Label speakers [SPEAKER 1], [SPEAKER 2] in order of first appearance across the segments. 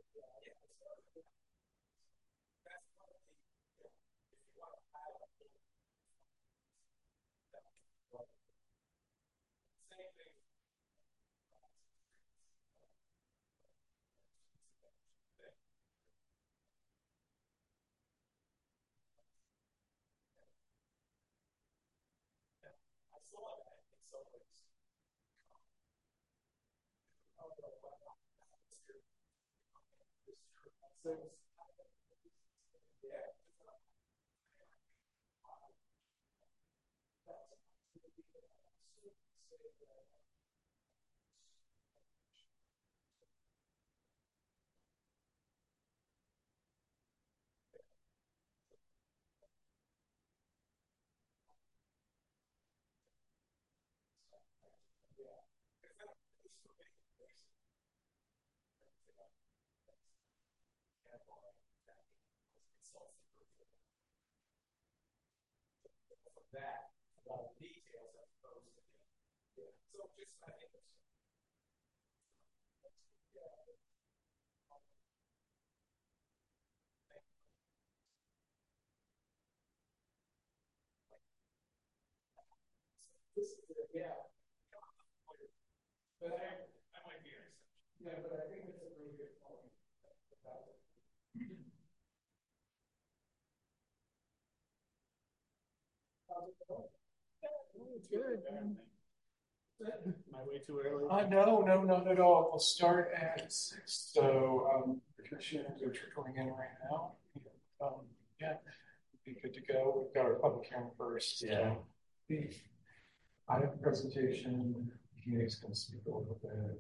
[SPEAKER 1] Am I way too early?
[SPEAKER 2] No, no, not at all. We'll start at 6. So, Patricia, which we're going in right now. Yeah, be good to go. We've got our public hearing first.
[SPEAKER 1] Yeah.
[SPEAKER 2] I have a presentation. He's going to speak a little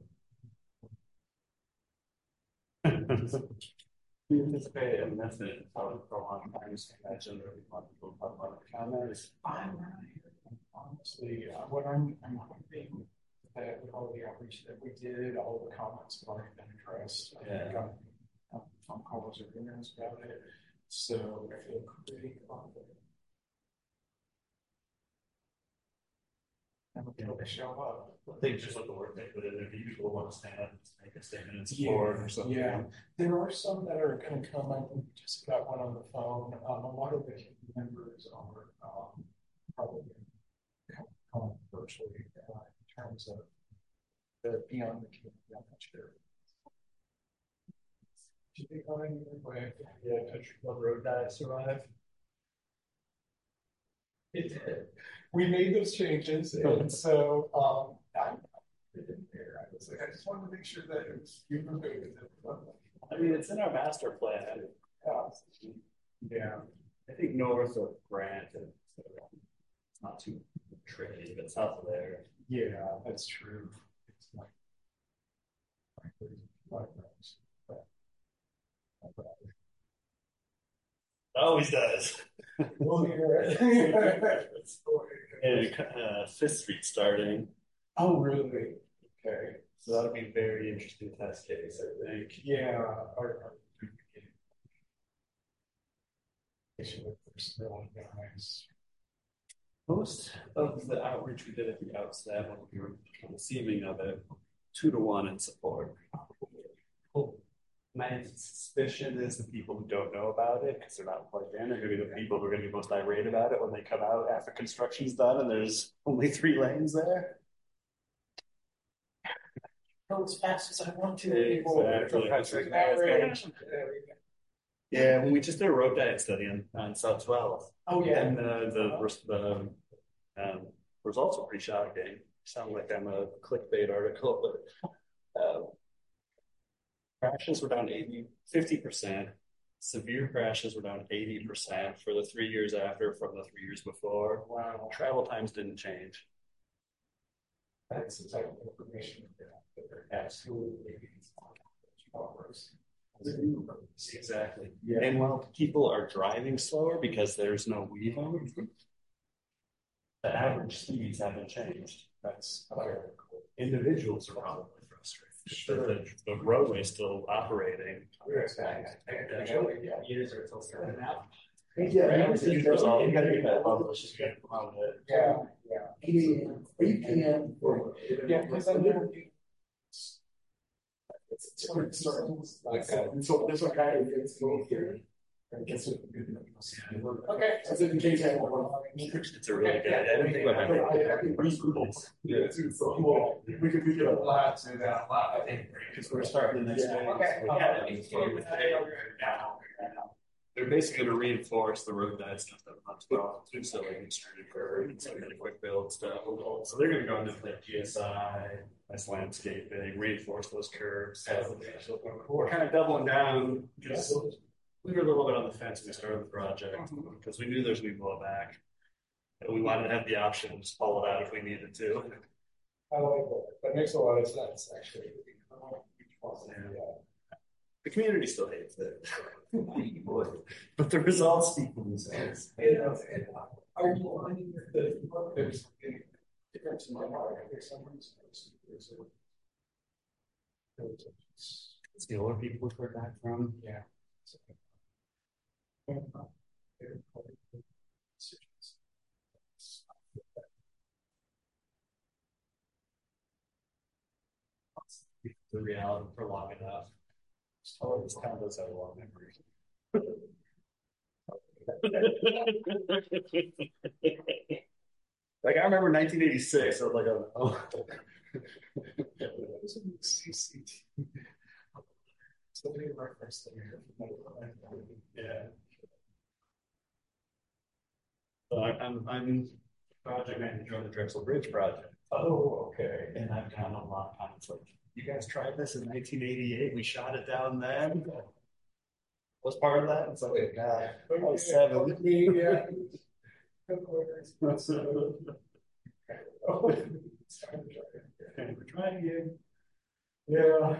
[SPEAKER 2] bit.
[SPEAKER 1] We anticipate a method for a long time. So I imagine that we want people to talk about the comments.
[SPEAKER 2] Honestly, what I'm hoping that with all the outreach that we did, all the comments have already been addressed.
[SPEAKER 1] Yeah.
[SPEAKER 2] I got phone calls or emails about it. So I feel pretty confident. And until they show up.
[SPEAKER 1] I think just like the work they put in there, people want to stand up and make a statement in support or something.
[SPEAKER 2] Yeah, there are some that are going to come. I just got one on the phone. A lot of the members are probably come virtually in terms of the beyond the community. I'm not sure. Should they go anyway?
[SPEAKER 1] Yeah, Country Club Road Dive survive.
[SPEAKER 2] It did. We made those changes, and so I didn't care. I was like, I just wanted to make sure that it was you were good with it.
[SPEAKER 1] I mean, it's in our master plan.
[SPEAKER 2] Yeah.
[SPEAKER 1] I think north of Grant, it's not too tricky, but south of there.
[SPEAKER 2] Yeah, that's true. It's like
[SPEAKER 1] always does.
[SPEAKER 2] We'll hear it.
[SPEAKER 1] And Fifth Street starting.
[SPEAKER 2] Oh, really? Okay.
[SPEAKER 1] So that'll be a very interesting test case, I think.
[SPEAKER 2] Yeah.
[SPEAKER 1] Most of the outreach we did at the outset, when we were conceiving of it, 2-to-1 in support. My suspicion is the people who don't know about it, because they're not plugged in, are going to be the people who are going to be most irate about it when they come out after construction's done and there's only 3 lanes there.
[SPEAKER 2] Go as fast as I want to.
[SPEAKER 1] Exactly. Yeah, when we just did a road diet study on South 12.
[SPEAKER 2] Oh, yeah.
[SPEAKER 1] And the results were pretty shocking. Sound like I'm a clickbait article, but crashes were down 50%. Severe crashes were down 80% for the 3 years after from the 3 years before.
[SPEAKER 2] Wow.
[SPEAKER 1] Travel times didn't change.
[SPEAKER 2] That's the type of information that they're absolutely
[SPEAKER 1] Exactly.
[SPEAKER 2] Yeah.
[SPEAKER 1] And while people are driving slower because there's no weaving, the average speeds haven't changed.
[SPEAKER 2] That's
[SPEAKER 1] individuals are probably frustrated.
[SPEAKER 2] Sure.
[SPEAKER 1] The roadway's still operating.
[SPEAKER 2] Years are still starting out.
[SPEAKER 1] Yeah,
[SPEAKER 2] Yeah, because I never It's where it starts. So there's a kind of things going here. I guess it would be okay. So in case
[SPEAKER 1] it's a really good. I didn't think about that.
[SPEAKER 2] Yeah, so cool. We could do a lot to that. I think because we're starting the next day.
[SPEAKER 1] They're basically going to reinforce the road that stuff that I'm about to, so like extruded curve and some kind of quick build stuff. So they're going to go into like GSI, nice landscaping, reinforce those curves. So we're kind of doubling down because we were a little bit on the fence when we started the project because we knew there's going to be blowback. And we wanted to have the option to just pull it out if we needed to.
[SPEAKER 2] I like that. That makes a lot of sense, actually.
[SPEAKER 1] The community still hates it. But the results speak for themselves.
[SPEAKER 2] Are you finding that there's a difference in my mind?
[SPEAKER 1] It's the older people we've heard back from.
[SPEAKER 2] Yeah.
[SPEAKER 1] The reality for long enough. Oh, this town does have a lot of memories. Like I remember 1986. I was like, oh.
[SPEAKER 2] Somebody referenced
[SPEAKER 1] Yeah. So I'm project manager on the Drexel Bridge project.
[SPEAKER 2] Oh, okay.
[SPEAKER 1] And I've gotten a lot of comments like, you guys tried this in 1988. We shot it down then. Was part of that? It's like, God, I was 7.
[SPEAKER 2] Yeah.
[SPEAKER 1] We're trying again.
[SPEAKER 2] Yeah.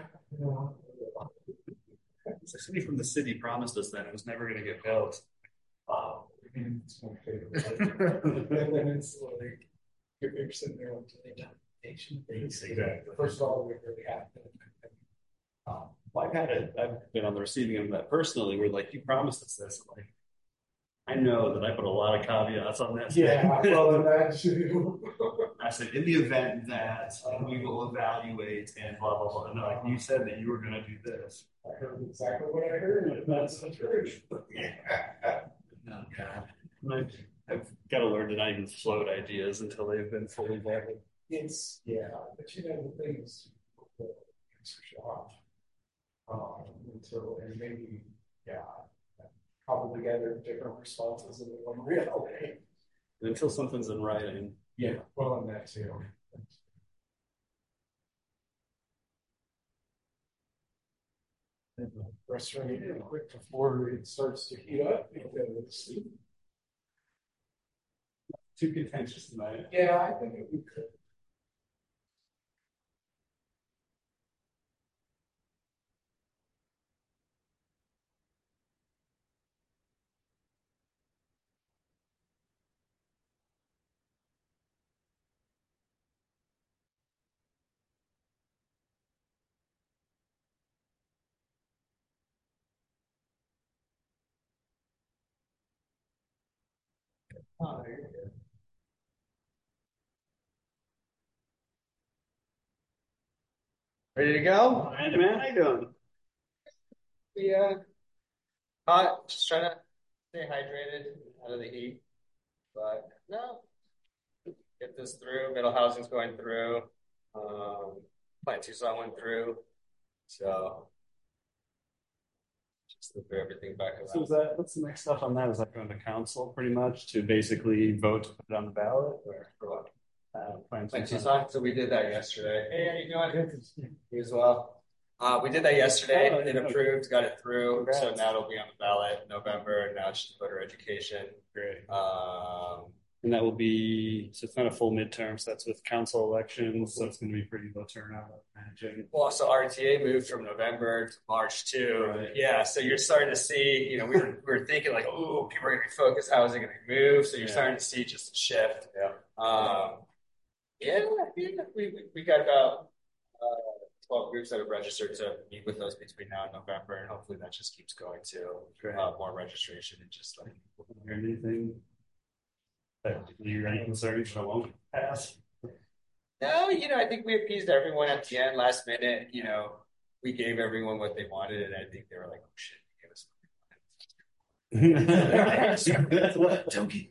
[SPEAKER 1] So somebody from the city promised us that it was never going to get built.
[SPEAKER 2] Wow. It's my favorite. And then it's like, you're sitting there like, they done
[SPEAKER 1] Exactly.
[SPEAKER 2] First of all, we really have to.
[SPEAKER 1] Well, I've been on the receiving end of that personally, where like you promised us this. Like, I know that I put a lot of caveats on that.
[SPEAKER 2] Yeah, well, that too.
[SPEAKER 1] I said, in the event that we will evaluate and blah, blah, blah. And like you said that you were going to do this.
[SPEAKER 2] I heard exactly what I heard. And that's the truth.
[SPEAKER 1] Oh, God. I've got to learn to not even float ideas until they've been fully vetted.
[SPEAKER 2] It's, yeah, but you know, the things off. Until, and maybe, yeah, cobble together different responses in the one reality.
[SPEAKER 1] Until something's in writing.
[SPEAKER 2] Yeah, well, and that too. Restaurant it quick before it starts to heat up because
[SPEAKER 1] Too contentious tonight.
[SPEAKER 2] yeah, I think we could. Oh, there you go.
[SPEAKER 3] Ready to go?
[SPEAKER 1] Hey, man, how you doing?
[SPEAKER 3] Yeah. Hot. Just trying to stay hydrated out of the heat. But no, get this through. Middle housing's going through. Plant Tucson went through. So just look for everything back
[SPEAKER 1] So
[SPEAKER 3] around.
[SPEAKER 1] what's the next step on that? Is that going to council pretty much to basically vote to put it on the ballot or
[SPEAKER 3] For what?
[SPEAKER 1] plan
[SPEAKER 3] Plant
[SPEAKER 1] to?
[SPEAKER 3] Tucson. So we did that yesterday. Hey, how you doing? You as well. We did that yesterday.
[SPEAKER 1] Oh,
[SPEAKER 3] It
[SPEAKER 1] okay.
[SPEAKER 3] approved, got it through.
[SPEAKER 1] Congrats.
[SPEAKER 3] So now it'll be on the ballot in November. Now it's just voter education.
[SPEAKER 1] Great.
[SPEAKER 3] Um,
[SPEAKER 1] And that will be, so it's not a full midterm, so that's with council elections, so it's going to be pretty low turnout, I'm imagining.
[SPEAKER 3] Well, so RTA moved from November to March too.
[SPEAKER 1] Right.
[SPEAKER 3] Yeah, so you're starting to see, we were thinking like, oh, people are going to be focused. How is it going to move? So you're starting to see just a shift. Yeah, we got about 12 groups that have registered to meet with us between now and November, and hopefully that just keeps going to more registration and just like.
[SPEAKER 1] Or anything that you're any concerned for won't pass?
[SPEAKER 3] No, I think we appeased everyone at the end, last minute. we gave everyone what they wanted, and I think they were like, "Oh shit, give us."
[SPEAKER 1] Don't get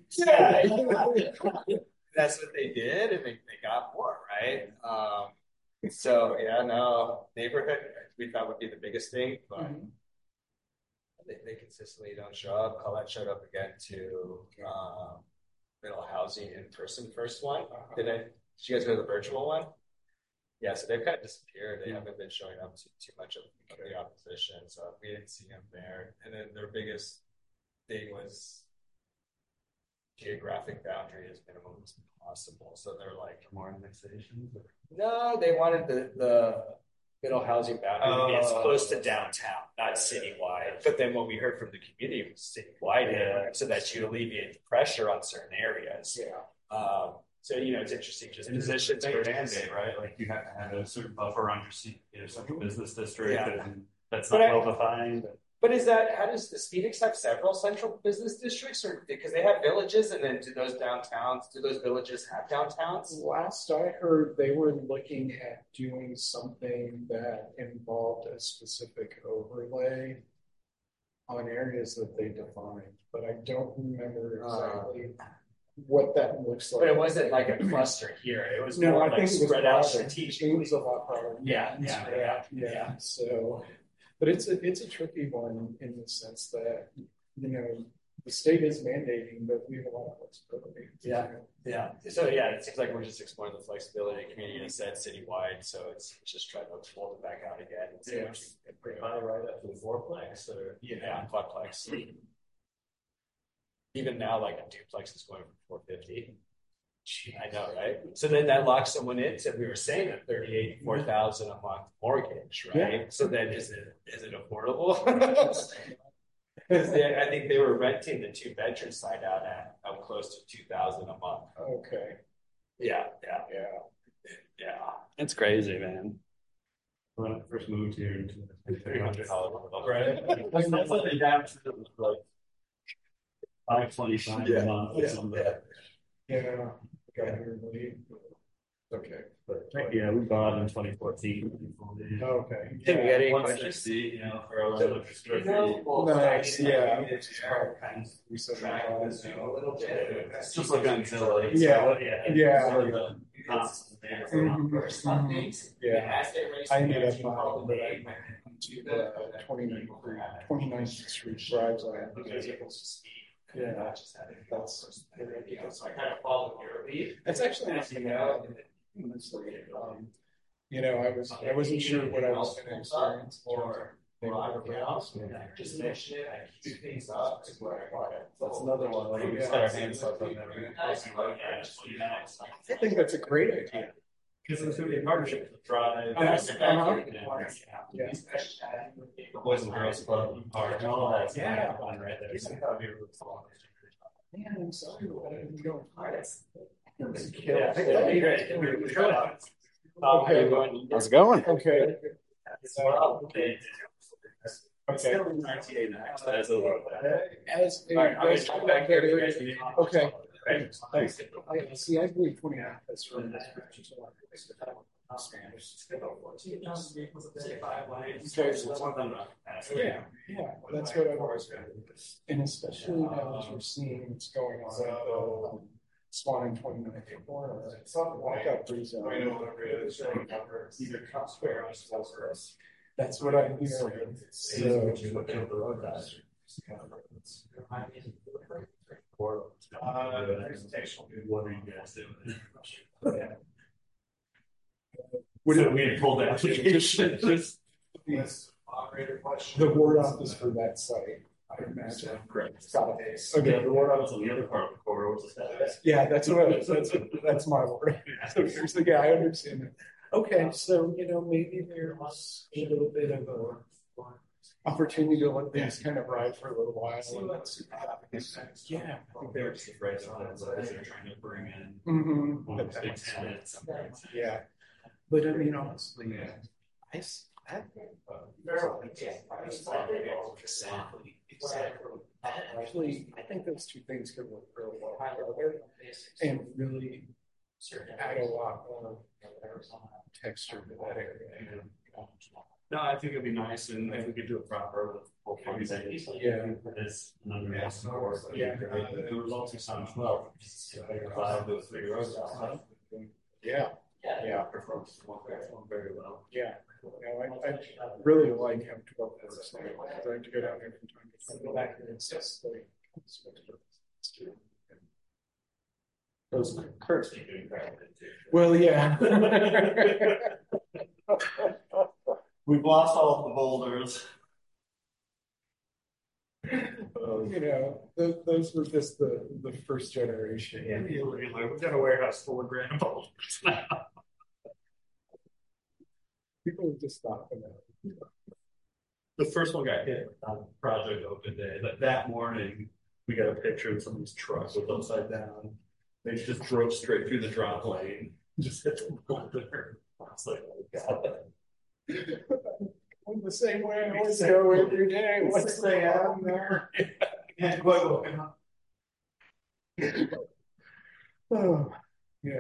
[SPEAKER 3] That's what they did, and they got more, right? So yeah, no, neighborhood we thought would be the biggest thing, but they consistently don't show up. Colette showed up again to middle housing in person first one. Did you guys go to the virtual one? Yeah, so they've kind of disappeared. They haven't been showing up to too much of the opposition, so we didn't see them there. And then their biggest thing was geographic boundary as minimum as possible. So they're like
[SPEAKER 1] more annexation.
[SPEAKER 3] no, they wanted the middle housing boundary to be as close to downtown, not citywide. But then what we heard from the community was citywide, so that you alleviate the pressure on certain areas.
[SPEAKER 2] Yeah.
[SPEAKER 3] So it's interesting. Just
[SPEAKER 1] positions
[SPEAKER 3] for
[SPEAKER 1] mandate, right? Like you have to have a certain buffer around your central business district, and that's
[SPEAKER 3] But
[SPEAKER 1] not well defined.
[SPEAKER 3] But how does Phoenix have several central business districts, or because they have villages, and then do those villages have downtowns?
[SPEAKER 2] Last I heard, they were looking at doing something that involved a specific overlay on areas that they defined, but I don't remember exactly what that looks like.
[SPEAKER 3] But it wasn't like a cluster here. It was more like spread out strategically.
[SPEAKER 2] It was a lot broader.
[SPEAKER 3] Yeah.
[SPEAKER 2] So, but it's a tricky one in the sense that the state is mandating, but we have a lot of flexibility.
[SPEAKER 3] Yeah. So it seems like we're just exploring the flexibility. The community has said citywide, so it's just trying to fold it back out again. And see what you can
[SPEAKER 1] Right up to the fourplex, or
[SPEAKER 3] quadplex. Even now, like a duplex is going for $450. I know, right? So then that locks someone in. So we were saying a $4,000 a month mortgage, right?
[SPEAKER 2] Yeah.
[SPEAKER 3] So then is it affordable? Because I think they were renting the 2-bedroom side out at close to $2,000 a month.
[SPEAKER 2] Okay.
[SPEAKER 3] Yeah.
[SPEAKER 1] it's crazy, man. When I first moved here into $300,
[SPEAKER 3] right?
[SPEAKER 1] Like that's what they down to like $525 a month or something.
[SPEAKER 2] Yeah. Got here late. Okay.
[SPEAKER 1] Yeah, we bought in 2014.
[SPEAKER 2] Okay.
[SPEAKER 3] Tim, you got any
[SPEAKER 1] 160, for a little extra fee.
[SPEAKER 2] Nice. Yeah.
[SPEAKER 3] We said a little bit.
[SPEAKER 1] It's just like on Zillow.
[SPEAKER 2] Yeah.
[SPEAKER 3] Yeah.
[SPEAKER 2] I ended up buying the 29th Street drives on because it was that's
[SPEAKER 3] I kind of followed your lead.
[SPEAKER 2] That's actually I wasn't sure what I was going to experience
[SPEAKER 3] or just mention it. I keep things up to where I want it.
[SPEAKER 1] That's another one. Like we set our hands up on that.
[SPEAKER 2] I think that's a great idea.
[SPEAKER 1] Because it's going to be a partnership with Drive.
[SPEAKER 2] Yeah.
[SPEAKER 1] The Boys and Girls Club Park and all that.
[SPEAKER 2] Yeah.
[SPEAKER 1] Fun right there. So
[SPEAKER 2] Man, I'm sorry, but I didn't go.
[SPEAKER 3] How's it going?
[SPEAKER 2] Okay.
[SPEAKER 1] It's still in RTA next. As a little
[SPEAKER 2] Okay. Thanks. I believe 29. That's right. Yeah, that's what I was. And especially now as you're seeing what's going on. Swan in 2094. Walkout free zone. That's what I'm hearing. So,
[SPEAKER 1] what are you guys doing? We had pulled that application.
[SPEAKER 2] The ward office for that site, I imagine.
[SPEAKER 1] Correct.
[SPEAKER 2] Okay.
[SPEAKER 1] The ward office on the other part of the corridor was established.
[SPEAKER 2] Yeah, that's my word. Yeah, I understand it. Okay, so maybe there's a little bit of a opportunity to let things kind of ride for a little while. And let's see what happens. Yeah,
[SPEAKER 1] I think they were just afraid of they're trying to bring in one of those big tenants.
[SPEAKER 2] Yeah, but I mean, honestly, Actually, I think those two things could work really well together and really add a lot more texture to that area.
[SPEAKER 1] No, I think it'd be nice, and if we could do it proper with full funds,
[SPEAKER 2] Yeah.
[SPEAKER 1] it's an underneath support.
[SPEAKER 2] Yeah.
[SPEAKER 1] The results are sound well. Five to three rows.
[SPEAKER 2] Yeah, yeah,
[SPEAKER 1] Performs very well.
[SPEAKER 2] yeah. No, I really like how 12 works now. I like to go down there from time to time. Go back and it's just like,
[SPEAKER 1] Those curves keep doing that too.
[SPEAKER 2] well, yeah.
[SPEAKER 1] We've lost all of the boulders.
[SPEAKER 2] You know, those were just the first generation.
[SPEAKER 1] Yeah, we've got a warehouse full of grand boulders now.
[SPEAKER 2] People have just stopped them out.
[SPEAKER 1] The first one got hit on Project Open Day. That morning, we got a picture of somebody's truck was upside down. They just drove straight through the drop lane, just hit the boulder. I was like, oh god.
[SPEAKER 2] I'm the same way I always go every day. What's the on there?
[SPEAKER 1] Can't quite looking up.
[SPEAKER 2] Oh, yeah.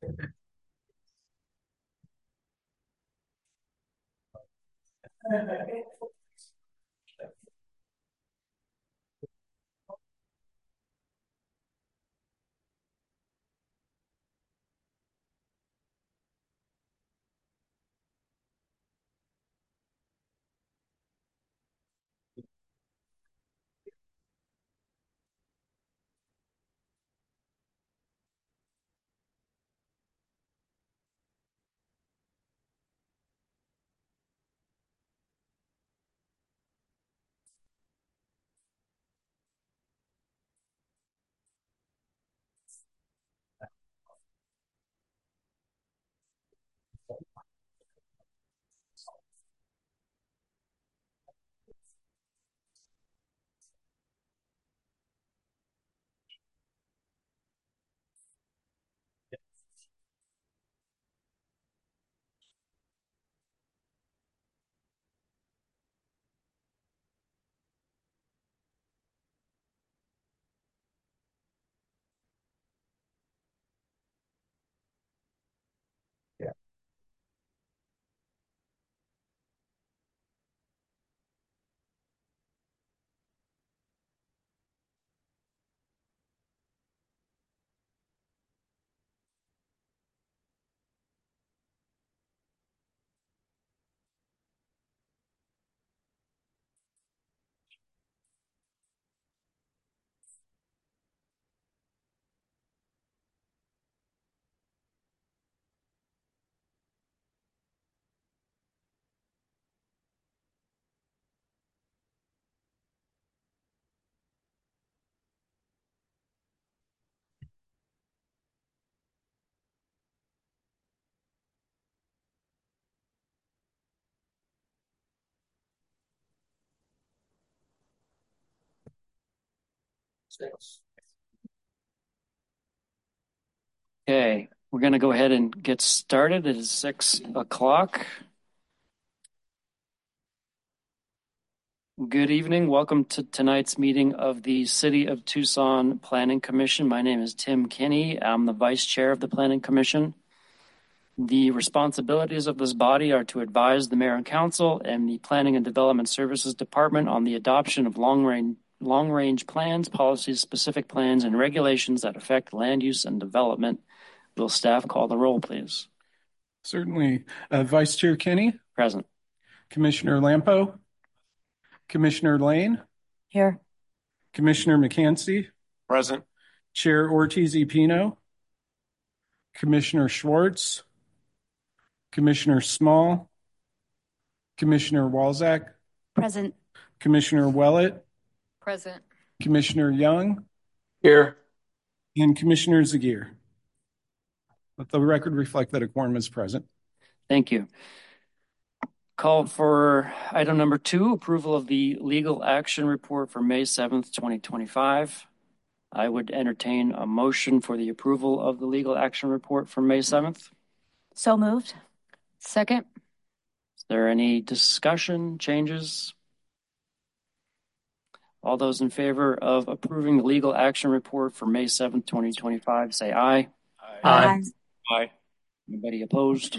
[SPEAKER 2] Yeah.
[SPEAKER 4] Okay, we're going to go ahead and get started. It is 6 o'clock. Good evening. Welcome to tonight's meeting of the City of Tucson Planning Commission. My name is Tim Kinney. I'm the Vice Chair of the Planning Commission. The responsibilities of this body are to advise the Mayor and Council and the Planning and Development Services Department on the adoption of long-range plans, policies, specific plans, and regulations that affect land use and development. Will staff call the roll, please?
[SPEAKER 2] Certainly. Vice Chair Kinney,
[SPEAKER 4] Present.
[SPEAKER 2] Commissioner Lampo, Commissioner Lane,
[SPEAKER 5] Here.
[SPEAKER 2] Commissioner McCancy,
[SPEAKER 6] Present.
[SPEAKER 2] Chair Ortiz-Pino, Commissioner Schwartz, Commissioner Small, Commissioner Walzak,
[SPEAKER 5] Present.
[SPEAKER 2] Commissioner Willett,
[SPEAKER 5] Present.
[SPEAKER 2] Commissioner Young,
[SPEAKER 6] Here.
[SPEAKER 2] and Commissioner Zagier. Let the record reflect that a quorum is present.
[SPEAKER 4] Thank you. Call for item number 2, approval of the legal action report for May 7th, 2025. I would entertain a motion for the approval of the legal action report for May 7th.
[SPEAKER 5] So moved. Second.
[SPEAKER 4] Is there any discussion, changes? All those in favor of approving the legal action report for May 7th, 2025, say aye.
[SPEAKER 5] Aye.
[SPEAKER 6] Aye.
[SPEAKER 4] Anybody opposed?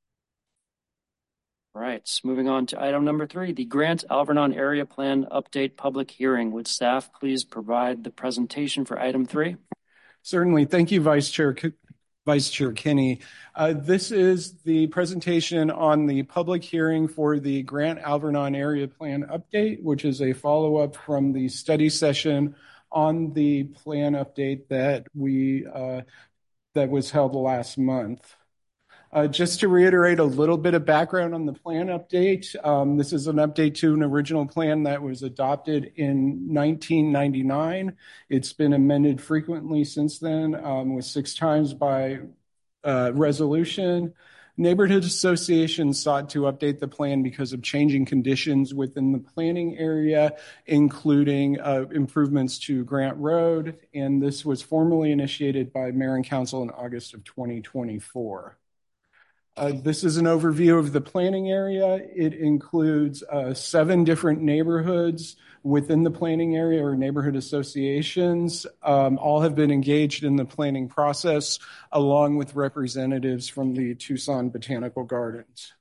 [SPEAKER 4] All right, moving on to item number 3, the Grant Alvernon Area Plan Update Public Hearing. Would staff please provide the presentation for item 3?
[SPEAKER 2] Certainly. Thank you, Vice Chair Kinney. This is the presentation on the public hearing for the Grant Alvernon Area Plan Update, which is a follow-up from the study session on the plan update that was held last month. Just to reiterate a little bit of background on the plan update, this is an update to an original plan that was adopted in 1999. It's been amended frequently since then, with 6 times by resolution. Neighborhood associations sought to update the plan because of changing conditions within the planning area, including improvements to Grant Road, and this was formally initiated by Mayor and Council in August of 2024. This is an overview of the planning area. It includes 7 different neighborhoods within the planning area or neighborhood associations. All have been engaged in the planning process along with representatives from the Tucson Botanical Gardens.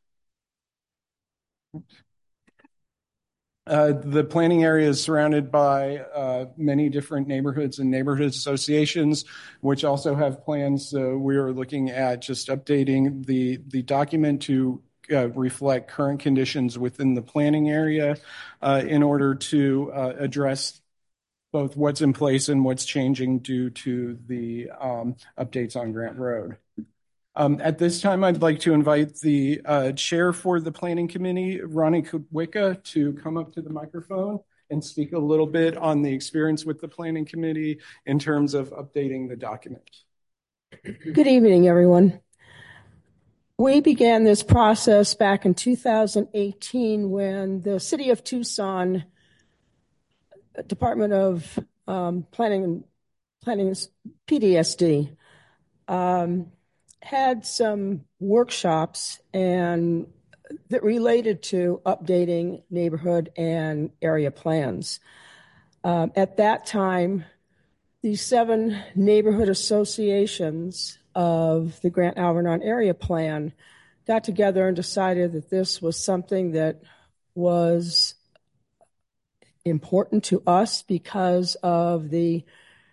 [SPEAKER 2] The planning area is surrounded by many different neighborhoods and neighborhood associations, which also have plans. So we are looking at just updating the document to reflect current conditions within the planning area in order to address both what's in place and what's changing due to the updates on Grant Road. At this time, I'd like to invite the chair for the planning committee, Ronnie Kudwicka, to come up to the microphone and speak a little bit on the experience with the planning committee in terms of updating the document.
[SPEAKER 6] Good evening, everyone. We began this process back in 2018 when the City of Tucson Department of Planning PDSD had some workshops and that related to updating neighborhood and area plans. At that time, the 7 neighborhood associations of the Grant Alvernon Area Plan got together and decided that this was something that was important to us because of the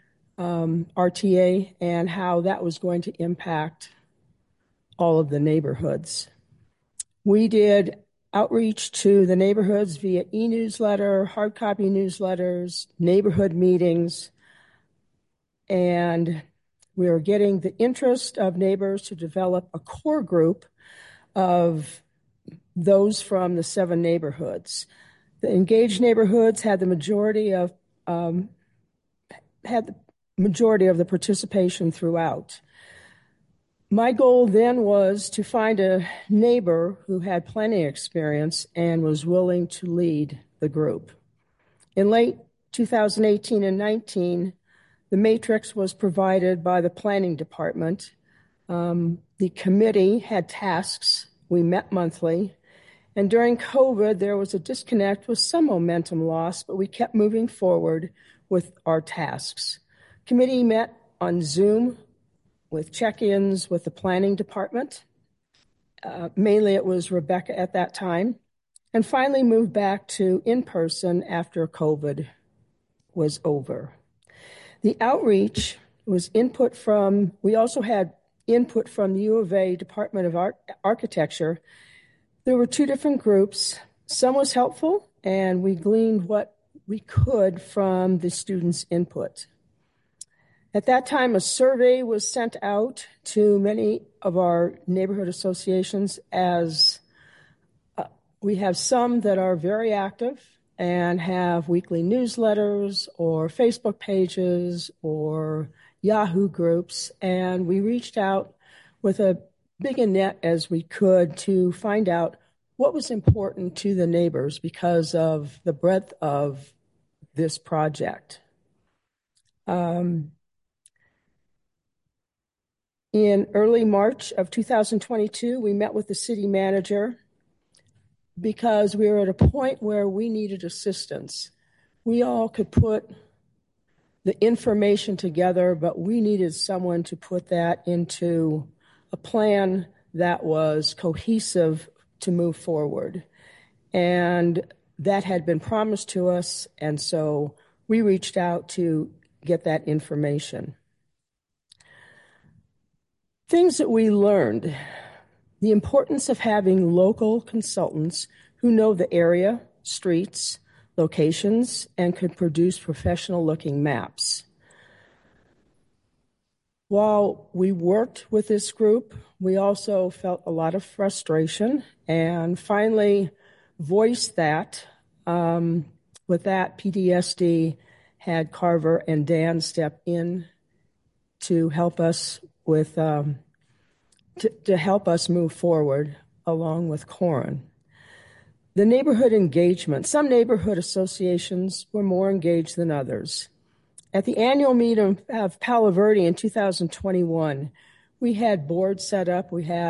[SPEAKER 6] RTA and how that was going to impact all of the neighborhoods. We did outreach to the neighborhoods via e-newsletter, hard copy newsletters, neighborhood meetings, and we are getting the interest of neighbors to develop a core group of those from the 7 neighborhoods. The engaged neighborhoods had the majority of the participation throughout. My goal then was to find a neighbor who had planning experience and was willing to lead the group. In late 2018 and 19, the matrix was provided by the planning department. The committee had tasks. We met monthly. And during COVID, there was a disconnect with some momentum loss, but we kept moving forward with our tasks. Committee met on Zoom with check-ins with the planning department. Mainly it was Rebecca at that time. And finally moved back to in-person after COVID was over. The outreach was input from, we also had input from the U of A Department of Architecture. There were 2 different groups. Some was helpful, and we gleaned what we could from the students' input. At that time, a survey was sent out to many of our neighborhood associations as we have some that are very active and have weekly newsletters or Facebook pages or Yahoo groups, and we reached out with a big a net as we could to find out what was important to the neighbors because of the breadth of this project. In early March of 2022, we met with the city manager because we were at a point where we needed assistance. We all could put the information together, but we needed someone to put that into a plan that was cohesive to move forward. And that had been promised to us, and so we reached out to get that information. Things that we learned: the importance of having local consultants who know the area, streets, locations, and could produce professional-looking maps. While we worked with this group, we also felt a lot of frustration and finally voiced that. With that, PDSD had Carver and Dan step in to help us with to help us move forward along with Corin. The neighborhood engagement. Some neighborhood associations were more engaged than others. At the annual meeting of Palo Verde in 2021, we had boards set up. We had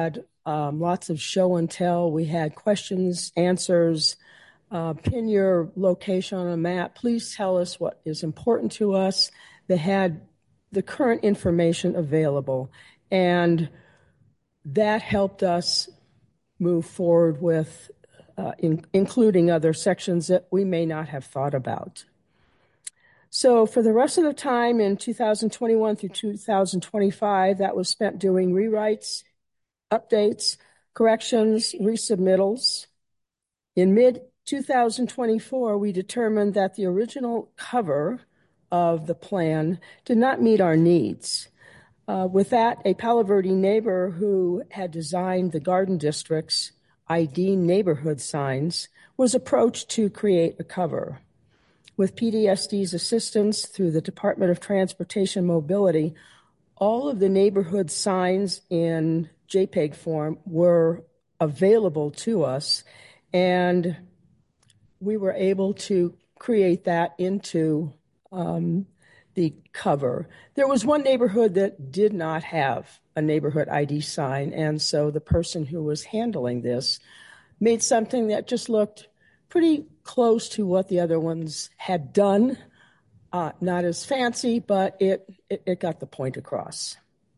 [SPEAKER 6] lots of show and tell. We had questions, answers, pin your location on a map. Please tell us what is important to us. They had the current information available, and that helped us move forward with including other sections that we may not have thought about. So for the rest of the time in 2021 through 2025, that was spent doing rewrites, updates, corrections, resubmittals. In mid-2024, we determined that the original cover of the plan did not meet our needs. With that, a Palo Verde neighbor who had designed the Garden District's ID neighborhood signs was approached to create a cover. With PDSD's assistance through the Department of Transportation Mobility, all of the neighborhood signs in JPEG form were available to us, and we were able to create that into the cover. There was one neighborhood that did not have a neighborhood ID sign, and so the person who was handling this made something that just looked pretty close to what the other ones had done. Not as fancy, but it got the point across.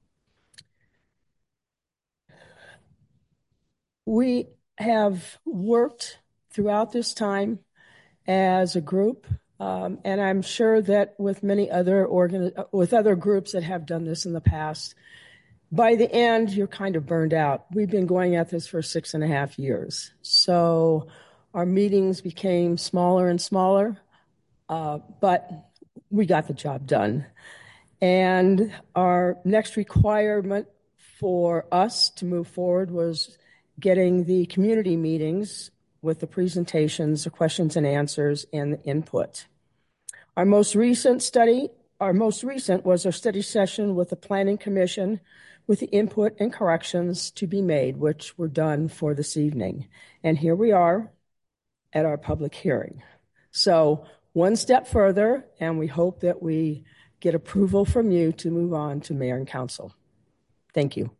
[SPEAKER 6] We have worked throughout this time as a group, and I'm sure that with many other with other groups that have done this in the past, by the end, you're kind of burned out. We've been going at this for 6.5 years. So our meetings became smaller and smaller, but we got the job done. And our next requirement for us to move forward was getting the community meetings with the presentations, the questions and answers, and the input. Our most recent was our study session with the Planning Commission with the input and corrections to be made, which were done for this evening. And here we are at our public hearing. So one step further, and we hope that we get approval from you to move on to Mayor and Council. Thank you.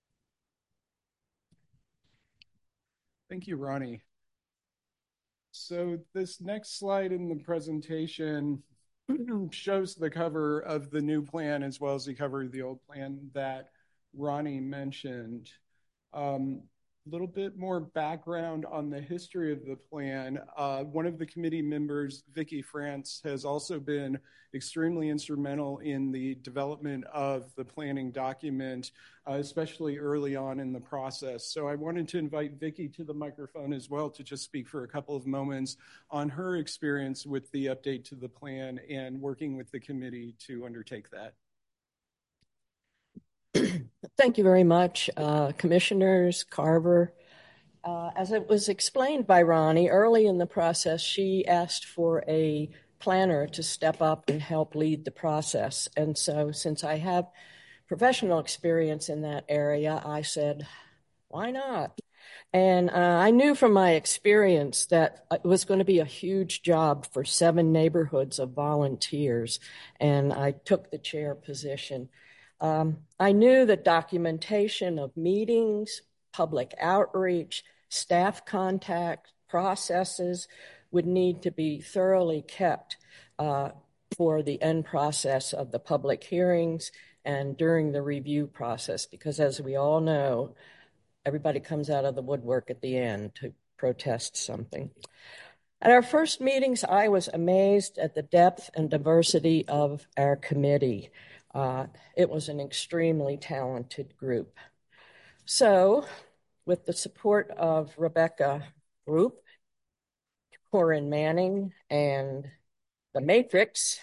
[SPEAKER 2] Thank you, Ronnie. So this next slide in the presentation shows the cover of the new plan as well as the cover of the old plan that Ronnie mentioned. A little bit more background on the history of the plan. One of the committee members, Vicki France, has also been extremely instrumental in the development of the planning document, especially early on in the process. So I wanted to invite Vicki to the microphone as well to just speak for a couple of moments on her experience with the update to the plan and working with the committee to undertake that.
[SPEAKER 7] Thank you very much, Commissioners Carver. As it was explained by Ronnie, early in the process, she asked for a planner to step up and help lead the process. And so since I have professional experience in that area, I said, why not? And I knew from my experience that it was going to be a huge job for 7 neighborhoods of volunteers, and I took the chair position. I knew that documentation of meetings, public outreach, staff contact, processes would need to be thoroughly kept for the end process of the public hearings and during the review process, because as we all know, everybody comes out of the woodwork at the end to protest something. At our first meetings, I was amazed at the depth and diversity of our committee. It was an extremely talented group. So, with the support of Rebecca Roop, Corinne Manning, and the Matrix,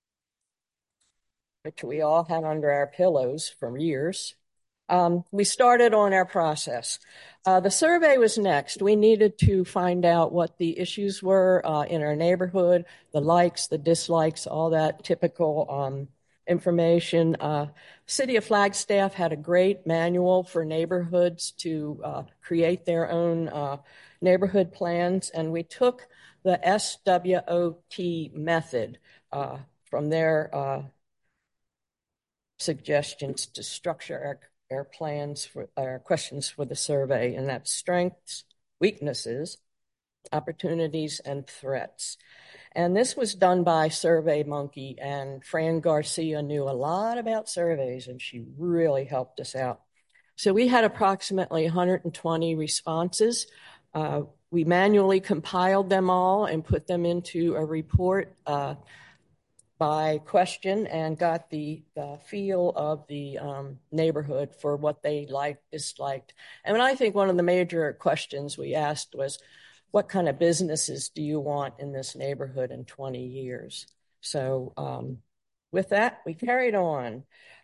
[SPEAKER 7] which we all had under our pillows for years, we started on our process. The survey was next. We needed to find out what the issues were in our neighborhood, the likes, the dislikes, all that typical information. City of Flagstaff had a great manual for neighborhoods to create their own neighborhood plans, and we took the SWOT method from their suggestions to structure our our plans for our questions for the survey, and that's strengths, weaknesses, opportunities, and threats. And this was done by SurveyMonkey, and Fran Garcia knew a lot about surveys, and she really helped us out. So we had approximately 120 responses. We manually compiled them all and put them into a report by question and got the feel of the neighborhood for what they liked, disliked. And I think one of the major questions we asked was, what kind of businesses do you want in this neighborhood in 20 years? So with that, we carried on.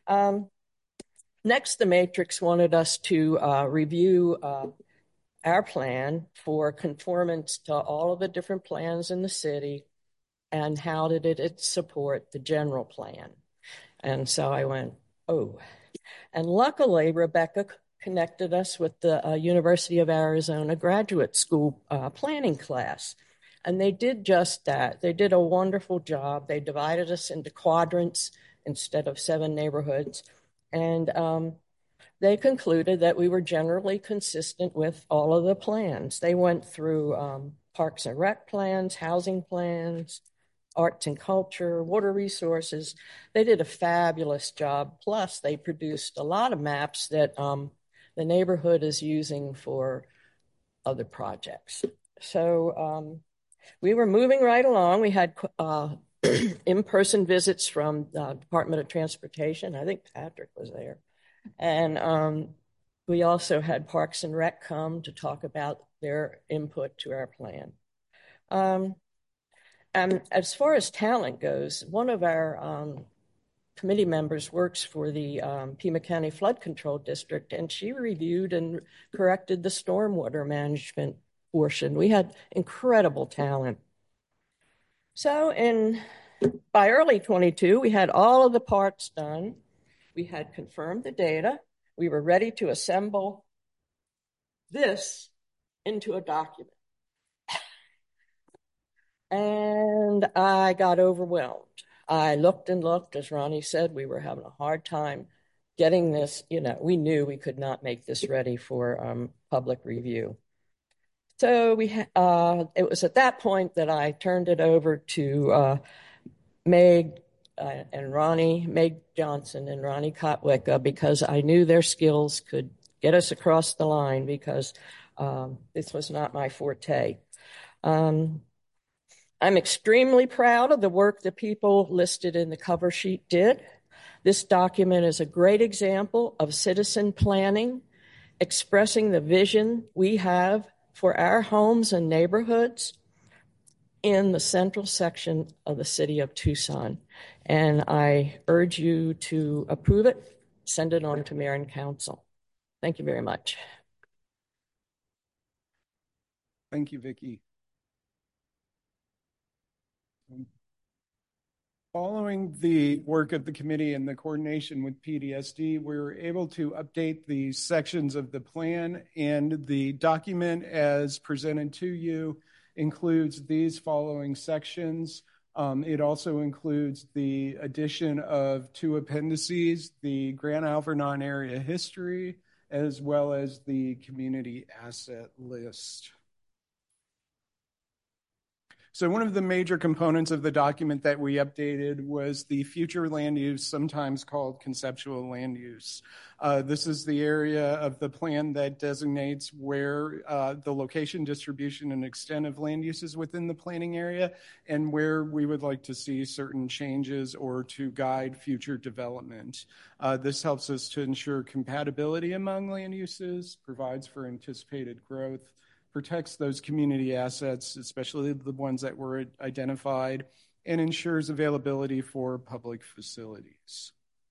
[SPEAKER 7] Next, the Matrix wanted us to review our plan for conformance to all of the different plans in the city and how did it support the general plan. And so I went, oh. And luckily, Rebecca connected us with the University of Arizona Graduate School planning class. And they did just that. They did a wonderful job. They divided us into quadrants instead of 7 neighborhoods. And they concluded that we were generally consistent with all of the plans. They went through parks and rec plans, housing plans, arts and culture, water resources. They did a fabulous job. Plus, they produced a lot of maps that the neighborhood is using for other projects. So we were moving right along. We had in-person visits from the Department of Transportation. I think Patrick was there. And we also had Parks and Rec come to talk about their input to our plan. And as far as talent goes, one of our committee members works for the Pima County Flood Control District, and she reviewed and corrected the stormwater management portion. We had incredible talent. So by early 22, we had all of the parts done. We had confirmed the data. We were ready to assemble this into a document. And I got overwhelmed. I looked and looked, as Ronnie said, we were having a hard time getting this, we knew we could not make this ready for public review. So it was at that point that I turned it over to Meg Johnson and Ronnie Kotwicka, because I knew their skills could get us across the line, because this was not my forte. I'm extremely proud of the work the people listed in the cover sheet did. This document is a great example of citizen planning, expressing the vision we have for our homes and neighborhoods in the central section of the city of Tucson. And I urge you to approve it, send it on to Mayor and Council. Thank you very much.
[SPEAKER 8] Thank you, Vicki. Following the work of the committee and the coordination with PDSD, we were able to update the sections of the plan, and the document as presented to you includes these following sections. It also includes the addition of 2 appendices, the Grand Alvernon area history, as well as the community asset list. So one of the major components of the document that we updated was the future land use, sometimes called conceptual land use. This is the area of the plan that designates where the location, distribution, and extent of land uses within the planning area, and where we would like to see certain changes or to guide future development. This helps us to ensure compatibility among land uses, provides for anticipated growth, protects those community assets, especially the ones that were identified, and ensures availability for public facilities.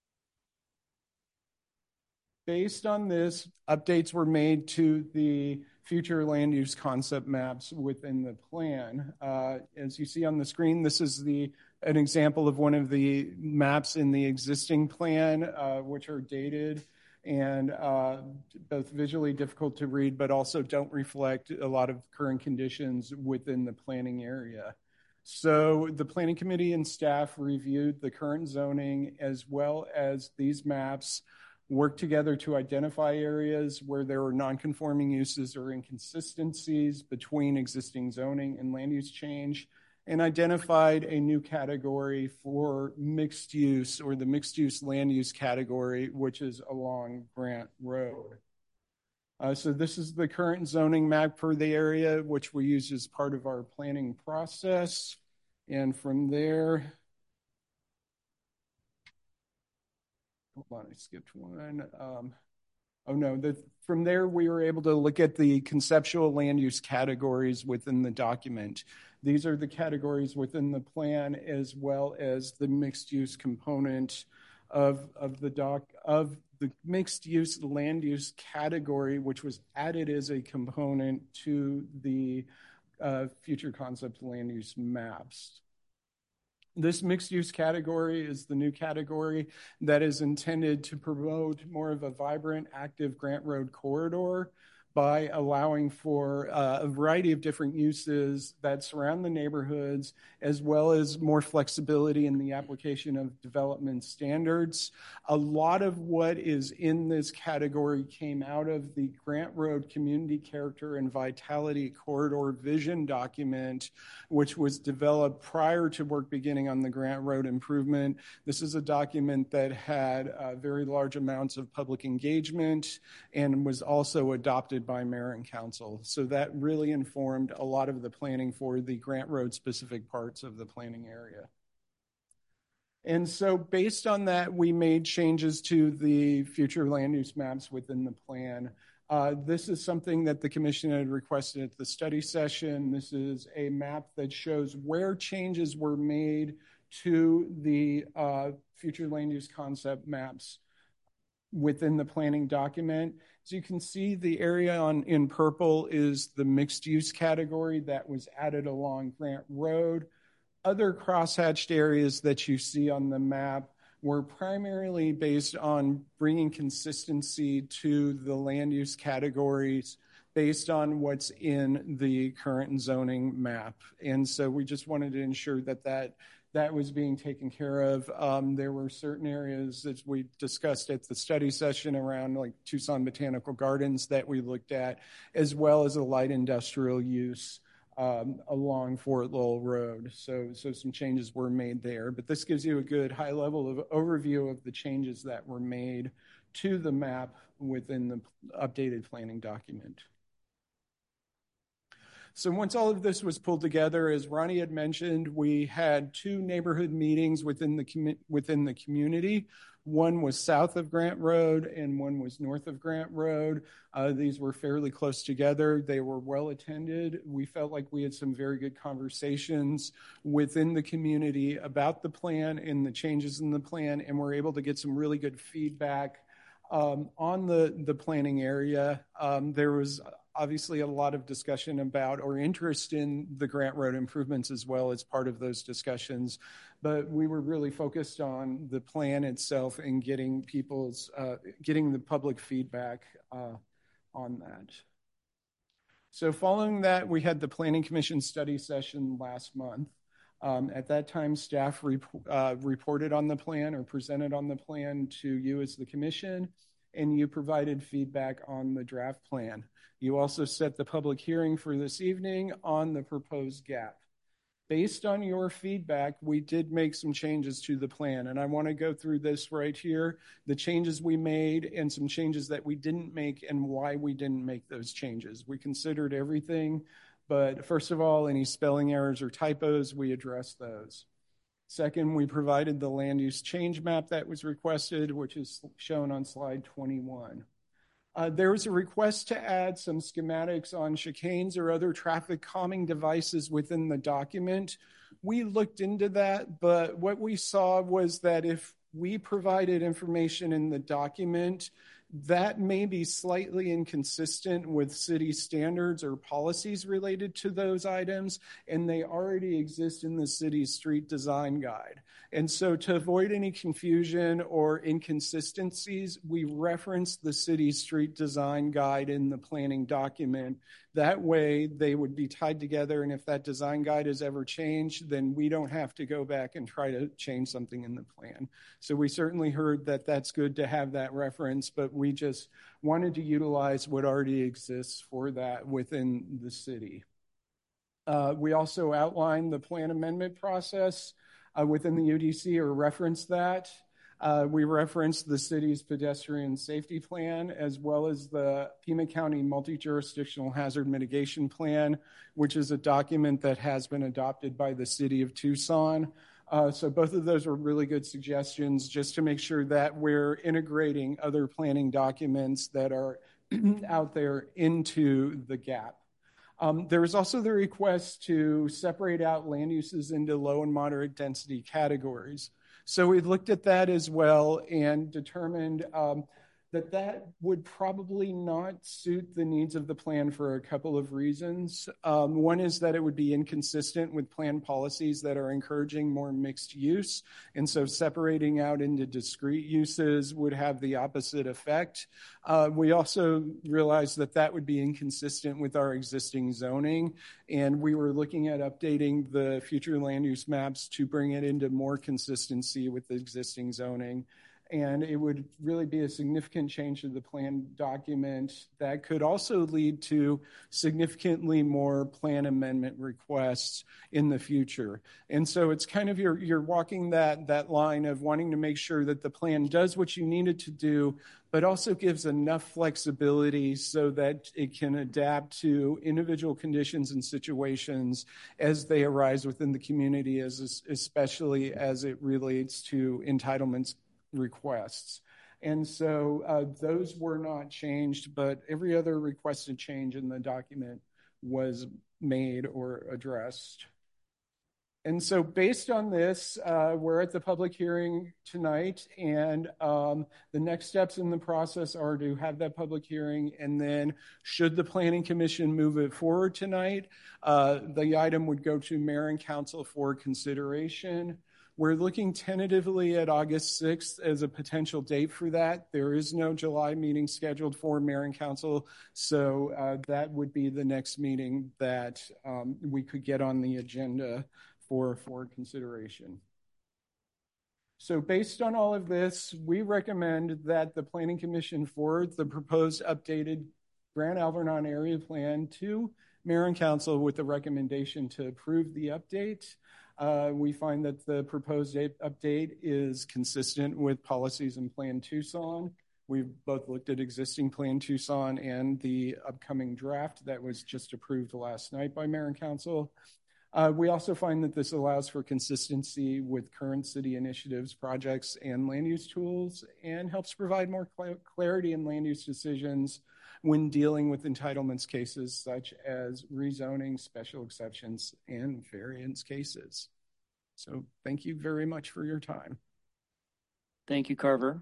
[SPEAKER 8] Based on this, updates were made to the future land use concept maps within the plan. As you see on the screen, this is an example of one of the maps in the existing plan, which are dated and both visually difficult to read, but also don't reflect a lot of current conditions within the planning area. So the planning committee and staff reviewed the current zoning as well as these maps work together to identify areas where there were non-conforming uses or inconsistencies between existing zoning and land use change, and identified a new category for mixed use, or the mixed use land use category, which is along Grant Road. So this is the current zoning map for the area, which we use as part of our planning process. And from there, hold on, I skipped one. From there, we were able to look at the conceptual land use categories within the document. These are the categories within the plan, as well as the mixed use component of the mixed use land use category, which was added as a component to the future concept land use maps. This mixed use category is the new category that is intended to promote more of a vibrant, active Grant Road corridor by allowing for a variety of different uses that surround the neighborhoods, as well as more flexibility in the application of development standards. A lot of what is in this category came out of the Grant Road Community Character and Vitality Corridor Vision document, which was developed prior to work beginning on the Grant Road improvement. This is a document that had very large amounts of public engagement and was also adopted by Mayor and Council. So that really informed a lot of the planning for the Grant Road specific parts of the planning area. And so based on that, we made changes to the future land use maps within the plan. This is something that the commission had requested at the study session. This is a map that shows where changes were made to the future land use concept maps within the planning document. As you can see, the area in purple is the mixed use category that was added along Grant Road. Other crosshatched areas that you see on the map were primarily based on bringing consistency to the land use categories based on what's in the current zoning map. And so we just wanted to ensure that was being taken care of. There were certain areas, as we discussed at the study session, around like Tucson Botanical Gardens that we looked at, as well as a light industrial use along Fort Lowell Road. So some changes were made there. But this gives you a good high level of overview of the changes that were made to the map within the updated planning document. So once all of this was pulled together, as Ronnie had mentioned, we had 2 neighborhood meetings within the community. One was south of Grant Road and one was north of Grant Road. These were fairly close together. They were well attended. We felt like we had some very good conversations within the community about the plan and the changes in the plan, and we're able to get some really good feedback on the planning area. There was obviously a lot of discussion about or interest in the Grant Road improvements as well as part of those discussions, but we were really focused on the plan itself and getting the public feedback on that. So following that, we had the Planning Commission study session last month. At that time, staff reported on the plan or presented on the plan to you as the commission, and you provided feedback on the draft plan. You also set the public hearing for this evening on the proposed gap. Based on your feedback, we did make some changes to the plan, and I want to go through this right here, the changes we made and some changes that we didn't make and why we didn't make those changes. We considered everything, but first of all, any spelling errors or typos, we addressed those. Second, we provided the land use change map that was requested, which is shown on slide 21. There was a request to add some schematics on chicanes or other traffic calming devices within the document. We looked into that, but what we saw was that if we provided information in the document that may be slightly inconsistent with city standards or policies related to those items, and they already exist in the city's street design guide. And so to avoid any confusion or inconsistencies, we referenced the city's street design guide in the planning document That way they would be tied together, and if that design guide is ever changed, then we don't have to go back and try to change something in the plan. So we certainly heard that that's good to have that reference, but we just wanted to utilize what already exists for that within the city. We also outlined the plan amendment process within the UDC, or referenced that. We referenced the city's pedestrian safety plan, as well as the Pima County Multi-Jurisdictional Hazard Mitigation Plan, which is a document that has been adopted by the city of Tucson. So both of those are really good suggestions, just to make sure that we're integrating other planning documents that are out there into the GAP. There was also the request to separate out land uses into low and moderate density categories. So we looked at that as well and determined that would probably not suit the needs of the plan for a couple of reasons. One is that it would be inconsistent with plan policies that are encouraging more mixed use. And so separating out into discrete uses would have the opposite effect. We also realized that that would be inconsistent with our existing zoning. And we were looking at updating the future land use maps to bring it into more consistency with the existing zoning. And it would really be a significant change to the plan document that could also lead to significantly more plan amendment requests in the future. And so it's kind of you're walking that line of wanting to make sure that the plan does what you need it to do, but also gives enough flexibility so that it can adapt to individual conditions and situations as they arise within the community, especially as it relates to entitlements requests. And so those were not changed, but every other requested change in the document was made or addressed. And so based on this, we're at the public hearing tonight, and the next steps in the process are to have that public hearing, and then should the Planning Commission move it forward tonight, the item would go to Mayor and Council for consideration. We're looking tentatively at August 6th as a potential date for that. There is no July meeting scheduled for Mayor and Council, so that would be the next meeting that we could get on the agenda for consideration. So based on all of this, we recommend that the Planning Commission forward the proposed updated Grand Alvernon Area Plan to Mayor and Council with the recommendation to approve the update. We find that the proposed update is consistent with policies in Plan Tucson. We've both looked at existing Plan Tucson and the upcoming draft that was just approved last night by Mayor and Council. We also find that this allows for consistency with current city initiatives, projects, and land use tools, and helps provide more clarity in land use decisions when dealing with entitlements cases such as rezoning, special exceptions, and variance cases. So thank you very much for your time.
[SPEAKER 4] Thank you, Carver.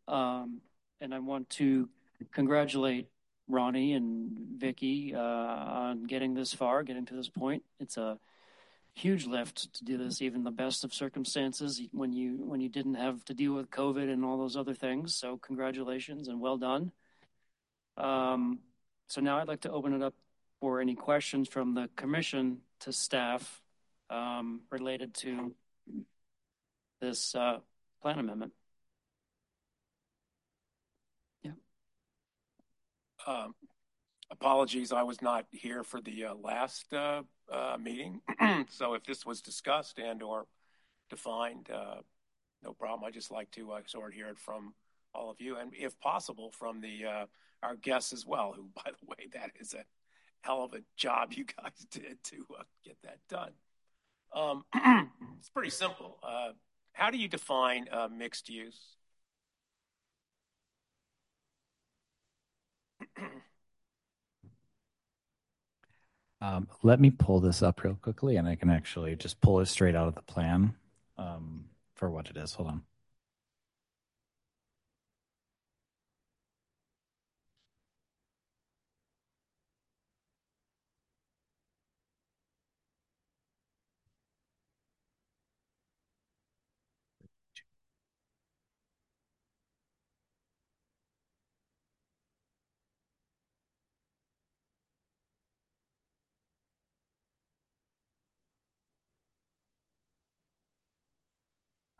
[SPEAKER 4] And I want to congratulate Ronnie and Vicky on getting this far, getting to this point. It's a huge lift to do this, even the best of circumstances, when you didn't have to deal with COVID and all those other things. So congratulations and well done. So now I'd like to open it up for any questions from the commission to staff related to this plan amendment. Yeah.
[SPEAKER 9] Apologies, I was not here for the last meeting. So if this was discussed and or defined, no problem. I just like to sort of hear it from all of you, and if possible, from our guests as well, who, by the way, that is a hell of a job you guys did to get that done. It's pretty simple. How do you define mixed use?
[SPEAKER 10] Let me pull this up real quickly, and I can actually just pull it straight out of the plan for what it is. Hold on.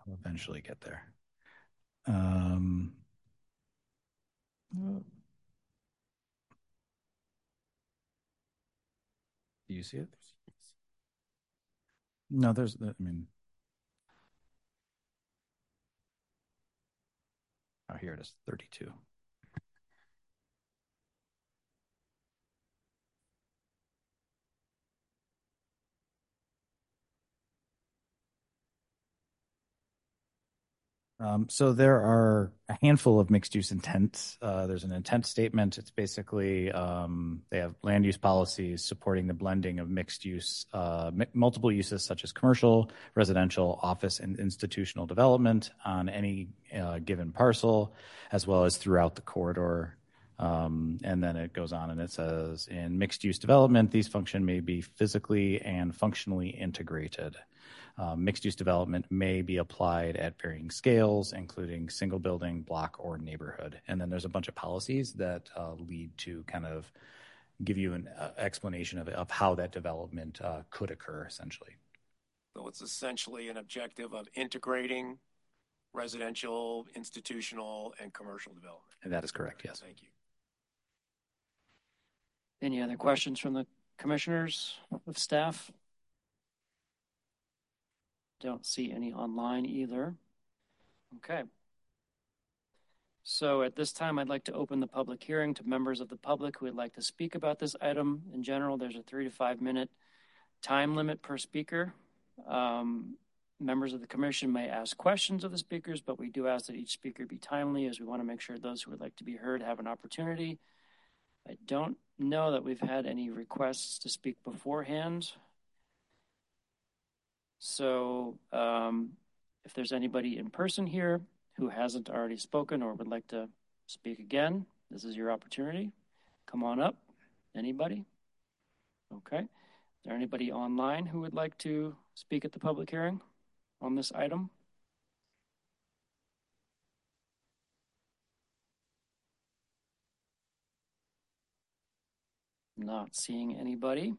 [SPEAKER 10] We'll eventually get there. Do you see it? No, there's, I mean, oh, here it is, 32. So there are a handful of mixed use intents. There's an intent statement. It's basically they have land use policies supporting the blending of mixed use, multiple uses such as commercial, residential, office, and institutional development on any given parcel, as well as throughout the corridor. And then it goes on and it says, in mixed use development, these functions may be physically and functionally integrated. Mixed-use development may be applied at varying scales, including single building, block, or neighborhood. And then there's a bunch of policies that lead to kind of give you an explanation of how that development could occur, essentially.
[SPEAKER 9] So it's essentially an objective of integrating residential, institutional, and commercial development.
[SPEAKER 10] And that is correct, yes.
[SPEAKER 9] Thank you.
[SPEAKER 4] Any other questions from the commissioners of staff? Don't see any online either. Okay. So at this time, I'd like to open the public hearing to members of the public who would like to speak about this item. In general, there's a 3 to 5 minute time limit per speaker. Members of the commission may ask questions of the speakers, but we do ask that each speaker be timely, as we want to make sure those who would like to be heard have an opportunity. I don't know that we've had any requests to speak beforehand. So if there's anybody in person here who hasn't already spoken or would like to speak again, this is your opportunity. Come on up. Anybody? Okay. Is there anybody online who would like to speak at the public hearing on this item? Not seeing anybody.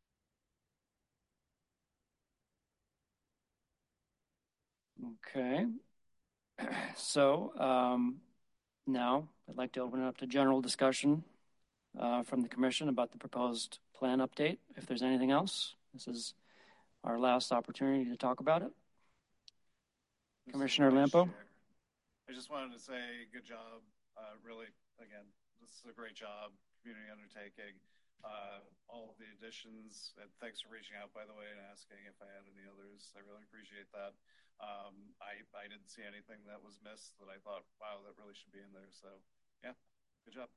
[SPEAKER 4] Okay. So now I'd like to open it up to general discussion from the commission about the proposed plan update. If there's anything else, this is our last opportunity to talk about it. Commissioner Lampo.
[SPEAKER 11] I just wanted to say good job. Really, again, this is a great job, community undertaking. All of the additions, and thanks for reaching out, by the way, and asking if I had any others. I really appreciate that. I didn't see anything that was missed that I thought, wow, that really should be in there. So, yeah, good job.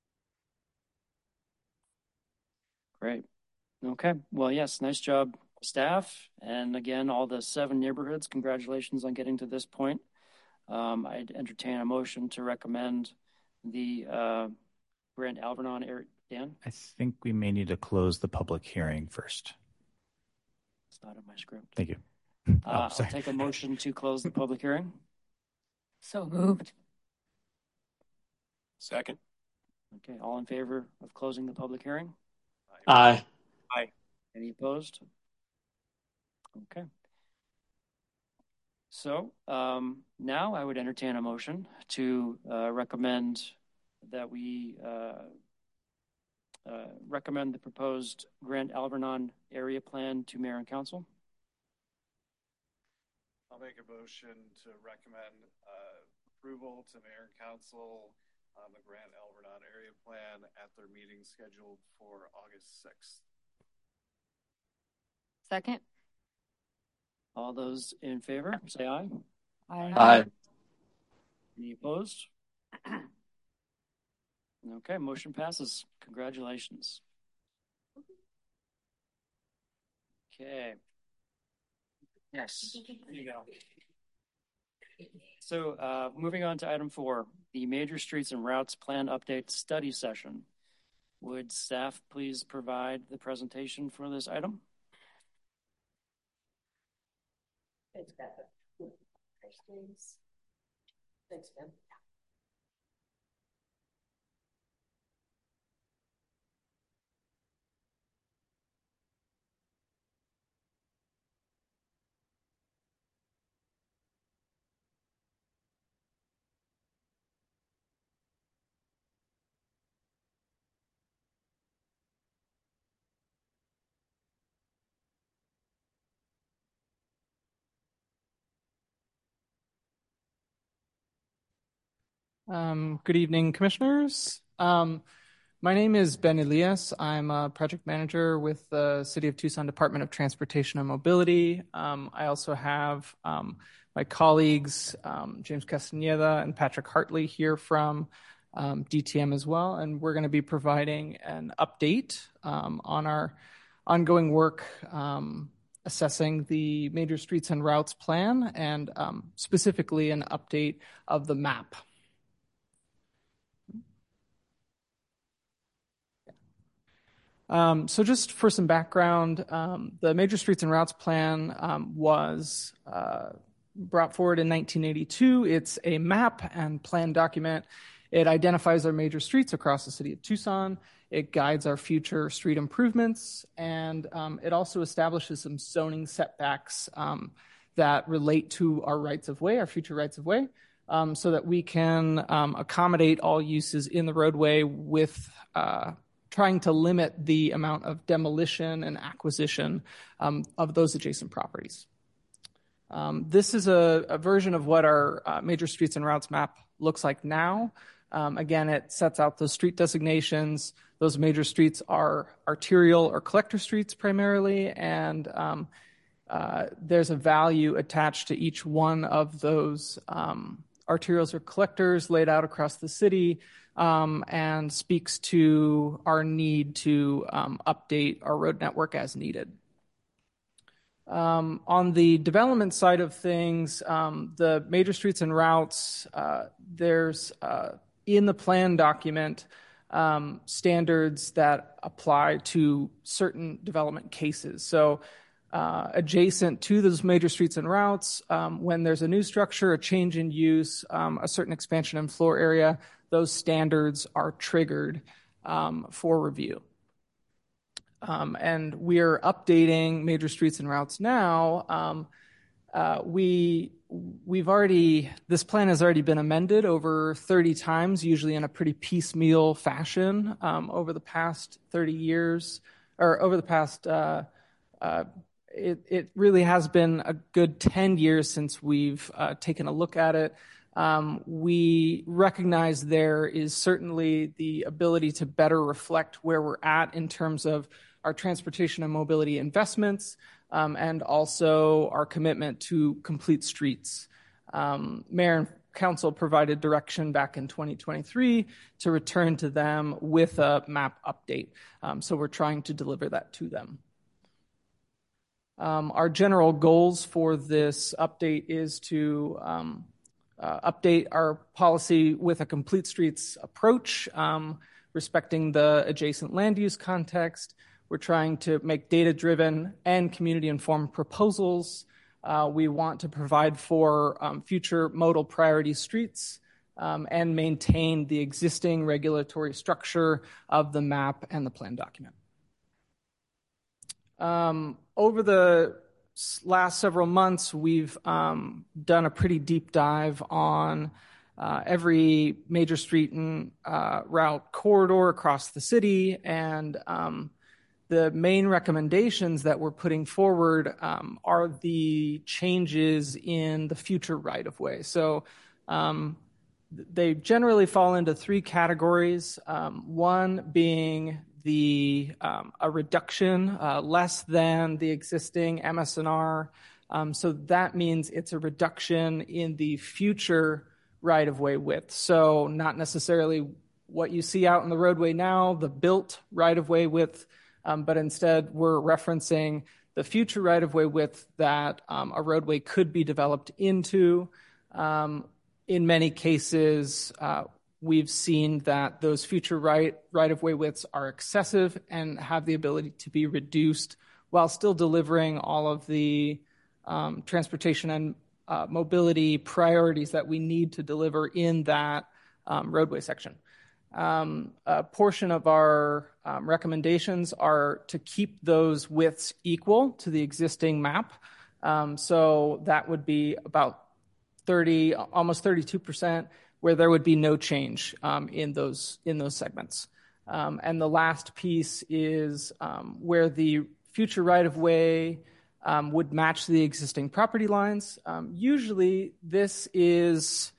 [SPEAKER 4] Great. Okay. Well, yes, nice job, staff. And again, all the 7 neighborhoods, congratulations on getting to this point. I'd entertain a motion to recommend the Grand Alvernon area. Dan?
[SPEAKER 10] I think we may need to close the public hearing first.
[SPEAKER 4] It's not in my script.
[SPEAKER 10] Thank you.
[SPEAKER 4] I'll take a motion to close the public hearing.
[SPEAKER 5] So moved.
[SPEAKER 9] Second.
[SPEAKER 4] Okay, all in favor of closing the public hearing?
[SPEAKER 1] Aye.
[SPEAKER 9] Aye.
[SPEAKER 4] Any opposed? Okay. So now I would entertain a motion to recommend that we recommend the proposed Grand Alvernon area plan to mayor and council.
[SPEAKER 11] I'll make a motion to recommend approval to mayor and council on the Grand Alvernon area plan at their meeting scheduled for August 6th.
[SPEAKER 5] Second.
[SPEAKER 4] All those in favor, say aye.
[SPEAKER 5] Aye.
[SPEAKER 4] Any opposed? Okay, motion passes. Congratulations. Okay. Yes. There you go. So moving on to item 4, the major streets and routes plan update study session. Would staff please provide the presentation for this item?
[SPEAKER 7] Thanks, Beth. Thanks, Ben.
[SPEAKER 12] Good evening, commissioners. My name is Ben Elias. I'm a project manager with the City of Tucson Department of Transportation and Mobility. I also have my colleagues, James Castaneda and Patrick Hartley, here from DTM as well, and we're going to be providing an update on our ongoing work assessing the Major Streets and Routes Plan, and specifically an update of the map. So just for some background, the Major Streets and Routes Plan was brought forward in 1982. It's a map and plan document. It identifies our major streets across the city of Tucson. It guides our future street improvements, and it also establishes some zoning setbacks that relate to our rights-of-way, our future rights-of-way, so that we can accommodate all uses in the roadway with trying to limit the amount of demolition and acquisition of those adjacent properties. This is a version of what our Major Streets and Routes map looks like now. Again, it sets out those street designations. Those major streets are arterial or collector streets primarily, and there's a value attached to each one of those arterials or collectors laid out across the city, and speaks to our need to update our road network as needed. On the development side of things, the Major Streets and Routes, there's in the plan document standards that apply to certain development cases. So adjacent to those major streets and routes, when there's a new structure, a change in use, a certain expansion in floor area, those standards are triggered for review. And we're updating Major Streets and Routes now. This plan has already been amended over 30 times, usually in a pretty piecemeal fashion, over the past 30 years, or over the past, it really has been a good 10 years since we've taken a look at it. We recognize there is certainly the ability to better reflect where we're at in terms of our transportation and mobility investments, and also our commitment to complete streets. Mayor and Council provided direction back in 2023 to return to them with a map update. So we're trying to deliver that to them. Our general goals for this update is to update our policy with a complete streets approach, respecting the adjacent land use context. We're trying to make data-driven and community-informed proposals. We want to provide for future modal priority streets and maintain the existing regulatory structure of the map and the plan document. Over the last several months, we've done a pretty deep dive on every major street and route corridor across the city, and the main recommendations that we're putting forward are the changes in the future right-of-way. So they generally fall into three categories, one being a reduction less than the existing MS&R. So that means it's a reduction in the future right-of-way width. So not necessarily what you see out in the roadway now, the built right-of-way width, but instead we're referencing the future right-of-way width that a roadway could be developed into. In many cases, we've seen that those future right-of-way widths are excessive and have the ability to be reduced while still delivering all of the transportation and mobility priorities that we need to deliver in that roadway section. A portion of our recommendations are to keep those widths equal to the existing map. So that would be about almost 32%, where there would be no change in those segments. And the last piece is where the future right-of-way would match the existing property lines. Usually this is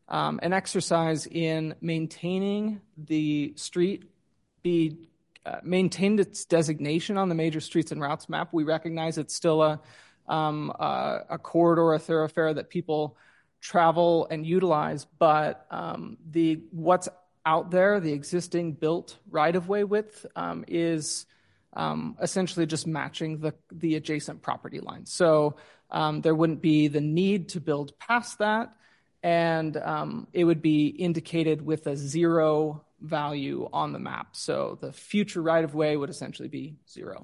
[SPEAKER 12] an exercise in maintaining the street maintained its designation on the major streets and routes map. We recognize it's still a corridor, a thoroughfare that people travel and utilize, but what's out there, the existing built right-of-way width, is essentially just matching the adjacent property line. So there wouldn't be the need to build past that, and it would be indicated with a 0 value on the map. So the future right-of-way would essentially be 0.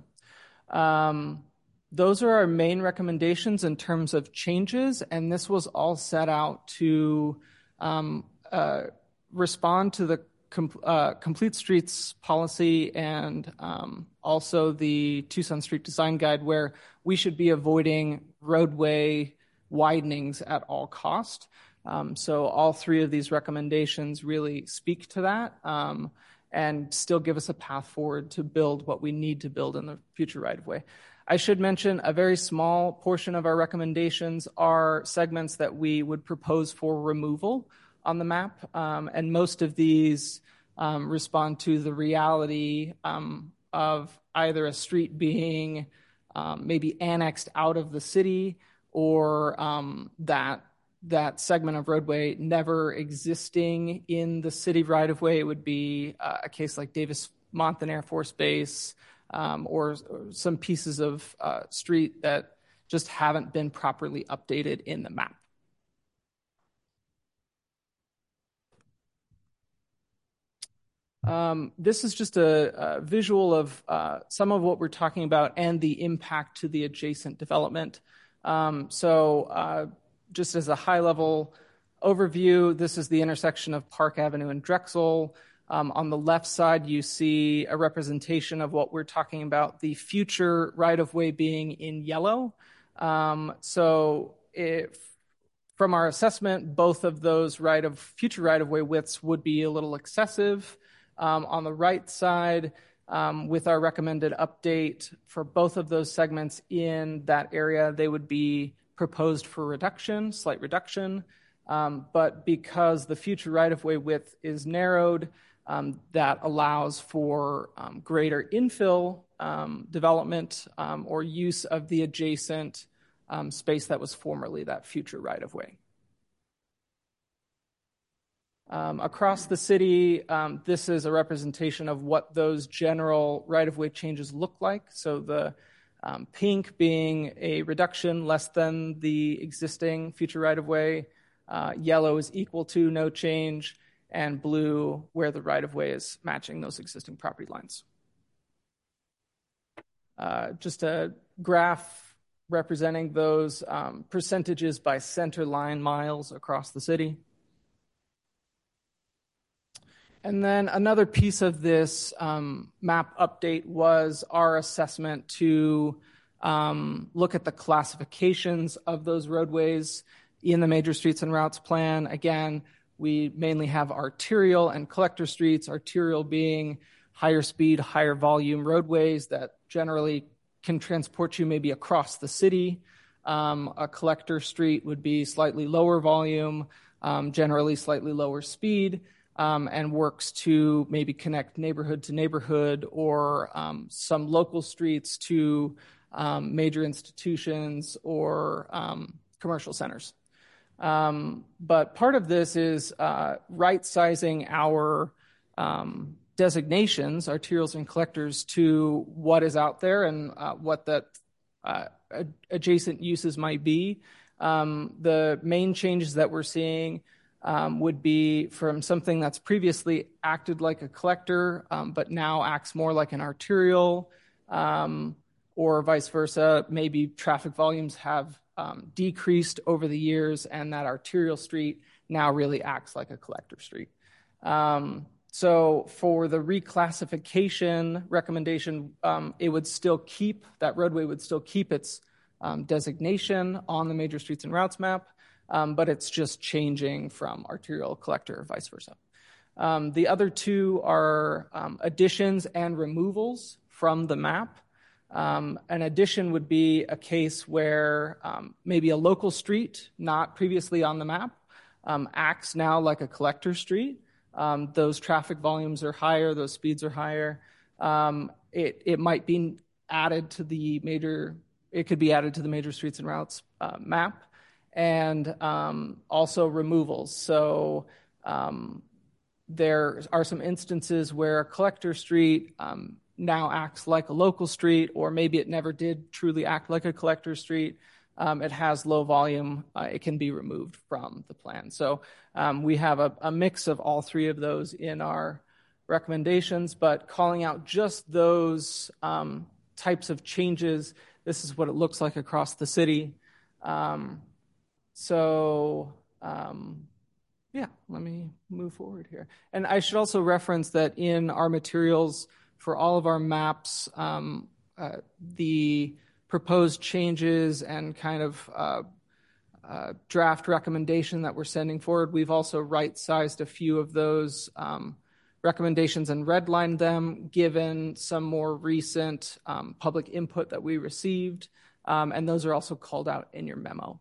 [SPEAKER 12] Those are our main recommendations in terms of changes, and this was all set out to respond to the Complete Streets policy and also the Tucson Street Design Guide, where we should be avoiding roadway widenings at all cost. So all 3 of these recommendations really speak to that and still give us a path forward to build what we need to build in the future right-of-way. I should mention a very small portion of our recommendations are segments that we would propose for removal on the map, and most of these respond to the reality of either a street being maybe annexed out of the city, or that segment of roadway never existing in the city right-of-way. It would be a case like Davis-Monthan Air Force Base, or some pieces of street that just haven't been properly updated in the map. This is just a visual of some of what we're talking about and the impact to the adjacent development. Just as a high-level overview, this is the intersection of Park Avenue and Drexel. On the left side, you see a representation of what we're talking about, the future right-of-way being in yellow. From our assessment, both of those future right-of-way widths would be a little excessive. On the right side, with our recommended update for both of those segments in that area, they would be proposed for reduction, slight reduction. But because the future right-of-way width is narrowed, that allows for greater infill development or use of the adjacent space that was formerly that future right-of-way. Across the city, this is a representation of what those general right-of-way changes look like. So the pink being a reduction less than the existing future right-of-way, yellow is equal to no change, and blue where the right-of-way is matching those existing property lines. Just a graph representing those percentages by center line miles across the city. And then another piece of this map update was our assessment to look at the classifications of those roadways in the major streets and routes plan. Again, we mainly have arterial and collector streets, arterial being higher speed, higher volume roadways that generally can transport you maybe across the city. A collector street would be slightly lower volume, generally slightly lower speed, and works to maybe connect neighborhood to neighborhood or some local streets to major institutions or commercial centers. But part of this is right-sizing our designations, arterials and collectors, to what is out there and what that adjacent uses might be. The main changes that we're seeing would be from something that's previously acted like a collector, but now acts more like an arterial, or vice versa. Maybe traffic volumes have decreased over the years, and that arterial street now really acts like a collector street. So for the reclassification recommendation, it would still keep, that roadway would still keep its designation on the major streets and routes map, but it's just changing from arterial collector or vice versa. The other two are additions and removals from the map. An addition would be a case where maybe a local street, not previously on the map, acts now like a collector street. Those traffic volumes are higher, those speeds are higher. It might be added to the major, it could be added to the major streets and routes map, and also removals. So there are some instances where a collector street now acts like a local street, or maybe it never did truly act like a collector street. It has low volume. It can be removed from the plan. So we have a mix of all three of those in our recommendations, but calling out just those types of changes, this is what it looks like across the city. Yeah, let me move forward here. And I should also reference that in our materials for all of our maps, the proposed changes and kind of draft recommendation that we're sending forward, we've also right-sized a few of those recommendations and redlined them, given some more recent public input that we received, and those are also called out in your memo.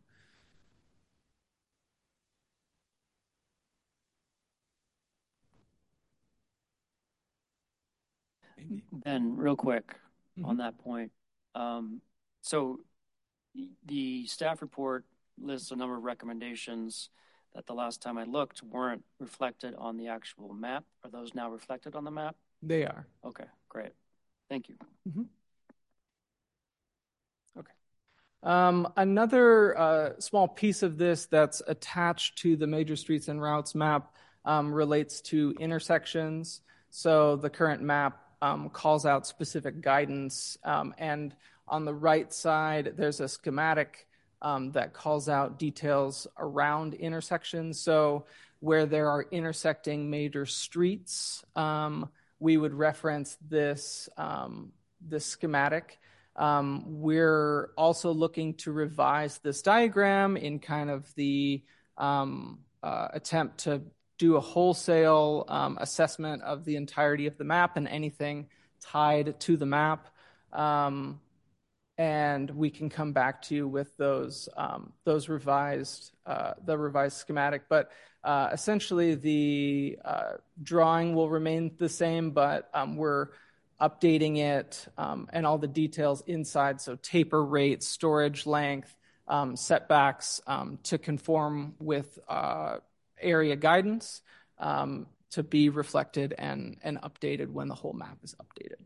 [SPEAKER 4] Ben, real quick on that point. So the staff report lists a number of recommendations that the last time I looked weren't reflected on the actual map. Are those now reflected on the map?
[SPEAKER 12] They are.
[SPEAKER 4] Okay, great. Thank you.
[SPEAKER 12] Okay. Another small piece of this that's attached to the major streets and routes map relates to intersections. So the current map calls out specific guidance, and on the right side, there's a schematic that calls out details around intersections. So where there are intersecting major streets, we would reference this schematic. We're also looking to revise this diagram in kind of the attempt to do a wholesale assessment of the entirety of the map and anything tied to the map. And we can come back to you with those revised, the revised schematic. But essentially, the drawing will remain the same, but we're updating it and all the details inside. So taper rates, storage length, setbacks to conform with area guidance to be reflected and updated when the whole map is updated.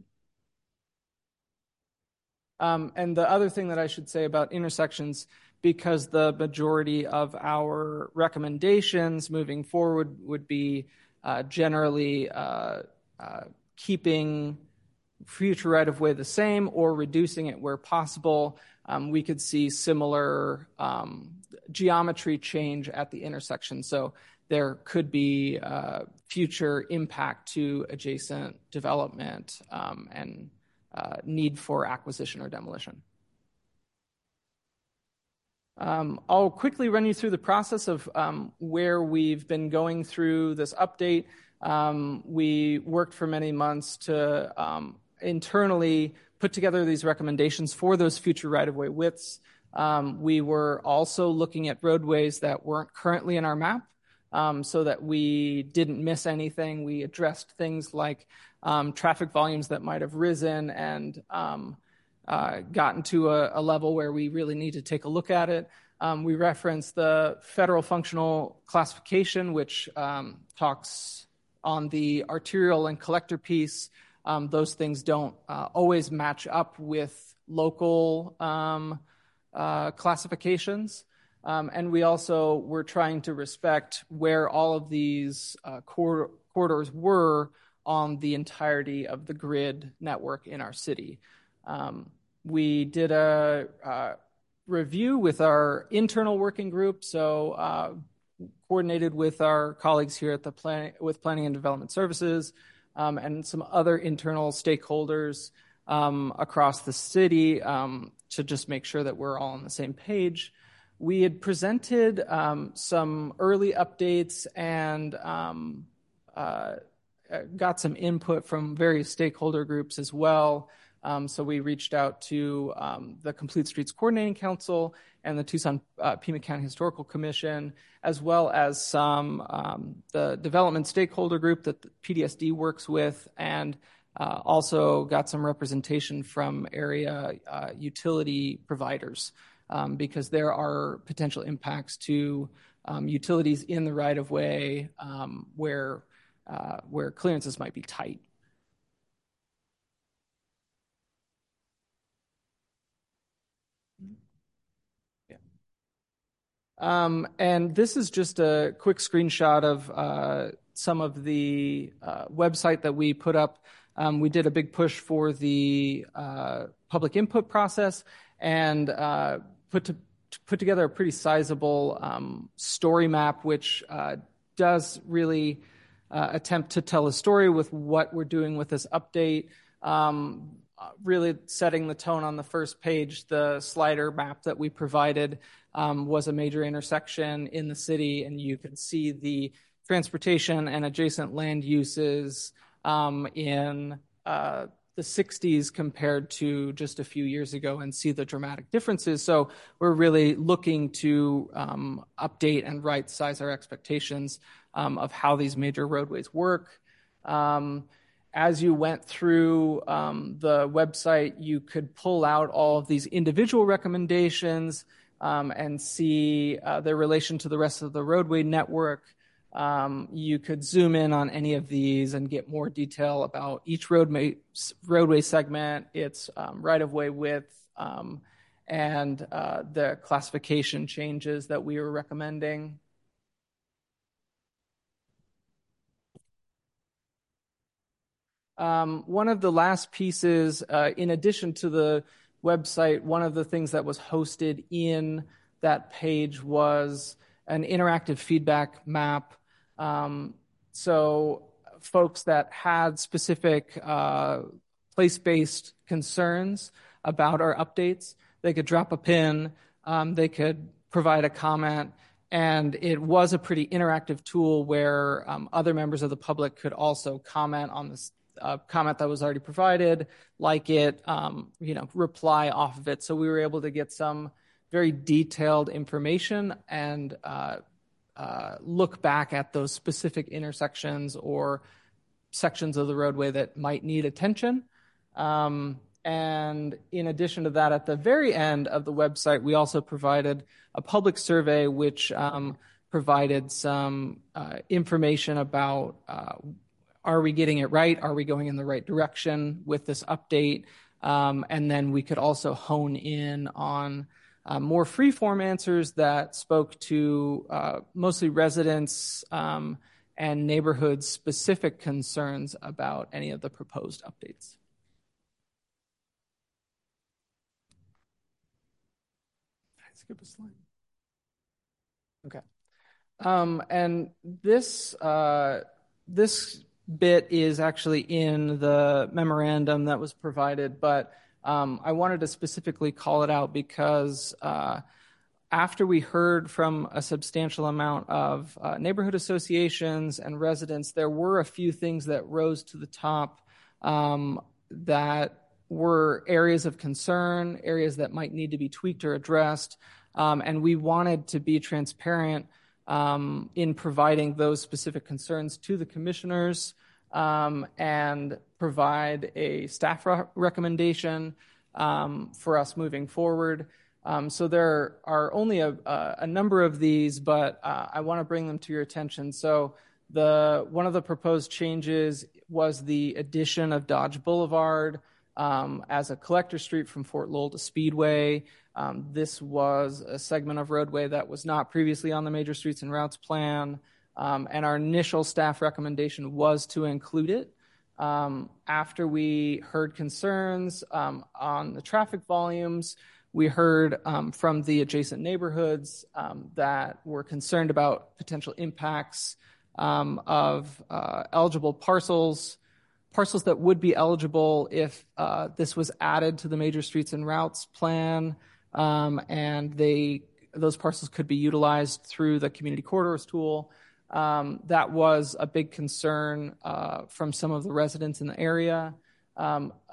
[SPEAKER 12] And the other thing that I should say about intersections, because the majority of our recommendations moving forward would be generally keeping future right-of-way the same or reducing it where possible, we could see similar geometry change at the intersection. So there could be future impact to adjacent development and need for acquisition or demolition. I'll quickly run you through the process of where we've been going through this update. We worked for many months to internally put together these recommendations for those future right-of-way widths. We were also looking at roadways that weren't currently in our map so that we didn't miss anything. We addressed things like traffic volumes that might have risen and gotten to a level where we really need to take a look at it. We referenced the federal functional classification, which talks on the arterial and collector piece. Those things don't always match up with local classifications. And we also were trying to respect where all of these corridors were on the entirety of the grid network in our city. We did a review with our internal working group, so coordinated with our colleagues here at the Planning and Development Services and some other internal stakeholders across the city to just make sure that we're all on the same page. We had presented some early updates and got some input from various stakeholder groups as well. So we reached out to the Complete Streets Coordinating Council and the Tucson Pima County Historical Commission, as well as the development stakeholder group that the PDSD works with, and also got some representation from area utility providers, because there are potential impacts to utilities in the right-of-way where clearances might be tight. And this is just a quick screenshot of some of the website that we put up. We did a big push for the public input process and put together a pretty sizable story map, which does really attempt to tell a story with what we're doing with this update. Really setting the tone on the first page, the slider map that we provided was a major intersection in the city, and you can see the transportation and adjacent land uses in the 60s compared to just a few years ago, and see the dramatic differences. So we're really looking to update and right-size our expectations of how these major roadways work. As you went through the website, you could pull out all of these individual recommendations and see their relation to the rest of the roadway network. You could zoom in on any of these and get more detail about each roadway segment, its right-of-way width, and the classification changes that we were recommending. One of the last pieces, in addition to the website, one of the things that was hosted in that page was an interactive feedback map. So folks that had specific place-based concerns about our updates, they could drop a pin, they could provide a comment, and it was a pretty interactive tool where other members of the public could also comment on this comment that was already provided, like it, reply off of it. So we were able to get some very detailed information and look back at those specific intersections or sections of the roadway that might need attention. And in addition to that, at the very end of the website, we also provided a public survey which provided some information about are we getting it right? Are we going in the right direction with this update? And then we could also hone in on more free-form answers that spoke to mostly residents and neighborhood-specific concerns about any of the proposed updates. Skip a slide. Okay. And this bit is actually in the memorandum that was provided, but I wanted to specifically call it out because after we heard from a substantial amount of neighborhood associations and residents, there were a few things that rose to the top that were areas of concern, areas that might need to be tweaked or addressed, and we wanted to be transparent in providing those specific concerns to the commissioners and provide a staff recommendation for us moving forward. So there are only a number of these, but I want to bring them to your attention. So one of the proposed changes was the addition of Dodge Boulevard as a collector street from Fort Lowell to Speedway. This was a segment of roadway that was not previously on the Major Streets and Routes Plan, and our initial staff recommendation was to include it. After we heard concerns on the traffic volumes, we heard from the adjacent neighborhoods that were concerned about potential impacts of eligible parcels that would be eligible if this was added to the Major Streets and Routes Plan, and those parcels could be utilized through the Community Corridors tool. That was a big concern from some of the residents in the area.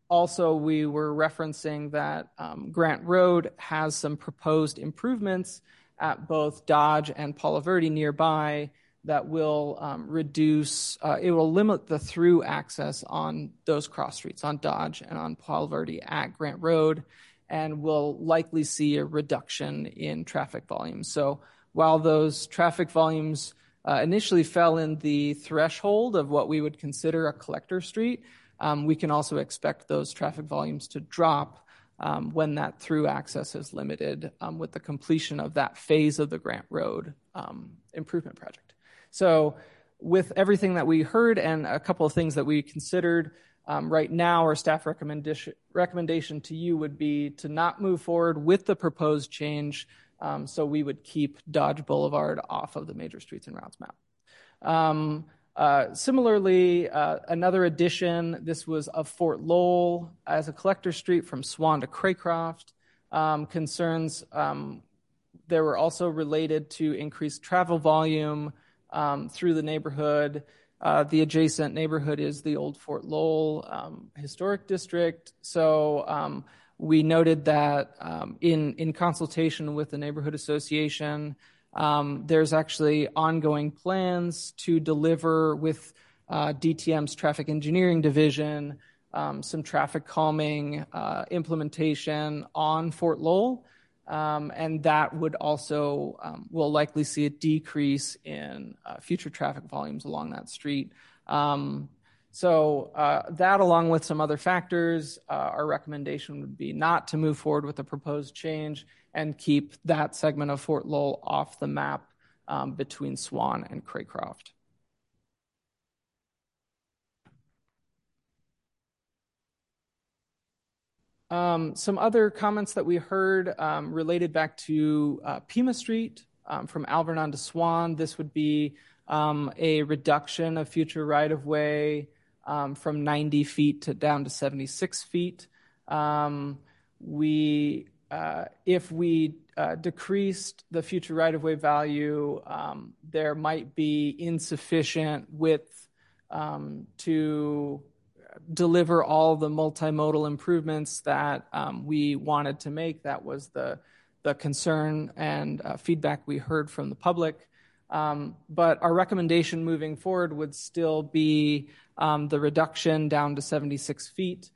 [SPEAKER 12] Also, we were referencing that Grant Road has some proposed improvements at both Dodge and Palo Verde nearby that will it will limit the through access on those cross streets, on Dodge and on Palo Verde at Grant Road, and will likely see a reduction in traffic volumes. So while those traffic volumes initially fell in the threshold of what we would consider a collector street, we can also expect those traffic volumes to drop when that through access is limited with the completion of that phase of the Grant Road improvement project. So with everything that we heard and a couple of things that we considered, right now our staff recommendation to you would be to not move forward with the proposed change, so we would keep Dodge Boulevard off of the major streets and routes map. Similarly, another addition, this was of Fort Lowell as a collector street from Swan to Craycroft. Concerns there were also related to increased travel volume through the neighborhood. The adjacent neighborhood is the old Fort Lowell Historic District. So we noted that in consultation with the neighborhood association, there's actually ongoing plans to deliver with DTM's traffic engineering division some traffic calming implementation on Fort Lowell, and that would also will likely see a decrease in future traffic volumes along that street. So that, along with some other factors, our recommendation would be not to move forward with the proposed change and keep that segment of Fort Lowell off the map between Swan and Craycroft. Some other comments that we heard related back to Pima Street from Alvernon to Swan. This would be a reduction of future right-of-way from 90 feet down to 76 feet. If we decreased the future right-of-way value, there might be insufficient width to deliver all the multimodal improvements that we wanted to make. That was the concern and feedback we heard from the public. But our recommendation moving forward would still be the reduction down to 76 feet.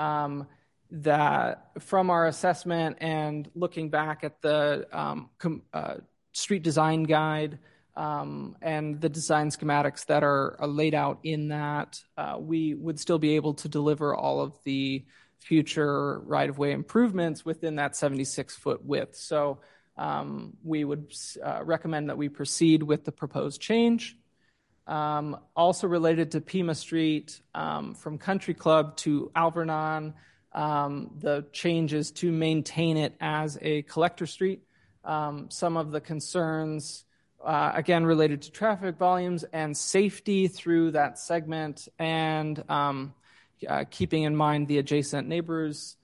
[SPEAKER 12] That from our assessment and looking back at the street design guide and the design schematics that are laid out in that, we would still be able to deliver all of the future right-of-way improvements within that 76-foot width. So we would recommend that we proceed with the proposed change. Also related to Pima Street, from Country Club to Alvernon, the change is to maintain it as a collector street. Some of the concerns, again, related to traffic volumes and safety through that segment, and keeping in mind the adjacent neighbors.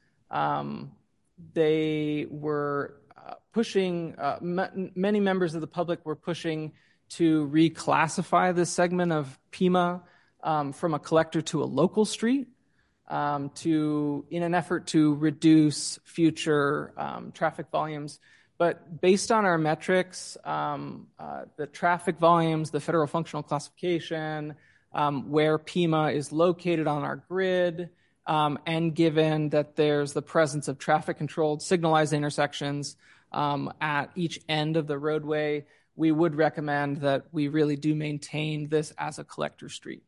[SPEAKER 12] They were pushing, many members of the public were pushing to reclassify this segment of Pima from a collector to a local street in an effort to reduce future traffic volumes. But based on our metrics, the traffic volumes, the federal functional classification, where Pima is located on our grid, and given that there's the presence of traffic-controlled signalized intersections at each end of the roadway, we would recommend that we really do maintain this as a collector street.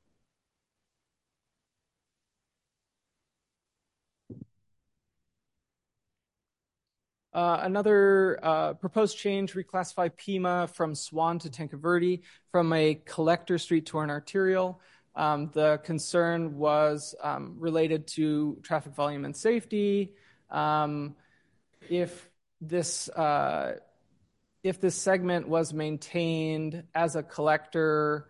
[SPEAKER 12] Another proposed change, reclassify Pima from Swan to Tinker Verde from a collector street to an arterial. The concern was related to traffic volume and safety. If this segment was maintained as a collector,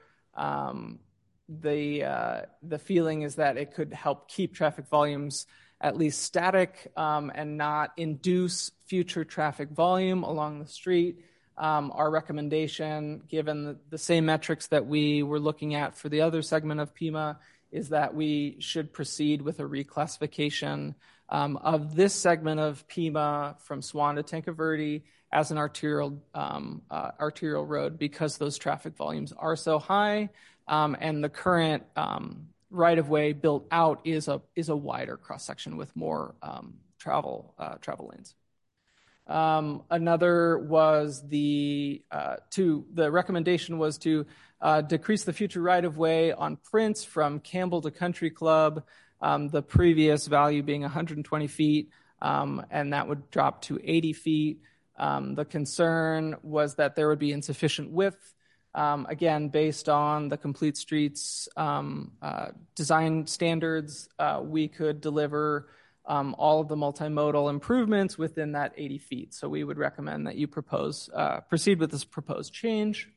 [SPEAKER 12] the feeling is that it could help keep traffic volumes at least static and not induce future traffic volume along the street. Our recommendation, given the same metrics that we were looking at for the other segment of Pima, is that we should proceed with a reclassification of this segment of Pima from Swan to Tanque Verde as an arterial road because those traffic volumes are so high, and the current right-of-way built out is a wider cross-section with more travel lanes. Another was the recommendation was to decrease the future right-of-way on Prince from Campbell to Country Club, the previous value being 120 feet, and that would drop to 80 feet. The concern was that there would be insufficient width. Again, based on the Complete Streets design standards, we could deliver all of the multimodal improvements within that 80 feet. So we would recommend that you proceed with this proposed change.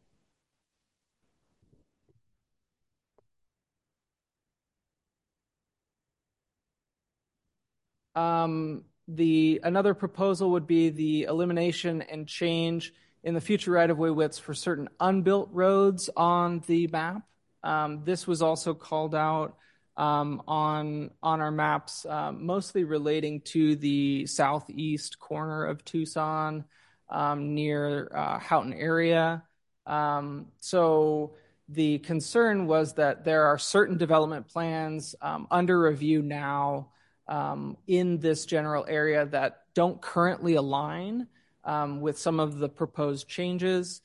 [SPEAKER 12] Another proposal would be the elimination and change in the future right-of-way widths for certain unbuilt roads on the map. This was also called out on our maps, mostly relating to the southeast corner of Tucson, near Houghton area. So the concern was that there are certain development plans under review now in this general area that don't currently align with some of the proposed changes.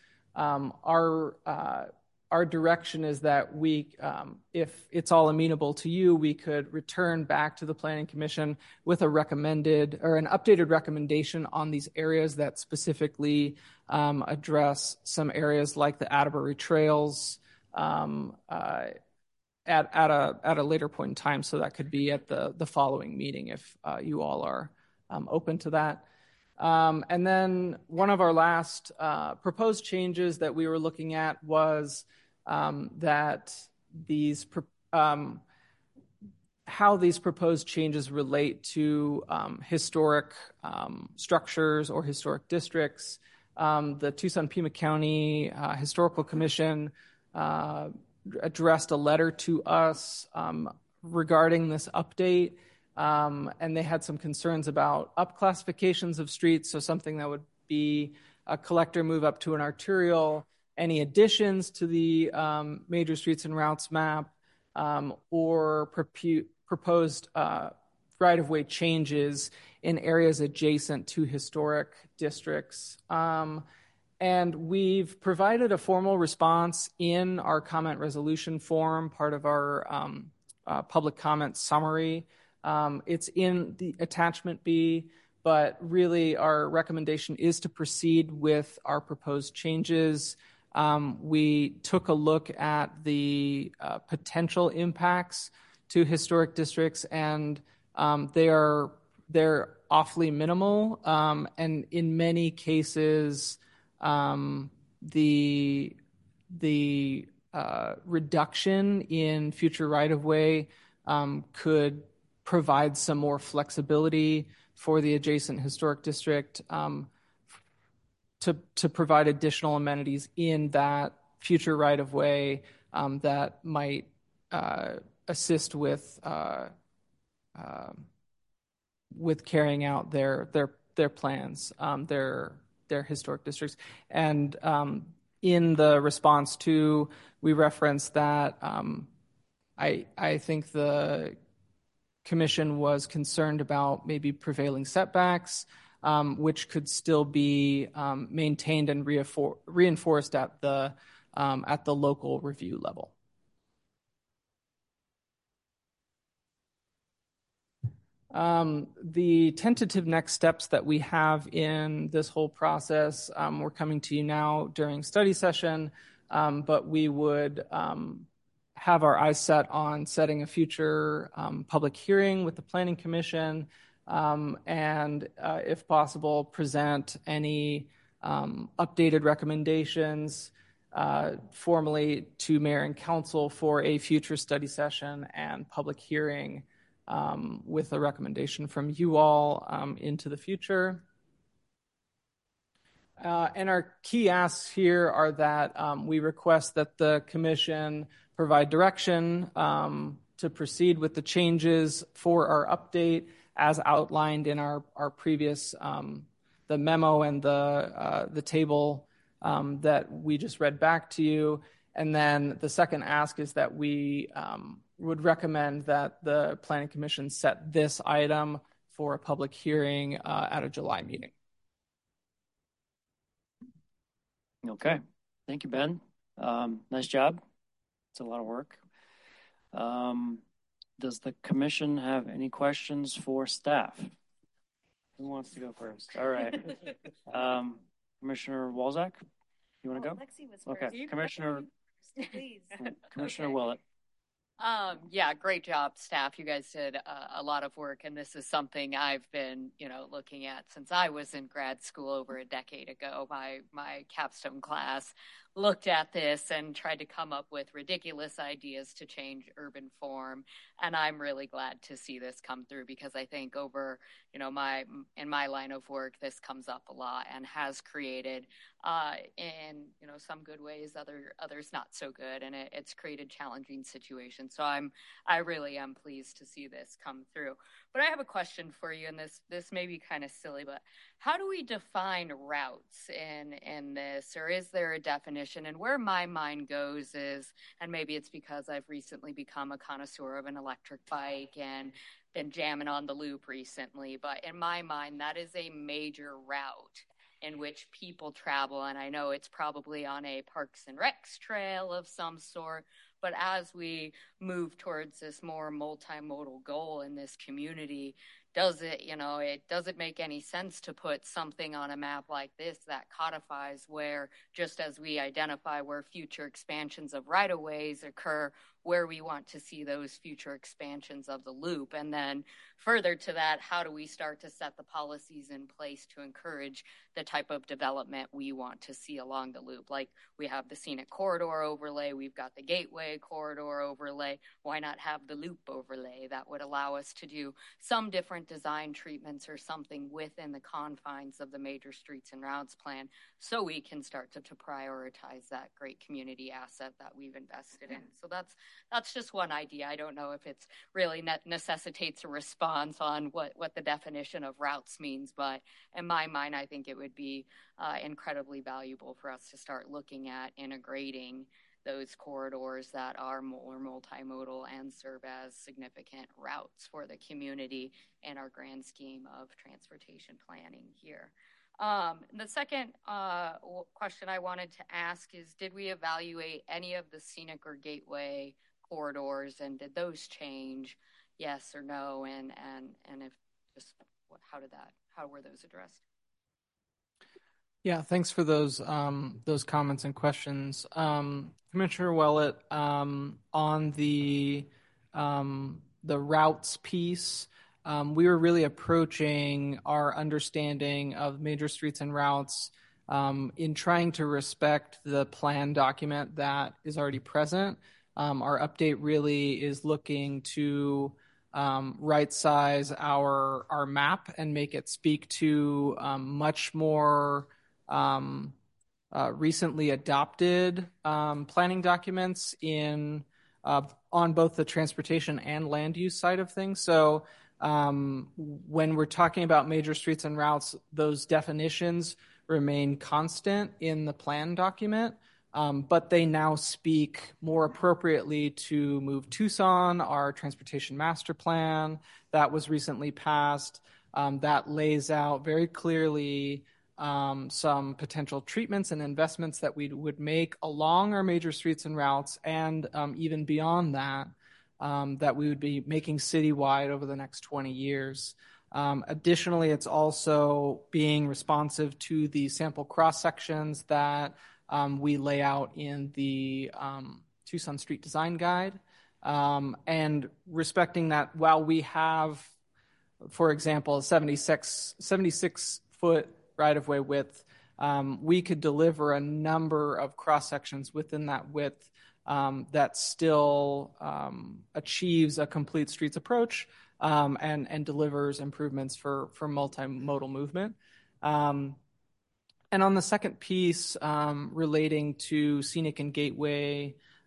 [SPEAKER 12] Our direction is that we, if it's all amenable to you, we could return back to the Planning Commission with a recommended or an updated recommendation on these areas that specifically address some areas like the Atterbury Trails at a later point in time. So that could be at the following meeting if you all are open to that. And then one of our last proposed changes that we were looking at was that how these proposed changes relate to historic structures or historic districts. The Tucson-Pima County Historical Commission addressed a letter to us regarding this update, and they had some concerns about upclassifications of streets, so something that would be a collector move up to an arterial, any additions to the major streets and routes map, or proposed right-of-way changes in areas adjacent to historic districts. And we've provided a formal response in our comment resolution form, part of our public comment summary. It's in the attachment B, but really our recommendation is to proceed with our proposed changes. We took a look at the potential impacts to historic districts, and they're awfully minimal, and in many cases, the reduction in future right-of-way could provide some more flexibility for the adjacent historic district to provide additional amenities in that future right-of-way that might assist with carrying out their plans, their historic districts. And in the response to, we referenced that I think the Commission was concerned about maybe prevailing setbacks, which could still be maintained and reinforced at the local review level. The tentative next steps that we have in this whole process, we're coming to you now during study session, but we would have our eyes set on setting a future public hearing with the Planning Commission, and if possible, present any updated recommendations formally to Mayor and Council for a future study session and public hearing with a recommendation from you all into the future. And our key asks here are that we request that the Commission provide direction to proceed with the changes for our update as outlined in our previous the memo and the table that we just read back to you. And then the second ask is that we would recommend that the Planning Commission set this item for a public hearing at a July meeting.
[SPEAKER 4] Okay. Thank you, Ben. Nice job. It's a lot of work. Does the commission have any questions for staff? Who wants to go first? All right. Commissioner Walczak, you want to go?
[SPEAKER 5] Lexi was
[SPEAKER 4] okay.
[SPEAKER 5] First.
[SPEAKER 4] Commissioner,
[SPEAKER 5] please.
[SPEAKER 4] Commissioner Willett.
[SPEAKER 13] Yeah, great job, staff. You guys did a lot of work, and this is something I've been, looking at since I was in grad school over a decade ago. My capstone class looked at this and tried to come up with ridiculous ideas to change urban form, and I'm really glad to see this come through because I think over, in my line of work, this comes up a lot and has created, in some good ways, others not so good, and it's created challenging situations. So I really am pleased to see this come through. But I have a question for you, and this may be kind of silly, but how do we define routes in this, or is there a definition? And where my mind goes is, and maybe it's because I've recently become a connoisseur of an electric bike and been jamming on the loop recently, but in my mind, that is a major route in which people travel, and I know it's probably on a Parks and Recs trail of some sort, but as we move towards this more multimodal goal in this community, does it make any sense to put something on a map like this that codifies where, just as we identify where future expansions of right-of-ways occur, where we want to see those future expansions of the loop? And then further to that, how do we start to set the policies in place to encourage the type of development we want to see along the loop? Like we have the scenic corridor overlay, we've got the gateway corridor overlay. Why not have the loop overlay that would allow us to do some different design treatments or something within the confines of the major streets and routes plan so we can start to prioritize that great community asset that we've invested in? So that's just one idea. I don't know if it's really necessitates a response on what the definition of routes means, but in my mind, I think it would be incredibly valuable for us to start looking at integrating those corridors that are more multimodal and serve as significant routes for the community in our grand scheme of transportation planning here. The second question I wanted to ask is, did we evaluate any of the scenic or gateway corridors, and did those change, yes or no? And if just how were those addressed?
[SPEAKER 12] Yeah, thanks for those comments and questions. Commissioner Willett, on the routes piece, we were really approaching our understanding of major streets and routes in trying to respect the plan document that is already present. Our update really is looking to right size our map and make it speak to much more recently adopted planning documents on both the transportation and land use side of things. So when we're talking about major streets and routes, those definitions remain constant in the plan document, but they now speak more appropriately to Move Tucson, our transportation master plan that was recently passed, that lays out very clearly some potential treatments and investments that we would make along our major streets and routes, and even beyond that, that we would be making citywide over the next 20 years. Additionally, it's also being responsive to the sample cross-sections that we lay out in the Tucson Street Design Guide, and respecting that while we have, for example, a 76-foot right-of-way width, we could deliver a number of cross-sections within that width that still achieves a complete streets approach and delivers improvements for multimodal movement. And on the second piece relating to scenic and gateway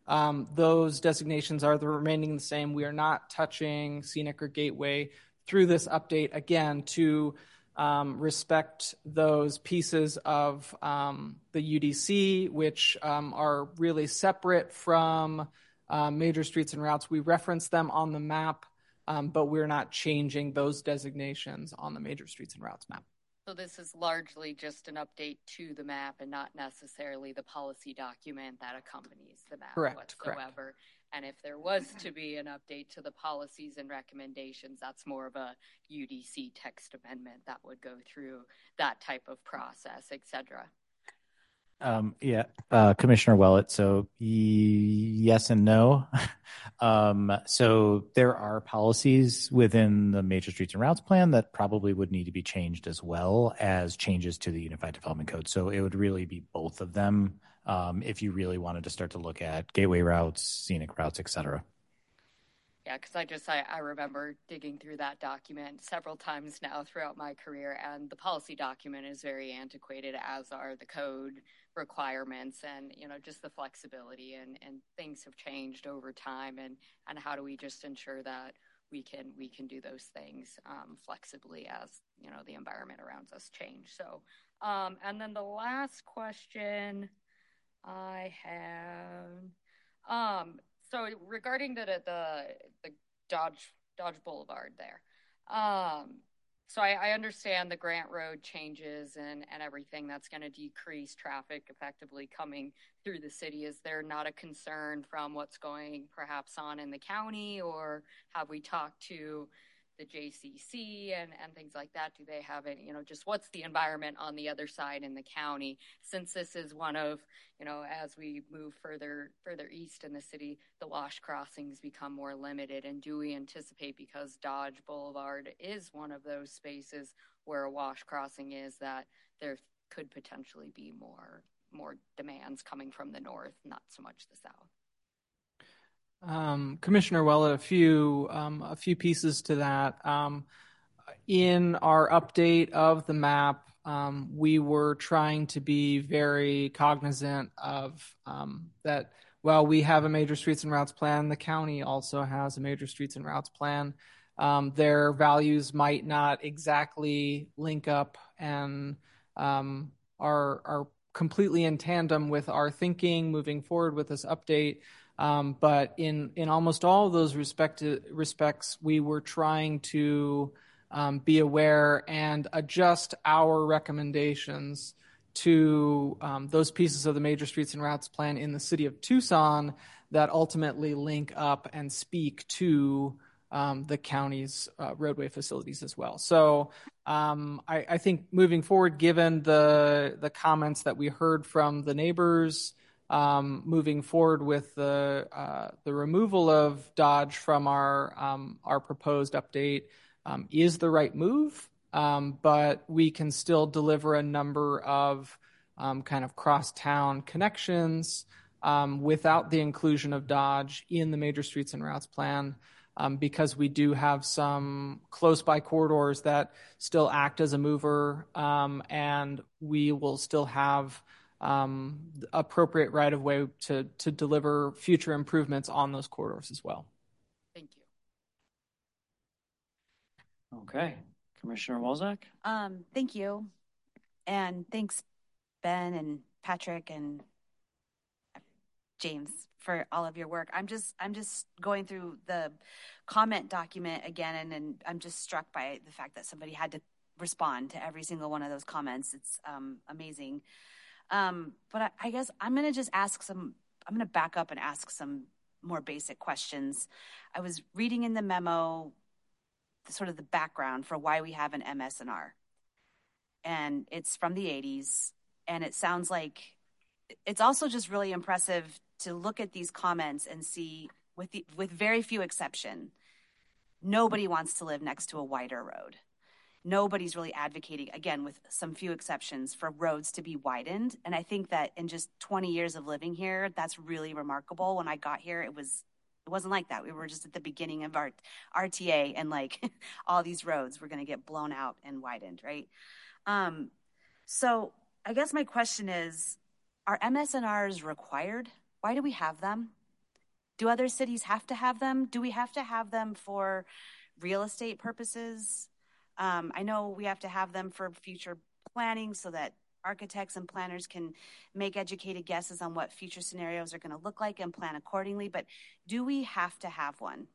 [SPEAKER 12] Those designations are remaining the same. We are not touching scenic or gateway through this update, again, to respect those pieces of the UDC, which are really separate from major streets and routes. We reference them on the map, but we're not changing those designations on the major streets and routes map.
[SPEAKER 13] So this is largely just an update to the map and not necessarily the policy document that accompanies the map whatsoever.
[SPEAKER 12] Correct.
[SPEAKER 13] And if there was to be an update to the policies and recommendations, that's more of a UDC text amendment that would go through that type of process, et cetera.
[SPEAKER 10] Commissioner Willett. So yes and no. So there are policies within the Major Streets and Routes Plan that probably would need to be changed, as well as changes to the Unified Development Code. So it would really be both of them if you really wanted to start to look at gateway routes, scenic routes, et cetera.
[SPEAKER 13] Yeah, because I remember digging through that document several times now throughout my career, and the policy document is very antiquated, as are the code requirements, and just the flexibility and things have changed over time, and how do we just ensure that we can do those things flexibly as the environment around us change. So and then the last question I have, so regarding the Dodge Boulevard there, so I understand the Grant Road changes and everything that's going to decrease traffic effectively coming through the city. Is there not a concern from what's going perhaps on in the county, or have we talked to the JCC and things like that? Do they have any, just what's the environment on the other side in the county? Since this is one of, as we move further east in the city, the wash crossings become more limited. And do we anticipate, because Dodge Boulevard is one of those spaces where a wash crossing is, that there could potentially be more demands coming from the north, not so much the south?
[SPEAKER 12] Commissioner Wella, a few pieces to that. In our update of the map, we were trying to be very cognizant of that. While we have a major streets and routes plan, the county also has a major streets and routes plan. Their values might not exactly link up and are completely in tandem with our thinking moving forward with this update. But in almost all of those respects, we were trying to be aware and adjust our recommendations to those pieces of the major streets and routes plan in the city of Tucson that ultimately link up and speak to the county's roadway facilities as well. So I think moving forward, given the comments that we heard from the neighbors, moving forward with the removal of Dodge from our proposed update is the right move, but we can still deliver a number of kind of cross-town connections without the inclusion of Dodge in the major streets and routes plan, because we do have some close-by corridors that still act as a mover, and we will still have appropriate right-of-way to deliver future improvements on those corridors as well.
[SPEAKER 13] Thank you.
[SPEAKER 4] Okay. Commissioner Wolzak?
[SPEAKER 14] Thank you. And thanks, Ben and Patrick and James, for all of your work. I'm just going through the comment document again, and I'm just struck by the fact that somebody had to respond to every single one of those comments. It's amazing. But I guess I'm going to back up and ask some more basic questions. I was reading in the memo sort of the background for why we have an MSNR. And it's from the 80s. And it sounds like it's also just really impressive to look at these comments and see, with very few exception, nobody wants to live next to a wider road. Nobody's really advocating, again, with some few exceptions, for roads to be widened. And I think that in just 20 years of living here, that's really remarkable. When I got here, it wasn't like that. We were just at the beginning of our RTA, and like all these roads were going to get blown out and widened, right? So I guess my question is, are MSNRs required? Why do we have them? Do other cities have to have them? Do we have to have them for real estate purposes? I know we have to have them for future planning so that architects and planners can make educated guesses on what future scenarios are going to look like and plan accordingly. But do we have to have one?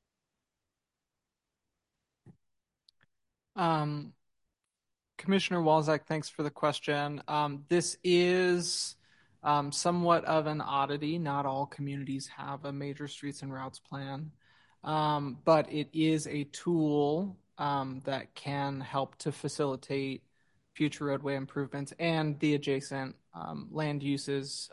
[SPEAKER 12] Commissioner Walczak, thanks for the question. This is somewhat of an oddity. Not all communities have a major streets and routes plan, but it is a tool that can help to facilitate future roadway improvements and the adjacent land uses.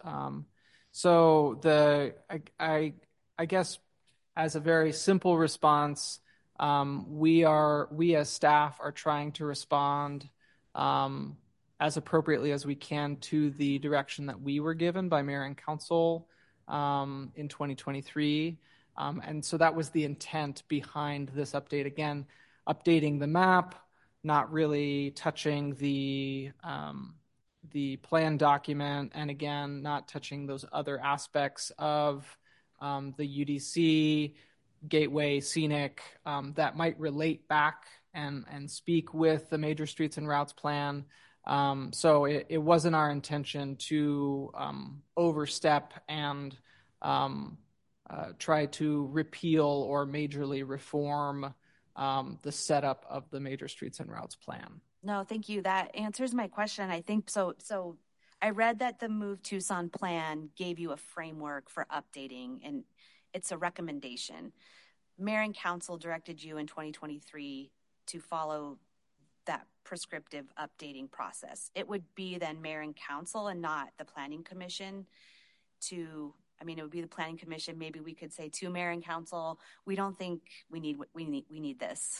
[SPEAKER 12] So I guess as a very simple response, we as staff are trying to respond as appropriately as we can to the direction that we were given by Mayor and Council in 2023. And so that was the intent behind this update. Again, updating the map, not really touching the plan document, and again, not touching those other aspects of the UDC, Gateway, Scenic, that might relate back and speak with the major streets and routes plan. So it wasn't our intention to overstep and try to repeal or majorly reform the setup of the major streets and routes plan.
[SPEAKER 14] No, thank you. That answers my question. I think so. So I read that the Move Tucson plan gave you a framework for updating, and it's a recommendation. Mayor and Council directed you in 2023 to follow that prescriptive updating process. It would be then Mayor and Council and not the Planning Commission it would be the Planning Commission. Maybe we could say to Mayor and Council, we don't think we need this.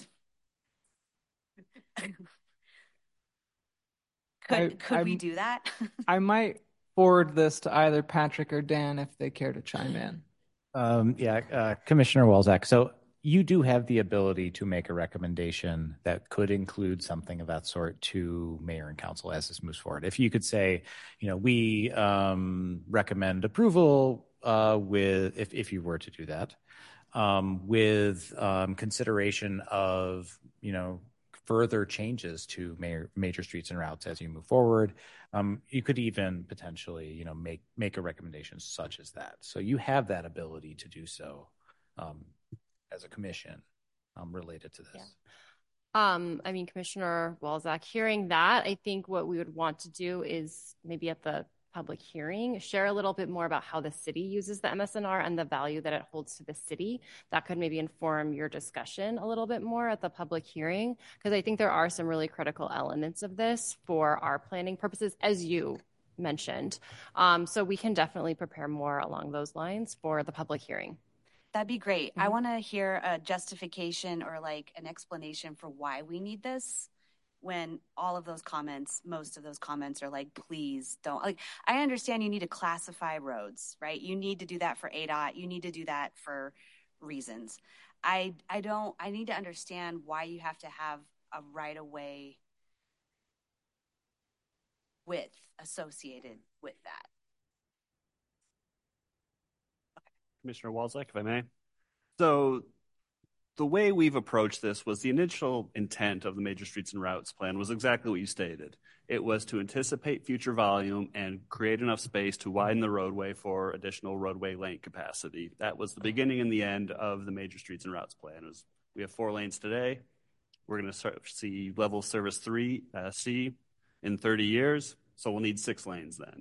[SPEAKER 14] Could we do that?
[SPEAKER 12] I might forward this to either Patrick or Dan if they care to chime in.
[SPEAKER 10] Commissioner Walczak. So you do have the ability to make a recommendation that could include something of that sort to Mayor and Council as this moves forward. If you could say, we recommend approval if you were to do that, with consideration of, further changes to major streets and routes as you move forward. You could even potentially, make a recommendation such as that. So you have that ability to do so as a commission related to this.
[SPEAKER 15] Yeah. Commissioner Walczak, hearing that, I think what we would want to do is maybe at the public hearing, share a little bit more about how the city uses the MSNR and the value that it holds to the city. That could maybe inform your discussion a little bit more at the public hearing, because I think there are some really critical elements of this for our planning purposes, as you mentioned. So we can definitely prepare more along those lines for the public hearing.
[SPEAKER 14] That'd be great. Mm-hmm. I want to hear a justification or an explanation for why we need this, when most of those comments are please don't. I understand you need to classify roads, right? You need to do that for ADOT. You need to do that for reasons. I need to understand why you have to have a right-of-way width associated with that.
[SPEAKER 1] Okay. Commissioner Walczak, if I may. So the way we've approached this was the initial intent of the Major Streets and Routes plan was exactly what you stated. It was to anticipate future volume and create enough space to widen the roadway for additional roadway lane capacity. That was the beginning and the end of the Major Streets and Routes plan. We have 4 lanes today. We're going to see level service 3C in 30 years, so we'll need 6 lanes then.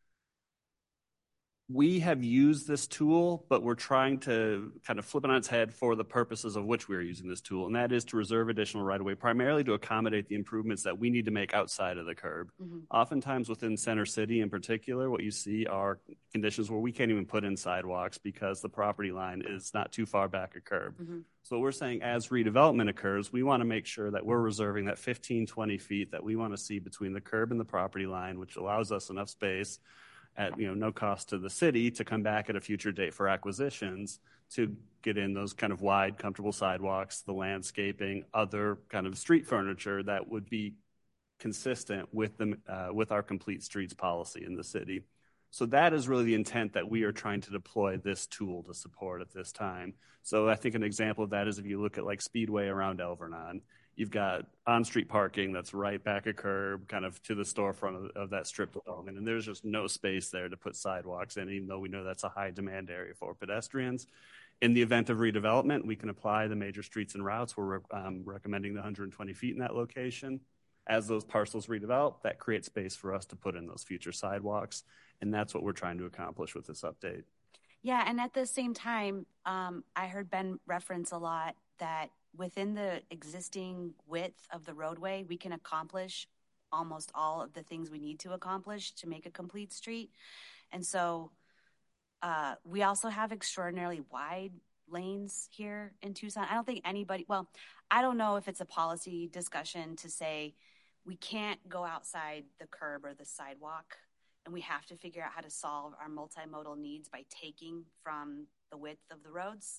[SPEAKER 1] We have used this tool, but we're trying to kind of flip it on its head for the purposes of which we're using this tool, and that is to reserve additional right-of-way, primarily to accommodate the improvements that we need to make outside of the curb. Mm-hmm. Oftentimes within Center City in particular, what you see are conditions where we can't even put in sidewalks because the property line is not too far back a curb. Mm-hmm. So we're saying as redevelopment occurs, we want to make sure that we're reserving that 15, 20 feet that we want to see between the curb and the property line, which allows us enough space at no cost to the city to come back at a future date for acquisitions to get in those kind of wide, comfortable sidewalks, the landscaping, other kind of street furniture that would be consistent with our complete streets policy in the city. So that is really the intent that we are trying to deploy this tool to support at this time. So I think an example of that is if you look at like Speedway around Elvernon, you've got on-street parking that's right back a curb, kind of to the storefront of that strip development. And there's just no space there to put sidewalks in, even though we know that's a high demand area for pedestrians. In the event of redevelopment, we can apply the major streets and routes. We're recommending the 120 feet in that location. As those parcels redevelop, that creates space for us to put in those future sidewalks. And that's what we're trying to accomplish with this update.
[SPEAKER 14] Yeah, and at the same time, I heard Ben reference a lot that within the existing width of the roadway, we can accomplish almost all of the things we need to accomplish to make a complete street. And so we also have extraordinarily wide lanes here in Tucson. I don't think anybody, well, I don't know if it's a policy discussion to say we can't go outside the curb or the sidewalk, and we have to figure out how to solve our multimodal needs by taking from the width of the roads.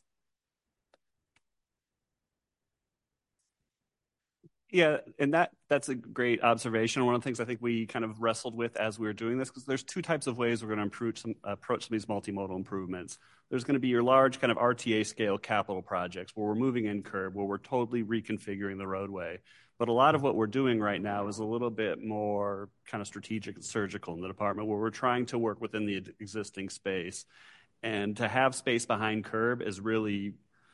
[SPEAKER 1] Yeah, and that's a great observation. One of the things I think we kind of wrestled with as we were doing this, because there's two types of ways we're going to approach some of these multimodal improvements. There's going to be your large kind of RTA scale capital projects where we're moving in curb, where we're totally reconfiguring the roadway. But a lot of what we're doing right now is a little bit more kind of strategic and surgical in the department, where we're trying to work within the existing space. And to have space behind curb is really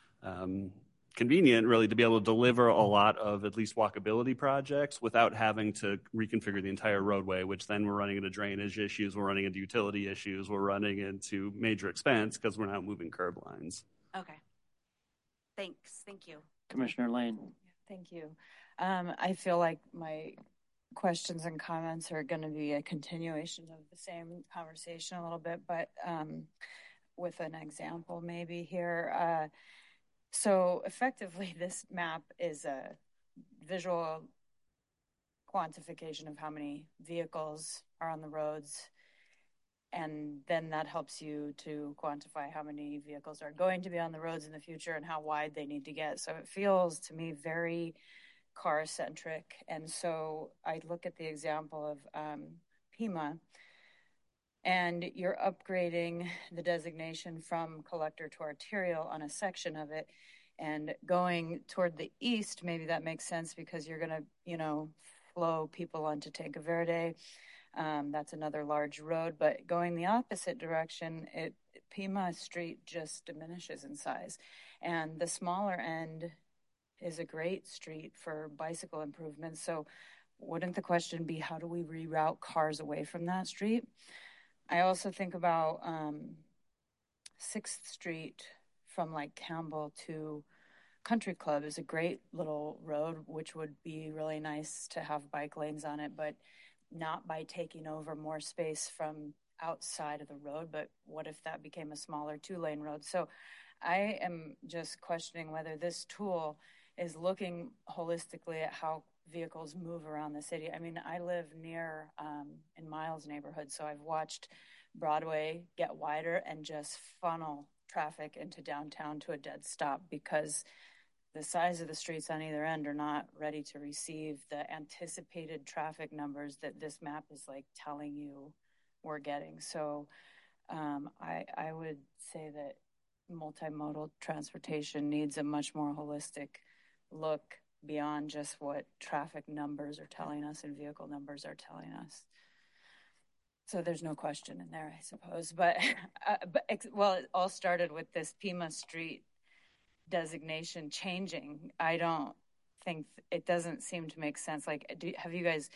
[SPEAKER 1] convenient, really, to be able to deliver a lot of at least walkability projects without having to reconfigure the entire roadway, which then we're running into drainage issues, we're running into utility issues, we're running into major expense because we're now moving curb lines.
[SPEAKER 14] Okay. Thanks. Thank you.
[SPEAKER 4] Commissioner Lane.
[SPEAKER 5] Thank you. I feel like my questions and comments are going to be a continuation of the same conversation a little bit, but with an example maybe here. So effectively, this map is a visual quantification of how many vehicles are on the roads, and then that helps you to quantify how many vehicles are going to be on the roads in the future and how wide they need to get. So it feels to me very car-centric. And so I look at the example of Pima, and you're upgrading the designation from collector to arterial on a section of it, and going toward the east, maybe that makes sense because you're going to, flow people onto Tanque Verde. That's another large road, but going the opposite direction, Pima Street just diminishes in size. And the smaller end is a great street for bicycle improvements. So wouldn't the question be, how do we reroute cars away from that street? I also think about 6th Street from like Campbell to Country Club is a great little road, which would be really nice to have bike lanes on it, but not by taking over more space from outside of the road. But what if that became a smaller 2-lane road? So I am just questioning whether this tool is looking holistically at how vehicles move around the city. I mean, I live near in Miles neighborhood, so I've watched Broadway get wider and just funnel traffic into downtown to a dead stop because the size of the streets on either end are not ready to receive the anticipated traffic numbers that this map is like telling you we're getting. So I would say that multimodal transportation needs a much more holistic look beyond just what traffic numbers are telling us and vehicle numbers are telling us. So there's no question in there, I suppose. But it all started with this Pima Street designation changing. I don't think it doesn't seem to make sense. Like, have you guys?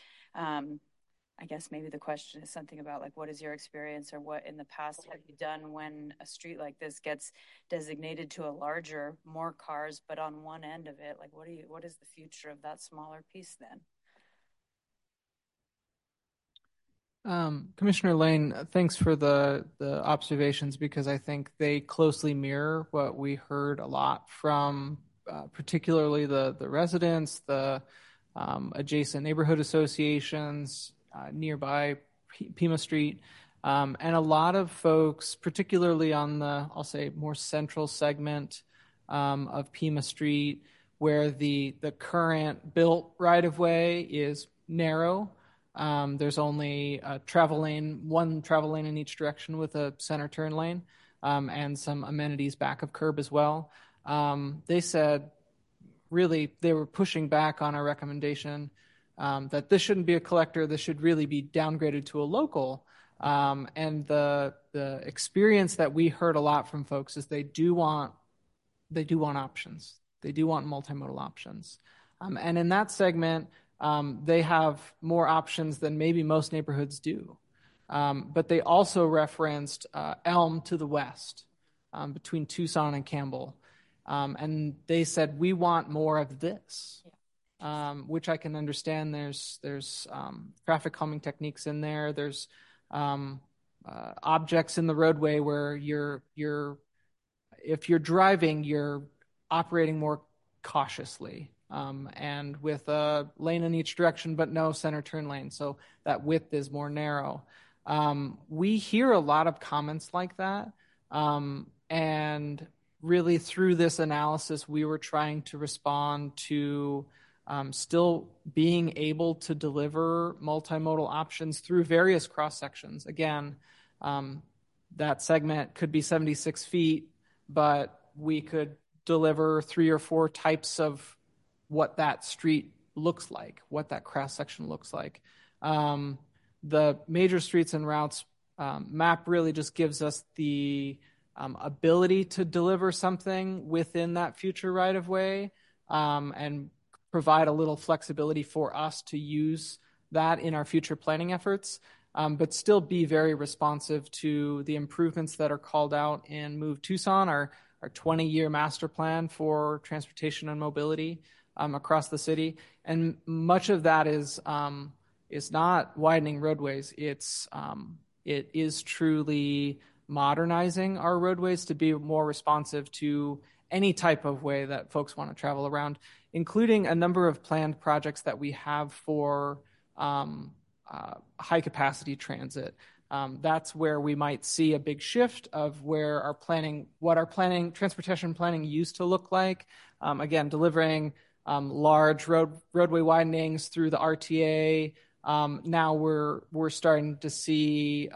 [SPEAKER 5] I guess maybe the question is something about like, what is your experience, or what in the past have you done when a street like this gets designated to a larger, more cars, but on one end of it? Like, what is the future of that smaller piece then?
[SPEAKER 12] Commissioner Lane, thanks for the observations, because I think they closely mirror what we heard a lot from particularly the residents, the adjacent neighborhood associations nearby Pima Street, and a lot of folks, particularly on the, I'll say, more central segment of Pima Street, where the current built right-of-way is narrow. There's only one travel lane in each direction with a center turn lane, and some amenities back of curb as well. They said, really, they were pushing back on our recommendation that this shouldn't be a collector. This should really be downgraded to a local. And the experience that we heard a lot from folks is they do want options. They do want multimodal options. And in that segment, they have more options than maybe most neighborhoods do. But they also referenced Elm to the west, between Tucson and Campbell. And they said, we want more of this, which I can understand. There's traffic calming techniques in there. There's objects in the roadway where if you're driving, you're operating more cautiously, and with a lane in each direction, but no center turn lane. So that width is more narrow. We hear a lot of comments like that. And really through this analysis, we were trying to respond to still being able to deliver multimodal options through various cross sections. Again, that segment could be 76 feet, but we could deliver 3 or 4 types of what that street looks like, what that cross section looks like. The major streets and routes map really just gives us the ability to deliver something within that future right-of-way, and provide a little flexibility for us to use that in our future planning efforts, but still be very responsive to the improvements that are called out in Move Tucson, our 20-year master plan for transportation and mobility across the city. And much of that is not widening roadways. It is truly modernizing our roadways to be more responsive to any type of way that folks want to travel around, including a number of planned projects that we have for high capacity transit. That's where we might see a big shift of where what our transportation planning used to look like. Again, delivering large roadway widenings through the RTA. Now we're starting to see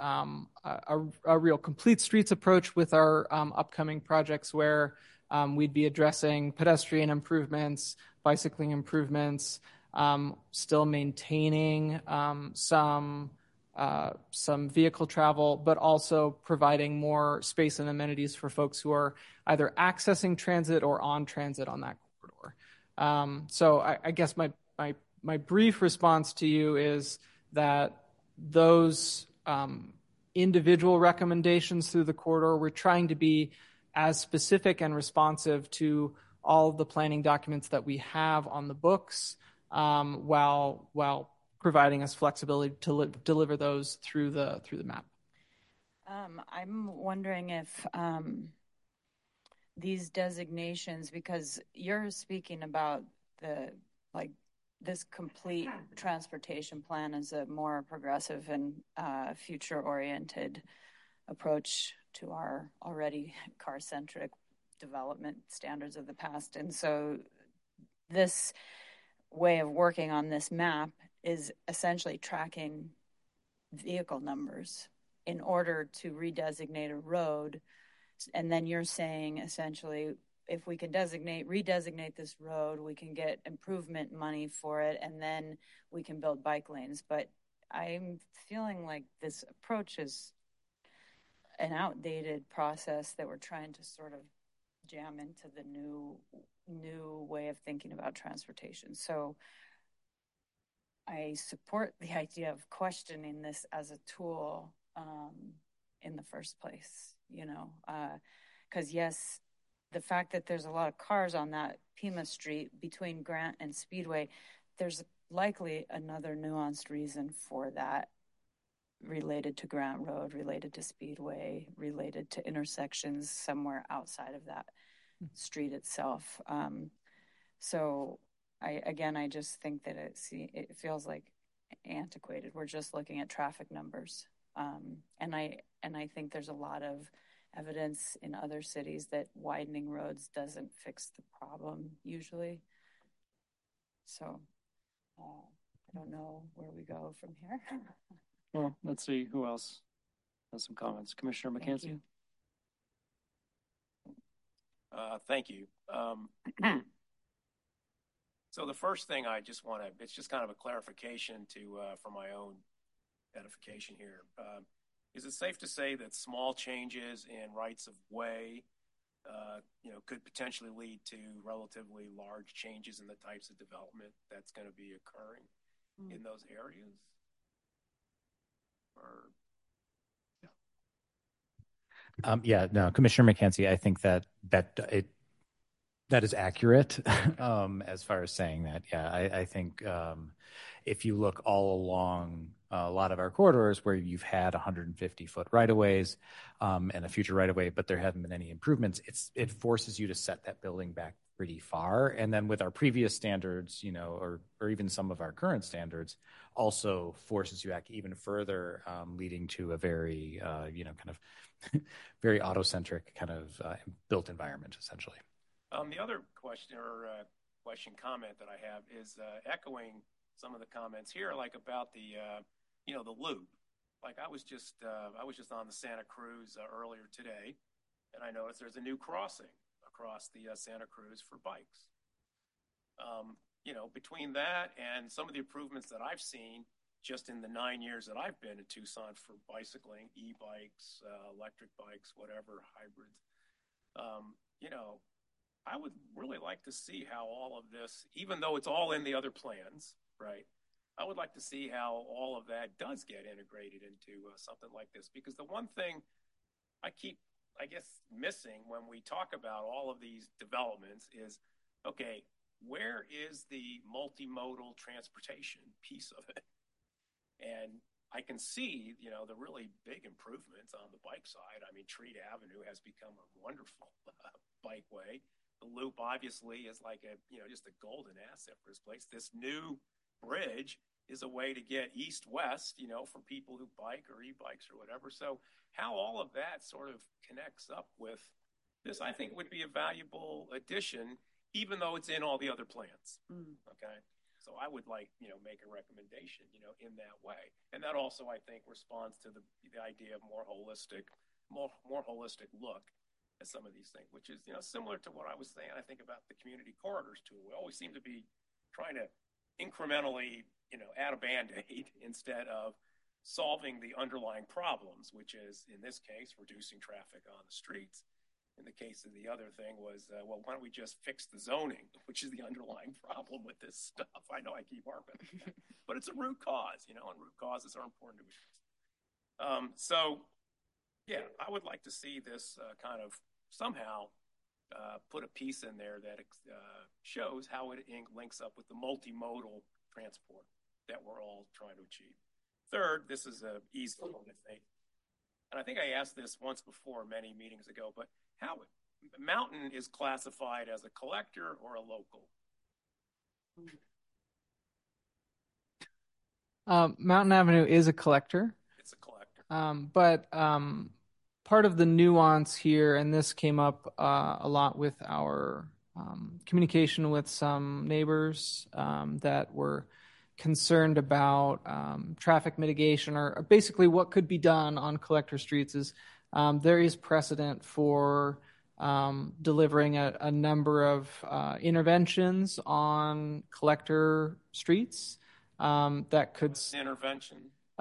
[SPEAKER 12] a real complete streets approach with our upcoming projects where we'd be addressing pedestrian improvements, bicycling improvements, still maintaining some vehicle travel, but also providing more space and amenities for folks who are either accessing transit or on transit on that corridor. So I guess my brief response to you is that those individual recommendations through the corridor, we're trying to be as specific and responsive to all of the planning documents that we have on the books, while providing us flexibility to deliver those through the map.
[SPEAKER 5] I'm wondering if these designations, because you're speaking about this complete transportation plan as a more progressive and future-oriented approach to our already car-centric development standards of the past. And so this way of working on this map is essentially tracking vehicle numbers in order to redesignate a road. And then you're saying essentially, if we can redesignate this road, we can get improvement money for it, and then we can build bike lanes. But I'm feeling like this approach is an outdated process that we're trying to sort of jam into the new way of thinking about transportation. So I support the idea of questioning this as a tool in the first place, because yes, the fact that there's a lot of cars on that Pima Street between Grant and Speedway, there's likely another nuanced reason for that, related to Grant Road, related to Speedway, related to intersections somewhere outside of that street itself. So I just think that it feels like antiquated. We're just looking at traffic numbers. And I think there's a lot of evidence in other cities that widening roads doesn't fix the problem usually. So I don't know where we go from here.
[SPEAKER 4] Well, let's see who else has some comments. Commissioner McKenzie.
[SPEAKER 9] Thank you. So the first thing I just want to, it's just kind of a clarification for my own edification here. Is it safe to say that small changes in rights of way, could potentially lead to relatively large changes in the types of development that's going to be occurring in those areas?
[SPEAKER 10] Commissioner McKenzie, I think that is accurate as far as saying that. Yeah, I think if you look all along a lot of our corridors where you've had 150-foot right-of-ways and a future right-of-way, but there haven't been any improvements, it forces you to set that building back pretty far. And then with our previous standards, or even some of our current standards, also forces you back even further, leading to a very, kind of very autocentric kind of built environment, essentially.
[SPEAKER 9] The other question comment that I have is echoing some of the comments here, like about the loop. Like I was just on the Santa Cruz earlier today, and I noticed there's a new crossing across the Santa Cruz for bikes. Between that and some of the improvements that I've seen just in the 9 years that I've been in Tucson for bicycling, e-bikes, electric bikes, whatever, hybrids, I would really like to see how all of this, even though it's all in the other plans, right? I would like to see how all of that does get integrated into something like this. Because the one thing I keep, missing when we talk about all of these developments is, okay, where is the multimodal transportation piece of it? And I can see, the really big improvements on the bike side. I mean, Treat Avenue has become a wonderful bikeway. The loop obviously is like just a golden asset for this place. This new bridge is a way to get east-west, for people who bike or e-bikes or whatever. So how all of that sort of connects up with this, I think, would be a valuable addition, even though it's in all the other plans. Okay. So I would make a recommendation, in that way. And that also, I think, responds to the idea of more holistic look at some of these things, which is, similar to what I was saying, I think, about the community corridors too. We always seem to be trying to incrementally, add a Band-Aid instead of solving the underlying problems, which is, in this case, reducing traffic on the streets. In the case of the other thing was, why don't we just fix the zoning, which is the underlying problem with this stuff? I know I keep harping on that, but it's a root cause, and root causes are important to me. I would like to see this kind of somehow put a piece in there that shows how it links up with the multimodal transport that we're all trying to achieve. Third, this is an easy one, I think. And I think I asked this once before, many meetings ago, but how Mountain is classified as a collector or a local?
[SPEAKER 12] Mountain Avenue is a collector.
[SPEAKER 9] It's a collector.
[SPEAKER 12] But part of the nuance here, and this came up a lot with our communication with some neighbors that were concerned about traffic mitigation, or basically what could be done on collector streets, is there is precedent for delivering a number of interventions on collector streets that could...
[SPEAKER 9] Intervention?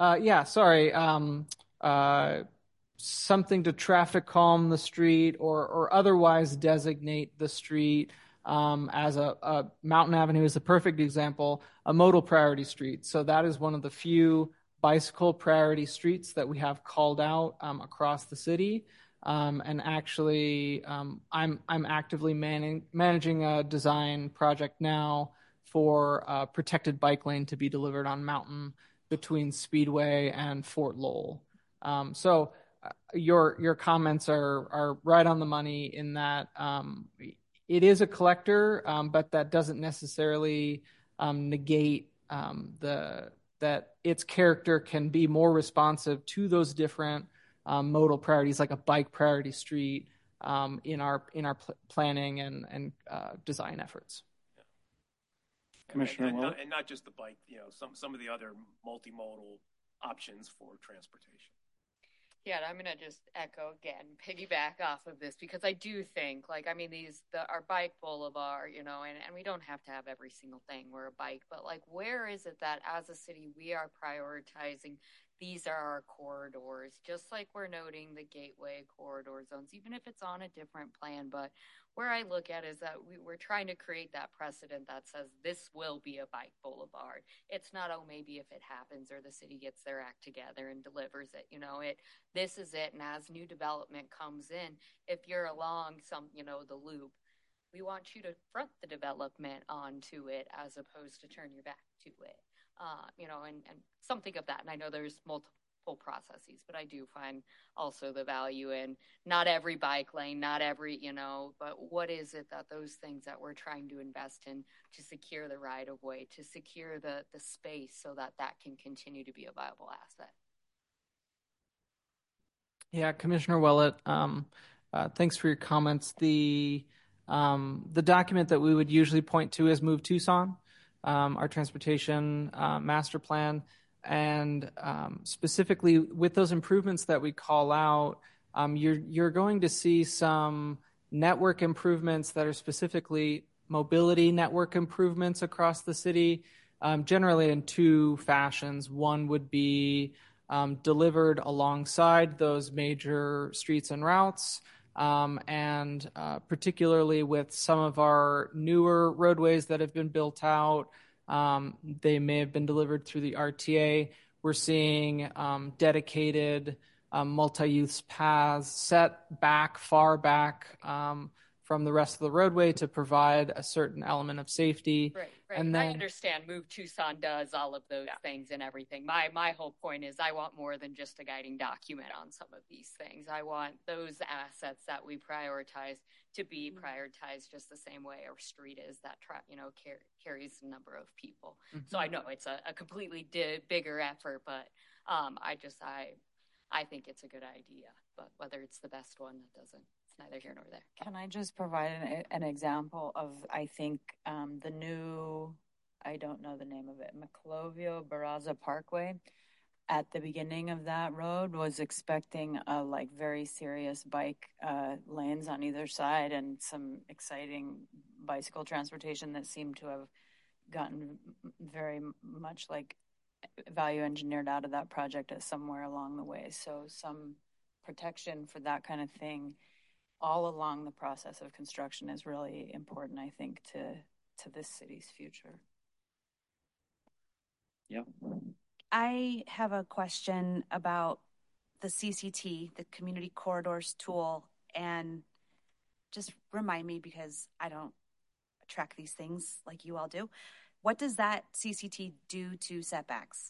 [SPEAKER 12] Something to traffic calm the street or otherwise designate the street as a Mountain Avenue is a perfect example, a modal priority street. So that is one of the few bicycle priority streets that we have called out across the city. And actually, I'm actively managing a design project now for a protected bike lane to be delivered on Mountain between Speedway and Fort Lowell. So your comments are right on the money in that it is a collector, but that doesn't necessarily negate that its character can be more responsive to those different modal priorities, like a bike priority street, in our planning and design efforts.
[SPEAKER 4] Commissioner Willett?
[SPEAKER 9] And not just the bike, some of the other multimodal options for transportation.
[SPEAKER 13] Yeah, and I'm going to just echo again, piggyback off of this, because I do think, our bike boulevard, and we don't have to have every single thing where a bike, but where is it that as a city we are prioritizing these are our corridors, just like we're noting the gateway corridor zones, even if it's on a different plan. But where I look at is that we're trying to create that precedent that says this will be a bike boulevard. It's not, maybe if it happens or the city gets their act together and delivers it, this is it. And as new development comes in, if you're along the loop, we want you to front the development onto it as opposed to turn your back to it. And something of that. And I know there's multiple processes, but I do find also the value in not every bike lane, not every, but what is it that those things that we're trying to invest in to secure the right of way, to secure the space so that can continue to be a viable asset.
[SPEAKER 12] Yeah, Commissioner Willett, thanks for your comments. The document that we would usually point to is Move Tucson, our transportation master plan, and specifically with those improvements that we call out, you're going to see some network improvements that are specifically mobility network improvements across the city, generally in two fashions. One would be delivered alongside those major streets and routes, and particularly with some of our newer roadways that have been built out, they may have been delivered through the RTA. We're seeing dedicated multi-use paths set back, far back from the rest of the roadway to provide a certain element of safety.
[SPEAKER 13] Right.
[SPEAKER 12] And then,
[SPEAKER 13] I understand Move Tucson does all of those things and everything. My whole point is I want more than just a guiding document on some of these things. I want those assets that we prioritize to be prioritized just the same way our street is that carries a number of people. Mm-hmm. So I know it's a completely bigger effort, but I think it's a good idea. But whether it's the best one, that doesn't. Neither here nor there.
[SPEAKER 5] Can I just provide an example of, I think, the new, I don't know the name of it, Maclovio Barraza Parkway. At the beginning of that road was expecting very serious bike lanes on either side and some exciting bicycle transportation that seemed to have gotten very much value engineered out of that project at somewhere along the way. So some protection for that kind of thing all along the process of construction is really important, I think, to this city's future.
[SPEAKER 4] Yeah.
[SPEAKER 14] I have a question about the CCT, the Community Corridors tool, and just remind me, because I don't track these things like you all do. What does that CCT do to setbacks?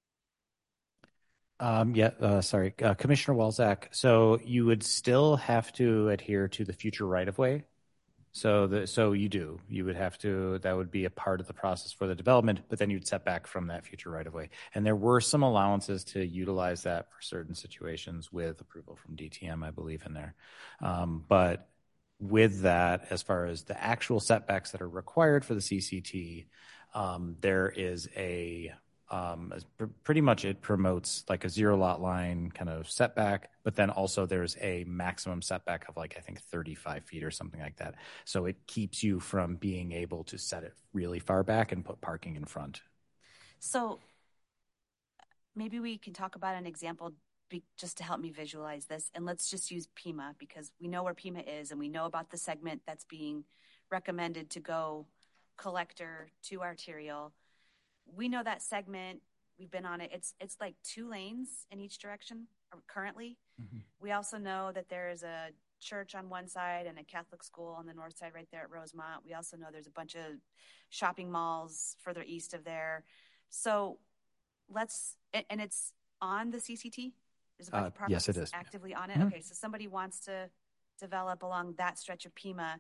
[SPEAKER 10] Commissioner Walczak. So you would still have to adhere to the future right-of-way. So you would have to, that would be a part of the process for the development, but then you'd set back from that future right-of-way. And there were some allowances to utilize that for certain situations with approval from DTM, I believe, in there. But with that, as far as the actual setbacks that are required for the CCT, there is pretty much it promotes a zero lot line kind of setback, but then also there's a maximum setback of I think 35 feet or something like that. So it keeps you from being able to set it really far back and put parking in front.
[SPEAKER 14] So maybe we can talk about an example just to help me visualize this. And let's just use Pima, because we know where Pima is and we know about the segment that's being recommended to go collector to arterial. We know that segment. We've been on it. It's 2 lanes in each direction currently. Mm-hmm. We also know that there is a church on one side and a Catholic school on the north side right there at Rosemont. We also know there's a bunch of shopping malls further east of there. So and it's on the CCT? There's a bunch of properties
[SPEAKER 10] yes, it is.
[SPEAKER 14] Actively on it?
[SPEAKER 10] Mm-hmm.
[SPEAKER 14] Okay, so somebody wants to develop along that stretch of Pima.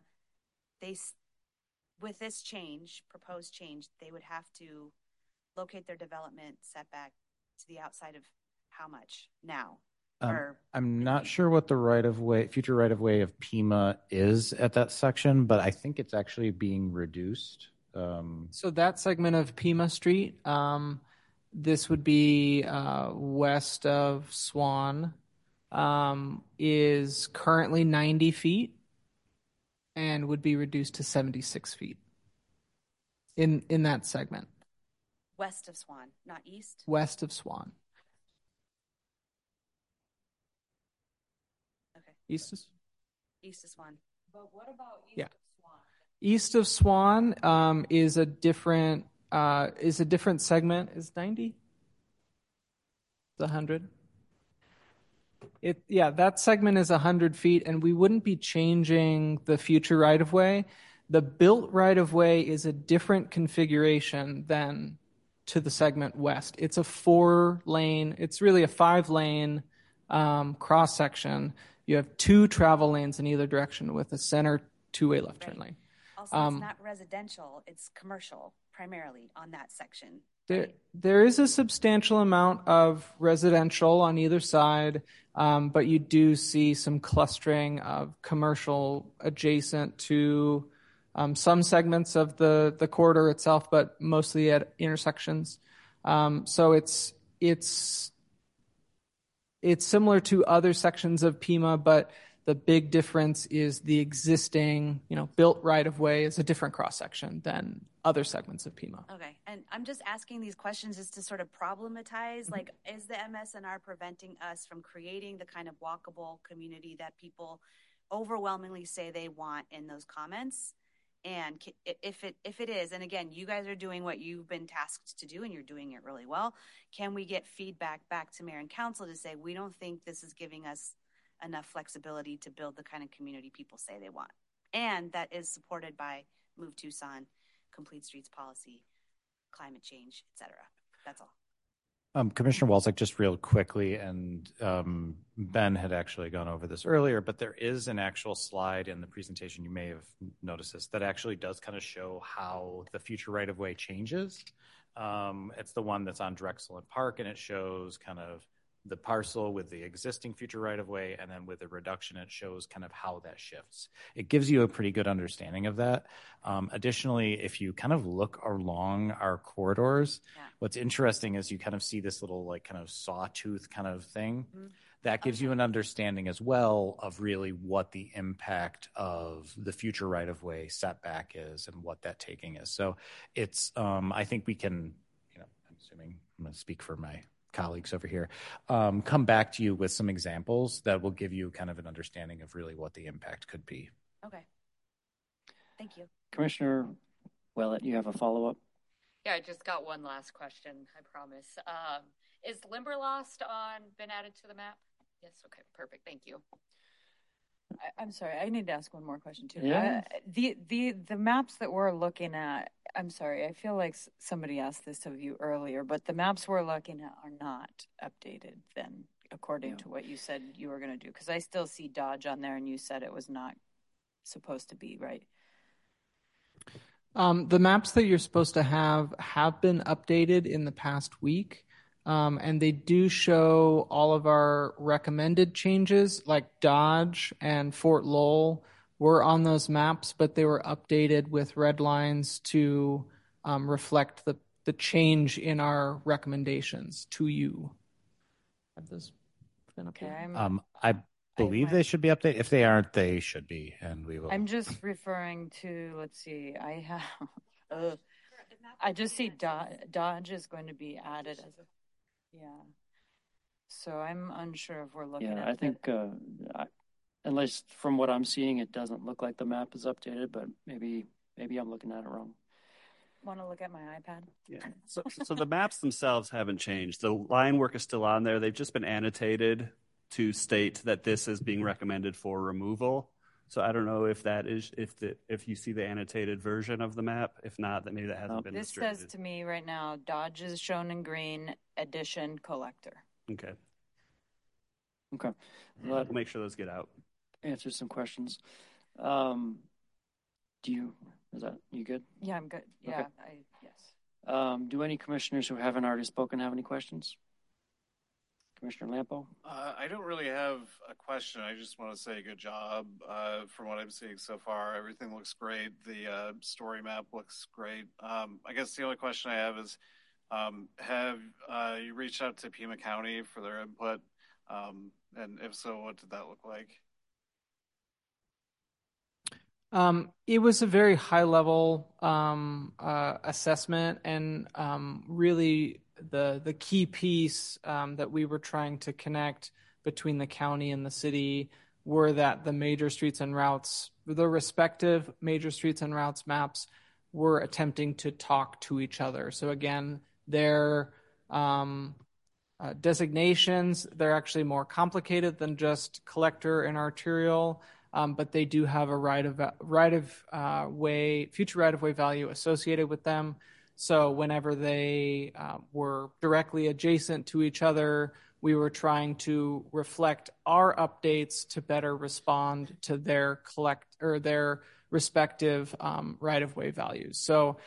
[SPEAKER 14] With this proposed change, they would have to locate their development setback to the outside of how much now?
[SPEAKER 10] I'm not sure what the future right of way of Pima is at that section, but I think it's actually being reduced
[SPEAKER 12] So that segment of Pima Street, this would be west of Swan, is currently 90 feet and would be reduced to 76 feet in that segment.
[SPEAKER 14] West of Swan, not east?
[SPEAKER 12] West of Swan.
[SPEAKER 14] Okay.
[SPEAKER 12] East of
[SPEAKER 14] Swan.
[SPEAKER 5] But what about east
[SPEAKER 12] Yeah.
[SPEAKER 5] of Swan?
[SPEAKER 12] East of Swan is a different segment. Is 90? It's 100. That segment is 100 feet, and we wouldn't be changing the future right of way. The built right of way is a different configuration than to the segment west. It's a 4-lane. It's really a 5-lane cross section. You have 2 travel lanes in either direction with a center 2-way left turn lane.
[SPEAKER 14] Also, it's not residential, it's commercial primarily on that section.
[SPEAKER 12] There is a substantial amount of residential on either side, but you do see some clustering of commercial adjacent to some segments of the corridor itself, but mostly at intersections. So it's similar to other sections of Pima, but the big difference is the existing, built right-of-way is a different cross-section than other segments of Pima.
[SPEAKER 14] Okay, and I'm just asking these questions just to sort of problematize, like, is the MSNR preventing us from creating the kind of walkable community that people overwhelmingly say they want in those comments? And if it is, and again, you guys are doing what you've been tasked to do, and you're doing it really well, can we get feedback back to mayor and council to say, we don't think this is giving us enough flexibility to build the kind of community people say they want, and that is supported by Move Tucson, Complete Streets Policy, climate change, etc. That's all.
[SPEAKER 10] Commissioner Walczak, just real quickly, and Ben had actually gone over this earlier, but there is an actual slide in the presentation, you may have noticed this, that actually does kind of show how the future right-of-way changes. It's the one that's on Drexel and Park, and it shows kind of the parcel with the existing future right-of-way, and then with the reduction, it shows kind of how that shifts. It gives you a pretty good understanding of that. Additionally, if you kind of look along our corridors, what's interesting is you kind of see this little like kind of sawtooth kind of thing. Mm-hmm. That gives you an understanding as well of really what the impact of the future right-of-way setback is and what that taking is. So it's, I think we can, I'm assuming I'm going to speak for my colleagues over here, come back to you with some examples that will give you kind of an understanding of really what the impact could be.
[SPEAKER 14] Okay. Thank you.
[SPEAKER 4] Commissioner Willett, you have a follow-up?
[SPEAKER 13] Yeah, I just got one last question, I promise. Is Limberlost been added to the map? Yes, okay, perfect, thank you.
[SPEAKER 5] I'm sorry, I need to ask one more question too.
[SPEAKER 4] Yeah.
[SPEAKER 5] The maps that we're looking at, I'm sorry, I feel like somebody asked this of you earlier, but the maps we're looking at are not updated then, according to what you said you were going to do. Because I still see Dodge on there, and you said it was not supposed to be, right?
[SPEAKER 12] The maps that you're supposed to have been updated in the past week. And they do show all of our recommended changes, like Dodge and Fort Lowell were on those maps, but they were updated with red lines to reflect the change in our recommendations to you. Have those been updated?
[SPEAKER 10] I believe they should be updated. If they aren't, they should be, and we will.
[SPEAKER 5] I'm just referring to, let's see, I have, I just see Dodge is going to be added as a. Yeah. So I'm unsure if we're looking at.
[SPEAKER 4] Yeah, I think, at least from what I'm seeing, it doesn't look like the map is updated, but maybe I'm looking at it wrong.
[SPEAKER 5] Want to look at my iPad?
[SPEAKER 1] Yeah. So the maps themselves haven't changed. The line work is still on there. They've just been annotated to state that this is being recommended for removal. So I don't know if that is if you see the annotated version of the map. If not, that maybe that hasn't been
[SPEAKER 5] This
[SPEAKER 1] distributed.
[SPEAKER 5] says to me right now, Dodge is shown in green, addition collector.
[SPEAKER 1] Okay.
[SPEAKER 4] We'll
[SPEAKER 1] make sure those get out.
[SPEAKER 4] Answer some questions. Is that you good?
[SPEAKER 5] Yeah, I'm good. Yeah,
[SPEAKER 4] Okay.
[SPEAKER 5] yes.
[SPEAKER 4] Do any commissioners who haven't already spoken have any questions? Commissioner Lampo?
[SPEAKER 11] I don't really have a question. I just want to say good job. From what I'm seeing so far, everything looks great. The story map looks great. I guess the only question I have is, have you reached out to Pima County for their input? And if so, what did that look like?
[SPEAKER 12] It was a very high level assessment, and really the key piece that we were trying to connect between the county and the city were that the major streets and routes, the respective major streets and routes maps, were attempting to talk to each other. So again, their designations, they're actually more complicated than just collector and arterial. But they do have a future right of way value associated with them. So whenever they were directly adjacent to each other, we were trying to reflect our updates to better respond to their respective right of way values. So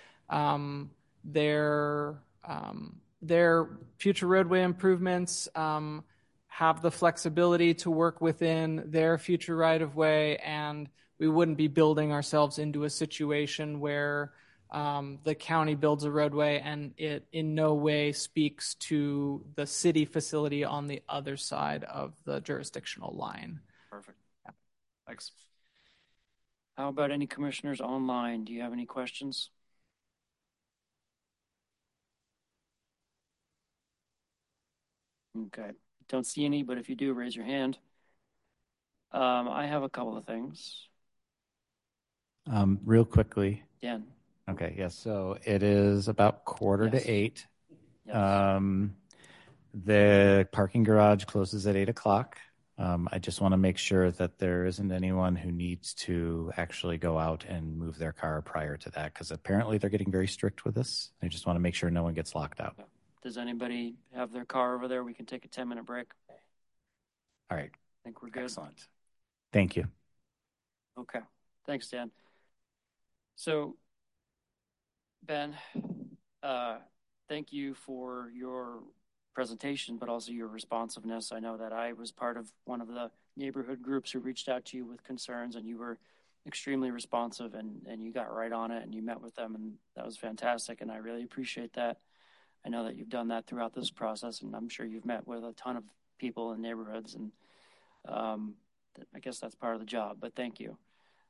[SPEAKER 12] their future roadway improvements have the flexibility to work within their future right-of-way, and we wouldn't be building ourselves into a situation where the county builds a roadway and it in no way speaks to the city facility on the other side of the jurisdictional line.
[SPEAKER 11] Perfect. Yeah. Thanks.
[SPEAKER 4] How about any commissioners online? Do you have any questions? Okay. Don't see any, but if you do, raise your hand. I have a couple of things.
[SPEAKER 10] Real quickly.
[SPEAKER 4] Dan.
[SPEAKER 10] Okay, yes. So it is about 7:45.
[SPEAKER 4] Yes.
[SPEAKER 10] The parking garage closes at 8:00. I just want to make sure that there isn't anyone who needs to actually go out and move their car prior to that, because apparently they're getting very strict with this. I just want to make sure no one gets locked out.
[SPEAKER 4] Does anybody have their car over there? We can take a 10-minute break.
[SPEAKER 10] All right.
[SPEAKER 4] I think we're good.
[SPEAKER 10] Excellent. Thank you.
[SPEAKER 4] Okay. Thanks, Dan. So, Ben, thank you for your presentation, but also your responsiveness. I know that I was part of one of the neighborhood groups who reached out to you with concerns, and you were extremely responsive, and you got right on it, and you met with them, and that was fantastic, and I really appreciate that. I know that you've done that throughout this process, and I'm sure you've met with a ton of people in neighborhoods, and I guess that's part of the job, but thank you.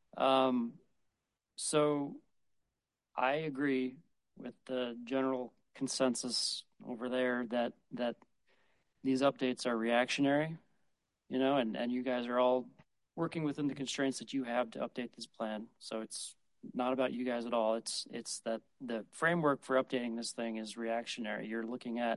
[SPEAKER 4] So I agree with the general consensus over there that these updates are reactionary, and you guys are all working within the constraints that you have to update this plan. So it's not about you guys at all. It's that the framework for updating this thing is reactionary. You're looking at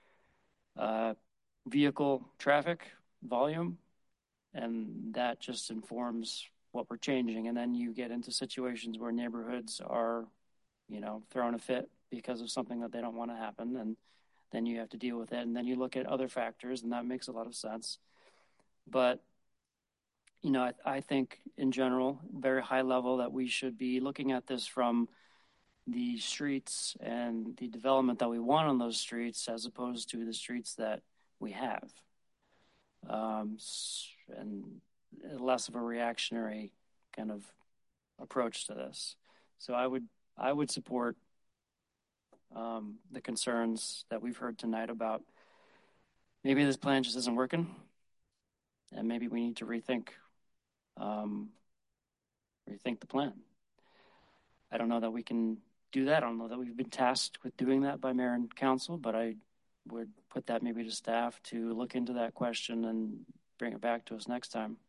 [SPEAKER 4] vehicle traffic volume, and that just informs what we're changing. And then you get into situations where neighborhoods are, throwing a fit because of something that they don't want to happen, and then you have to deal with it. And then you look at other factors, and that makes a lot of sense. But I think in general, very high level, that we should be looking at this from the streets and the development that we want on those streets as opposed to the streets that we have. And less of a reactionary kind of approach to this. So I would support the concerns that we've heard tonight about maybe this plan just isn't working, and maybe we need to rethink the plan. I don't know that we can do that. I don't know that we've been tasked with doing that by mayor and council, but I would put that maybe to staff to look into that question and bring it back to us next time.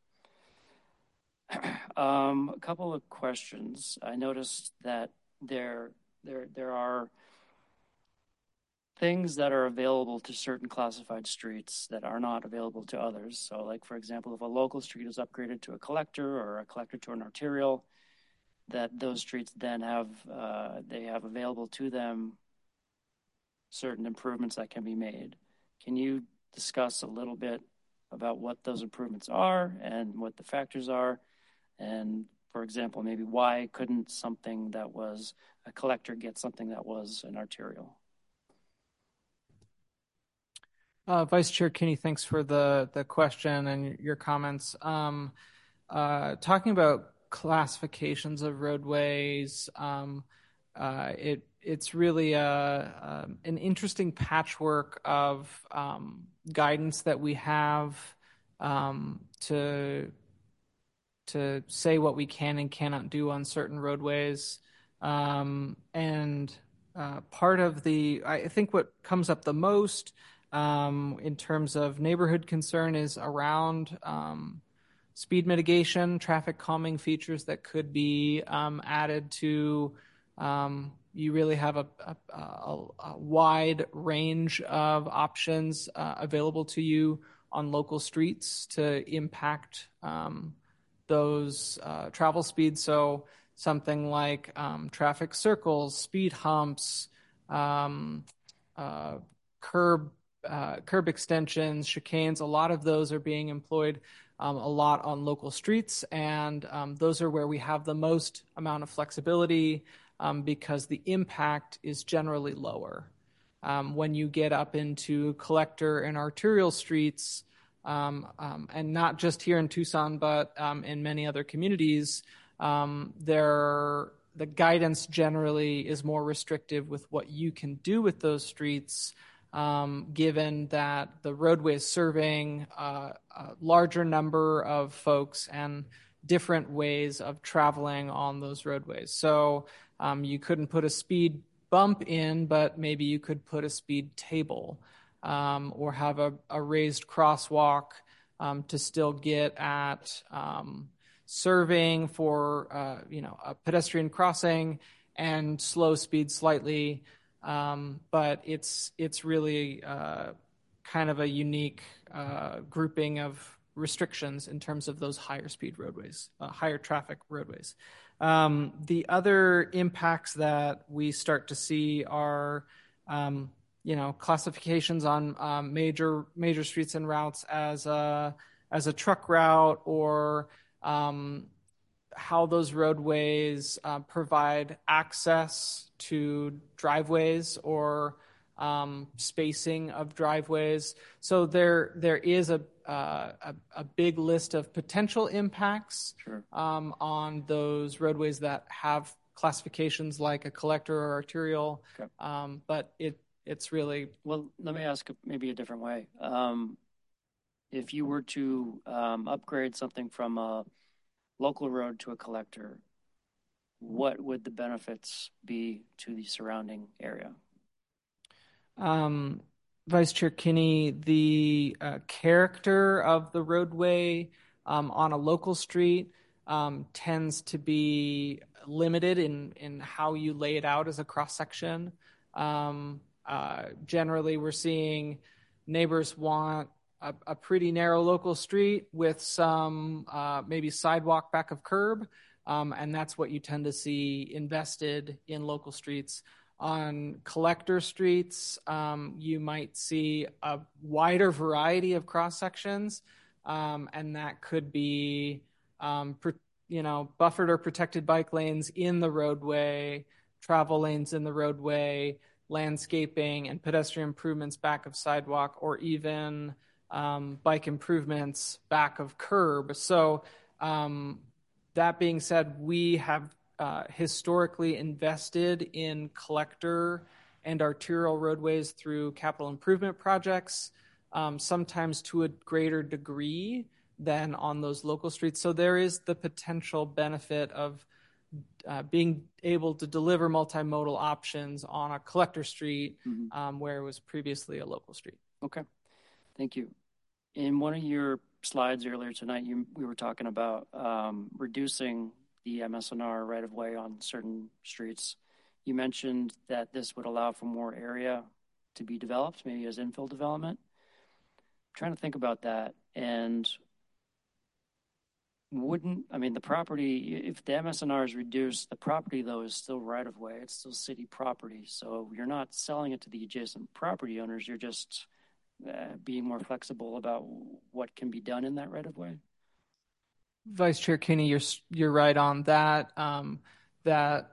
[SPEAKER 4] A couple of questions. I noticed that there are things that are available to certain classified streets that are not available to others. So, like, for example, if a local street is upgraded to a collector or a collector to an arterial, that those streets then have available to them certain improvements that can be made. Can you discuss a little bit about what those improvements are and what the factors are? And, for example, maybe why couldn't something that was a collector get something that was an arterial?
[SPEAKER 12] Vice Chair Kinney, thanks for the question and your comments. Talking about classifications of roadways, it's really an interesting patchwork of guidance that we have to say what we can and cannot do on certain roadways. And part of I think what comes up the most in terms of neighborhood concern is around speed mitigation, traffic calming features that could be added to. You really have a wide range of options available to you on local streets to impact those travel speeds. So something like traffic circles, speed humps, curb extensions, chicanes. A lot of those are being employed a lot on local streets, and those are where we have the most amount of flexibility because the impact is generally lower. When you get up into collector and arterial streets, and not just here in Tucson, but in many other communities, the guidance generally is more restrictive with what you can do with those streets, given that the roadway is serving a larger number of folks and different ways of traveling on those roadways. So you couldn't put a speed bump in, but maybe you could put a speed table or have a raised crosswalk to still get at serving for a pedestrian crossing and slow speed slightly. But it's really kind of a unique grouping of restrictions in terms of those higher speed roadways, higher traffic roadways. The other impacts that we start to see are, classifications on major streets and routes as a truck route, or how those roadways provide access to driveways or spacing of driveways. So there is a big list of potential impacts on those roadways that have classifications like a collector or arterial. Okay. But it's really...
[SPEAKER 4] Well, let me ask maybe a different way. If you were to upgrade something from a local road to a collector, what would the benefits be to the surrounding area?
[SPEAKER 12] Vice Chair Kinney, the character of the roadway on a local street tends to be limited in how you lay it out as a cross-section. Generally, we're seeing neighbors want a pretty narrow local street with some maybe sidewalk back of curb, and that's what you tend to see invested in local streets. On collector streets, you might see a wider variety of cross-sections, and that could be, buffered or protected bike lanes in the roadway, travel lanes in the roadway, landscaping and pedestrian improvements back of sidewalk, or even bike improvements back of curb. So that being said, we have historically invested in collector and arterial roadways through capital improvement projects, sometimes to a greater degree than on those local streets. So there is the potential benefit of being able to deliver multimodal options on a collector street where it was previously a local street.
[SPEAKER 4] Okay, thank you. In one of your slides earlier tonight, we were talking about reducing the MSNR right-of-way on certain streets. You mentioned that this would allow for more area to be developed, maybe as infill development. I'm trying to think about that, and the property, if the MSNR is reduced, the property, though, is still right-of-way. It's still city property, so you're not selling it to the adjacent property owners. You're just being more flexible about what can be done in that right-of-way.
[SPEAKER 12] Vice Chair Kinney, you're right on that. That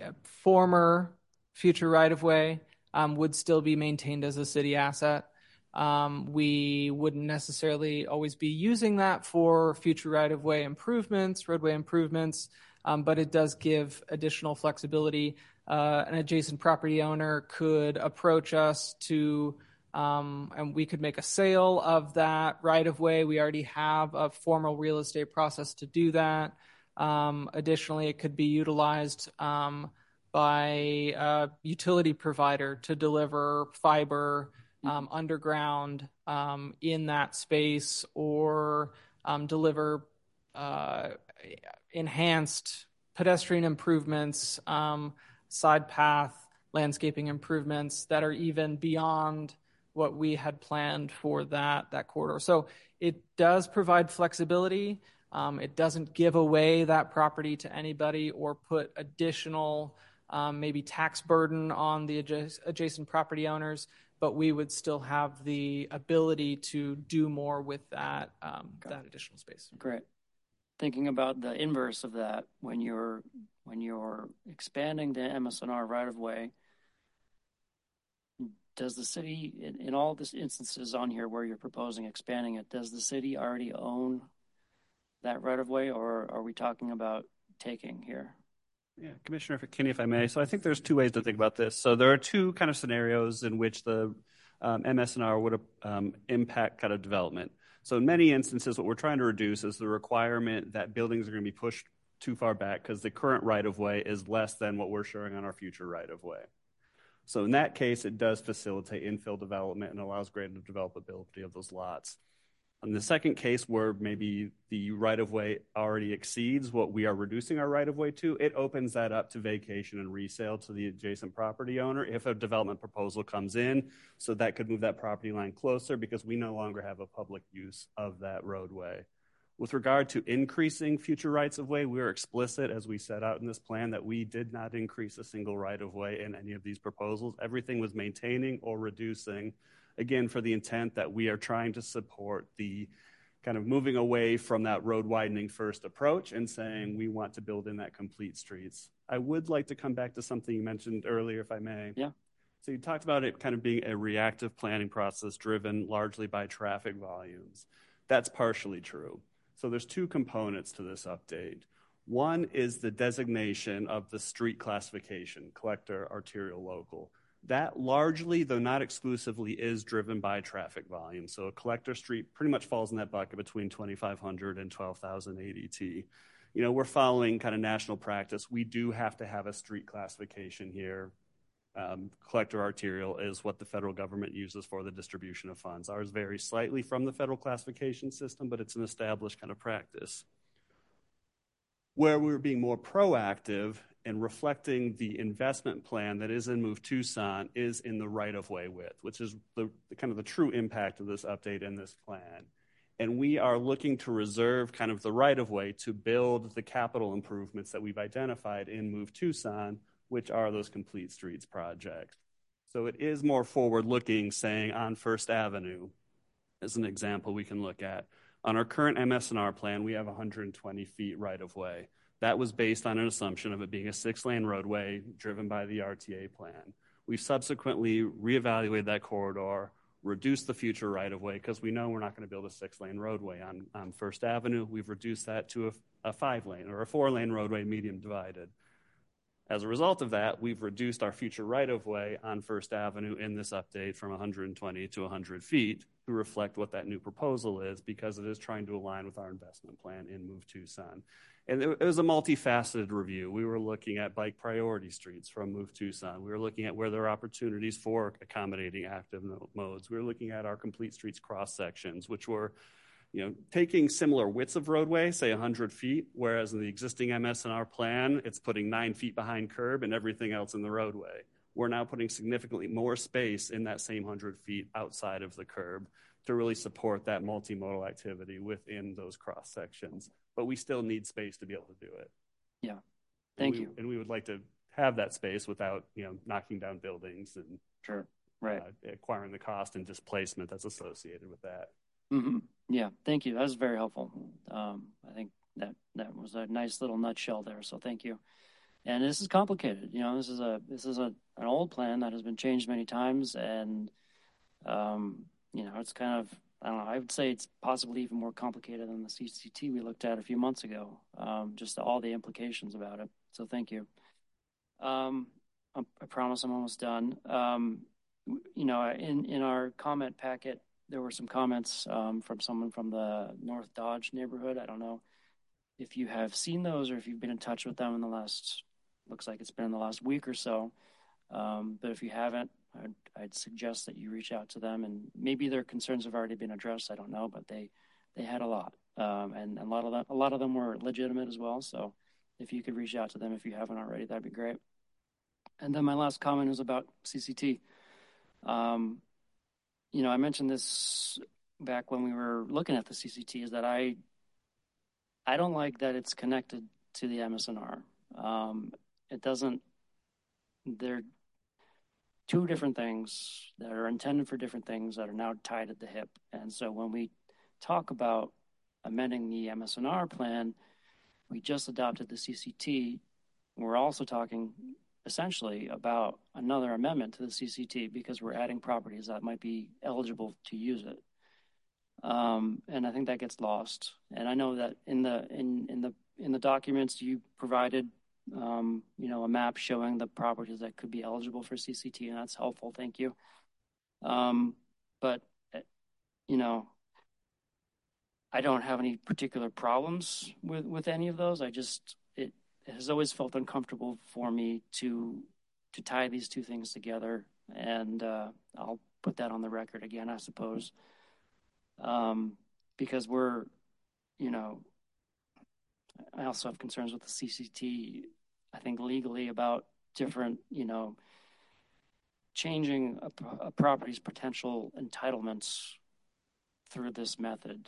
[SPEAKER 12] former future right-of-way would still be maintained as a city asset. We wouldn't necessarily always be using that for future right-of-way improvements, roadway improvements, but it does give additional flexibility. An adjacent property owner could approach us to, and we could make a sale of that right-of-way. We already have a formal real estate process to do that. Additionally, it could be utilized by a utility provider to deliver fiber underground in that space, or deliver enhanced pedestrian improvements, side path, landscaping improvements that are even beyond what we had planned for that corridor. So it does provide flexibility. It doesn't give away that property to anybody or put additional maybe tax burden on the adjacent property owners, but we would still have the ability to do more with that additional space.
[SPEAKER 4] Great. Thinking about the inverse of that, when you're expanding the MSNR right of way, does the city, in all these instances on here where you're proposing expanding it, does the city already own that right of way, or are we talking about taking here?
[SPEAKER 1] Yeah, Commissioner Kinney, if I may. So I think there's two ways to think about this. So there are two kind of scenarios in which the MSNR would impact kind of development. So in many instances, what we're trying to reduce is the requirement that buildings are going to be pushed too far back because the current right-of-way is less than what we're showing on our future right-of-way. So in that case, it does facilitate infill development and allows greater developability of those lots. In the second case, where maybe the right-of-way already exceeds what we are reducing our right-of-way to, it opens that up to vacation and resale to the adjacent property owner if a development proposal comes in. So that could move that property line closer because we no longer have a public use of that roadway. With regard to increasing future rights-of-way, we are explicit, as we set out in this plan, that we did not increase a single right-of-way in any of these proposals. Everything was maintaining or reducing, again, for the intent that we are trying to support the kind of moving away from that road widening first approach and saying we want to build in that complete streets. I would like to come back to something you mentioned earlier, if I may.
[SPEAKER 4] Yeah.
[SPEAKER 1] So you talked about it kind of being a reactive planning process driven largely by traffic volumes. That's partially true. So there's two components to this update. One is the designation of the street classification, collector, arterial, local. That largely, though not exclusively, is driven by traffic volume. So a collector street pretty much falls in that bucket between 2,500 and 12,000 ADT. You know, we're following kind of national practice. We do have to have a street classification here. Collector arterial is what the federal government uses for the distribution of funds. Ours varies slightly from the federal classification system, but it's an established kind of practice. Where we're being more proactive and reflecting the investment plan that is in Move Tucson is in the right-of-way width, which is the kind of the true impact of this update and this plan. And we are looking to reserve kind of the right-of-way to build the capital improvements that we've identified in Move Tucson, which are those complete streets projects. So it is more forward-looking, saying on First Avenue, as an example we can look at. On our current MSNR plan, we have 120 feet right-of-way. That was based on an assumption of it being a 6-lane roadway driven by the RTA plan. We've subsequently reevaluated that corridor, reduced the future right-of-way because we know we're not going to build a 6-lane roadway on First Avenue. We've reduced that to a 5-lane or a 4-lane roadway, medium divided. As a result of that, we've reduced our future right-of-way on First Avenue in this update from 120 to 100 feet to reflect what that new proposal is, because it is trying to align with our investment plan in Move Tucson. And it was a multifaceted review. We were looking at bike priority streets from Move Tucson. We were looking at where there are opportunities for accommodating active modes. We were looking at our complete streets cross sections, which were, you know, taking similar widths of roadway, say 100 feet, whereas in the existing MSNR plan, it's putting 9 feet behind curb and everything else in the roadway. We're now putting significantly more space in that same 100 feet outside of the curb to really support that multimodal activity within those cross sections. But we still need space to be able to do it.
[SPEAKER 4] Yeah, thank you.
[SPEAKER 1] And we would like to have that space without, you know, knocking down buildings and
[SPEAKER 4] sure, right,
[SPEAKER 1] acquiring the cost and displacement that's associated with that.
[SPEAKER 4] Mm-hmm. Yeah, thank you. That was very helpful. I think that was a nice little nutshell there. So thank you. And this is complicated. You know, this is an old plan that has been changed many times, and it's kind of, I don't know, I would say it's possibly even more complicated than the CCT we looked at a few months ago, just all the implications about it. So thank you. I promise I'm almost done. In our comment packet, there were some comments from someone from the North Dodge neighborhood. I don't know if you have seen those or if you've been in touch with them looks like it's been in the last week or so. But if you haven't, I'd suggest that you reach out to them, and maybe their concerns have already been addressed. I don't know, but they had a lot, and a lot of them were legitimate as well. So if you could reach out to them if you haven't already, that'd be great. And then my last comment was about CCT. I mentioned this back when we were looking at the CCT, is that I don't like that it's connected to the MSNR. It doesn't. They're two different things that are intended for different things that are now tied at the hip. And so when we talk about amending the MSNR plan, we just adopted the CCT. We're also talking essentially about another amendment to the CCT because we're adding properties that might be eligible to use it. And I think that gets lost. And I know that in the documents you provided, a map showing the properties that could be eligible for CCT, and that's helpful. Thank you. But I don't have any particular problems with any of those. It has always felt uncomfortable for me to tie these two things together, and I'll put that on the record again, I suppose, because I also have concerns with the CCT, I think legally about different, changing a property's potential entitlements through this method.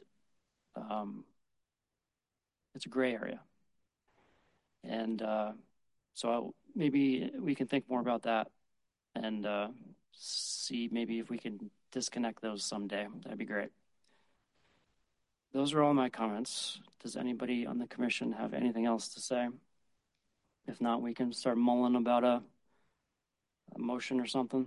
[SPEAKER 4] It's a gray area. And so maybe we can think more about that and see maybe if we can disconnect those someday. That'd be great. Those are all my comments. Does anybody on the commission have anything else to say? If not, we can start mulling about a motion or something.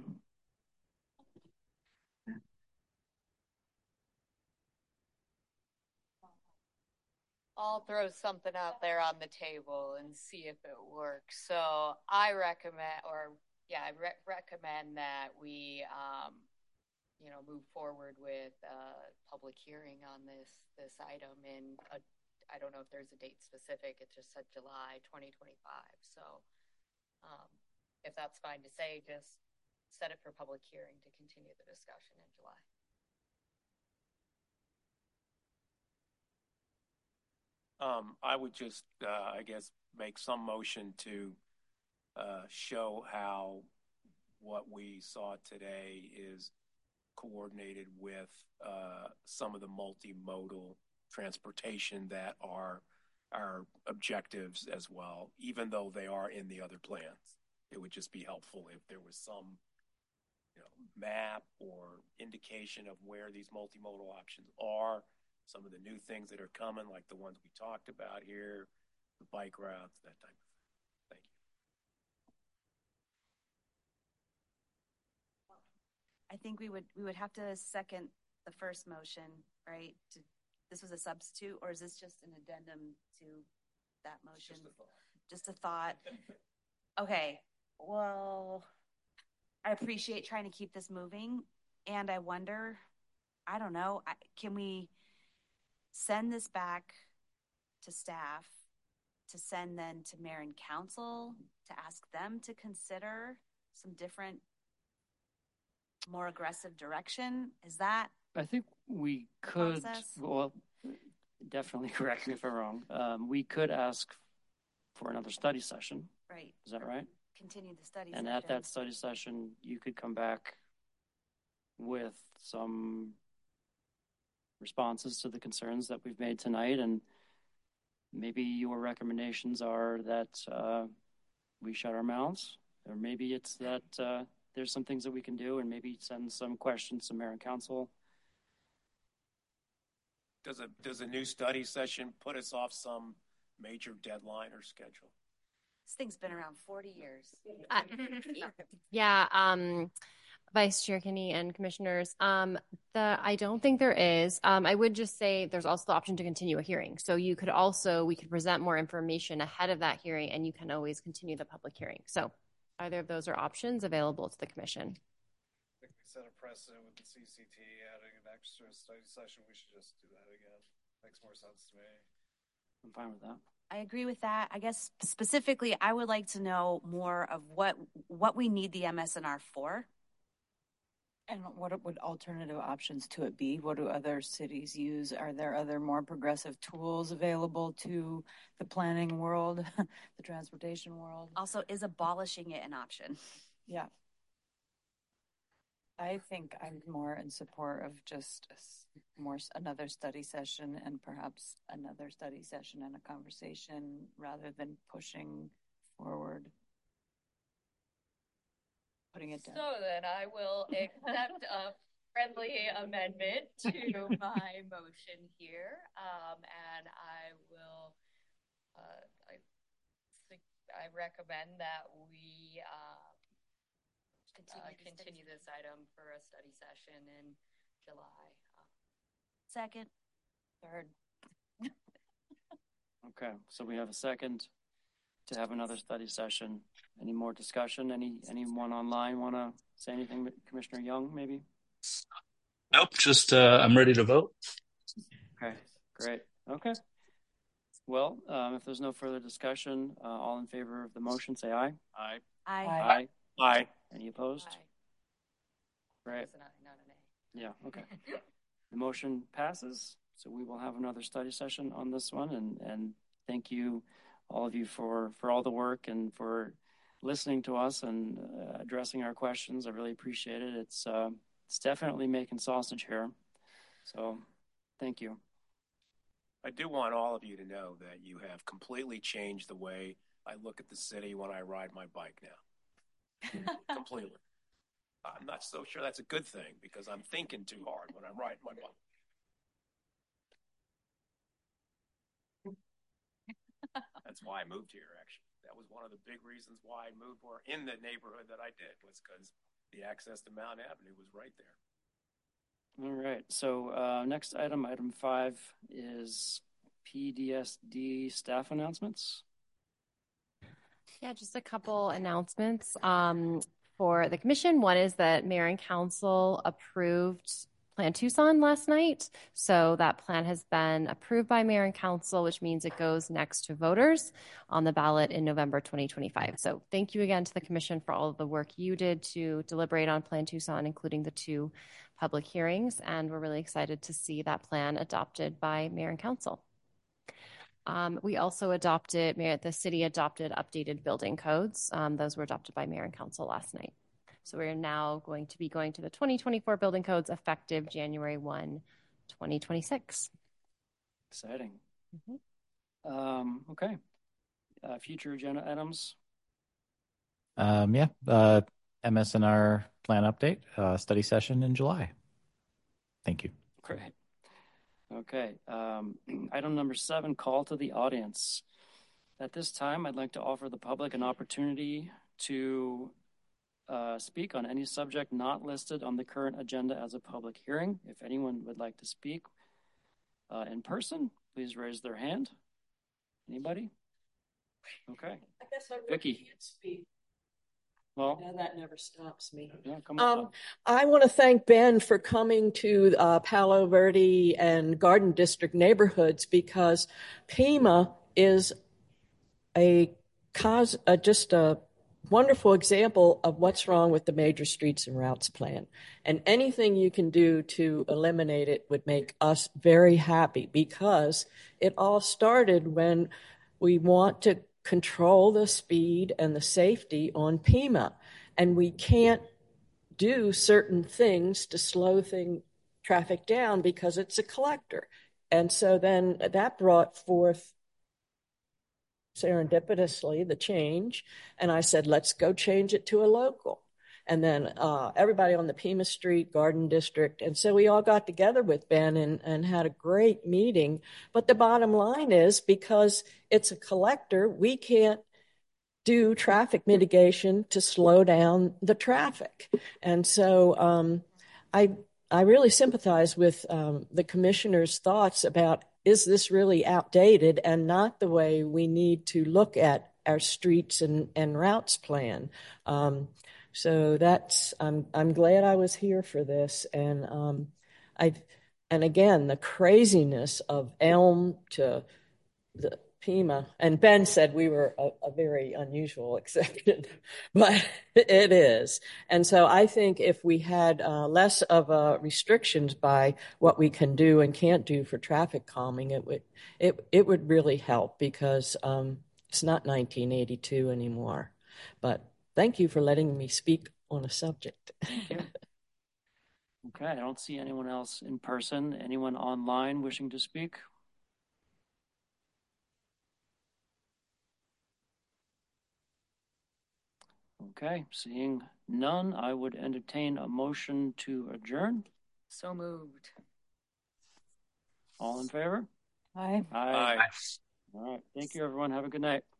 [SPEAKER 13] I'll throw something out there on the table and see if it works. So I recommend, recommend that we, move forward with a public hearing on this item. And I don't know if there's a date specific. It just said July 2025. So if that's fine to say, just set it for public hearing to continue the discussion in July.
[SPEAKER 9] I would just, make some motion to show how what we saw today is coordinated with some of the multimodal transportation that are our objectives as well, even though they are in the other plans. It would just be helpful if there was some map or indication of where these multimodal options are, some of the new things that are coming, like the ones we talked about here, the bike routes, that type of thing. Thank you.
[SPEAKER 14] I think we would have to second the first motion, right? This was a substitute, or is this just an addendum to that motion? Just a thought. Okay. Well, I appreciate trying to keep this moving, and I wonder, I don't know, can we send this back to staff to send then to mayor and council to ask them to consider some different, more aggressive direction? Is that?
[SPEAKER 4] I think we could,
[SPEAKER 14] process?
[SPEAKER 4] Well, definitely correct me if I'm wrong. We could ask for another study session.
[SPEAKER 14] Right.
[SPEAKER 4] Is that right?
[SPEAKER 14] Continue the study
[SPEAKER 4] and
[SPEAKER 14] session.
[SPEAKER 4] At that study session, you could come back with some responses to the concerns that we've made tonight, and maybe your recommendations are that we shut our mouths, or maybe it's that there's some things that we can do, and maybe send some questions to mayor and council.
[SPEAKER 9] Does a new study session put us off some major deadline or schedule?
[SPEAKER 14] This thing's been around 40 years.
[SPEAKER 15] Vice Chair Kinney and Commissioners. I don't think there is. I would just say there's also the option to continue a hearing. So we could present more information ahead of that hearing, and you can always continue the public hearing. So either of those are options available to the commission.
[SPEAKER 11] I think we set a precedent with the CCT adding an extra study session. We should just do that again. Makes more sense to me.
[SPEAKER 4] I'm fine with that.
[SPEAKER 14] I agree with that. I guess specifically, I would like to know more of what we need the MSNR for.
[SPEAKER 5] And what would alternative options to it be? What do other cities use? Are there other more progressive tools available to the planning world, the transportation world?
[SPEAKER 14] Also, is abolishing it an option?
[SPEAKER 5] Yeah. I think I'm more in support of just another study session and perhaps another study session and a conversation rather than pushing forward. Putting it down.
[SPEAKER 13] So then I will accept a friendly amendment to my motion here, and I will. I recommend that we continue this item for a study session in July.
[SPEAKER 14] Second.
[SPEAKER 5] Third.
[SPEAKER 4] Okay, so we have a second to have another study session. Any more discussion? Anyone online want to say anything? Commissioner Young, maybe?
[SPEAKER 16] Nope, just I'm ready to vote.
[SPEAKER 4] Okay, great. Okay. Well, if there's no further discussion, all in favor of the motion, say aye.
[SPEAKER 11] Aye.
[SPEAKER 14] Aye.
[SPEAKER 4] Aye. Any opposed?
[SPEAKER 13] Aye.
[SPEAKER 4] Great.
[SPEAKER 13] It's an aye, not an A.
[SPEAKER 4] Yeah, okay. The motion passes, so we will have another study session on this one, and thank you, all of you, for all the work and for listening to us and addressing our questions. I really appreciate it. It's definitely making sausage here, so thank you.
[SPEAKER 9] I do want all of you to know that you have completely changed the way I look at the city when I ride my bike now. Completely. I'm not so sure that's a good thing because I'm thinking too hard when I'm riding my bike. That's why I moved here, actually. That was one of the big reasons why I moved in the neighborhood that I did, was because the access to Mount Avenue was right there.
[SPEAKER 4] All right. So next item 5, is PDSD staff announcements.
[SPEAKER 15] Yeah, just a couple announcements for the commission. One is that Mayor and Council approved Plan Tucson last night. So that plan has been approved by Mayor and Council, which means it goes next to voters on the ballot in November 2025. So thank you again to the commission for all of the work you did to deliberate on Plan Tucson, including the 2 public hearings. And we're really excited to see that plan adopted by Mayor and Council. We also the city adopted updated building codes. Those were adopted by Mayor and Council last night. So we're now going to be going to the 2024 building codes effective January 1, 2026.
[SPEAKER 4] Exciting. Okay. Future agenda items.
[SPEAKER 10] MSNR plan update, study session in July. Thank you.
[SPEAKER 4] Great. Okay. Item number 7, call to the audience. At this time, I'd like to offer the public an opportunity to speak on any subject not listed on the current agenda as a public hearing. If anyone would like to speak in person, please raise their hand. Anybody? Okay.
[SPEAKER 7] I guess I
[SPEAKER 4] Vicky.
[SPEAKER 7] can't speak.
[SPEAKER 4] Well,
[SPEAKER 7] no, that never stops me.
[SPEAKER 4] Yeah, come on.
[SPEAKER 7] I want to thank Ben for coming to Palo Verde and Garden District neighborhoods, because Pima is just a wonderful example of what's wrong with the major streets and routes plan. And anything you can do to eliminate it would make us very happy, because it all started when we want to control the speed and the safety on Pima. And we can't do certain things to slow traffic down because it's a collector. And so then that brought forth serendipitously the change. And I said, let's go change it to a local. And then everybody on the Pima Street Garden District. And so we all got together with Ben and had a great meeting. But the bottom line is, because it's a collector, we can't do traffic mitigation to slow down the traffic. And so I really sympathize with the commissioner's thoughts about, is this really outdated and not the way we need to look at our streets and routes plan. So that's, I'm glad I was here for this. And and again, the craziness of Elm to the Pima, and Ben said we were a very unusual exception, but it is. And so I think if we had less of restrictions by what we can do and can't do for traffic calming, it would really help, because it's not 1982 anymore. But thank you for letting me speak on a subject.
[SPEAKER 4] Thank you. Okay, I don't see anyone else in person. Anyone online wishing to speak? Okay, seeing none, I would entertain a motion to adjourn.
[SPEAKER 13] So moved.
[SPEAKER 4] All in favor?
[SPEAKER 5] Aye.
[SPEAKER 4] Aye. All right. Thank you, everyone. Have a good night.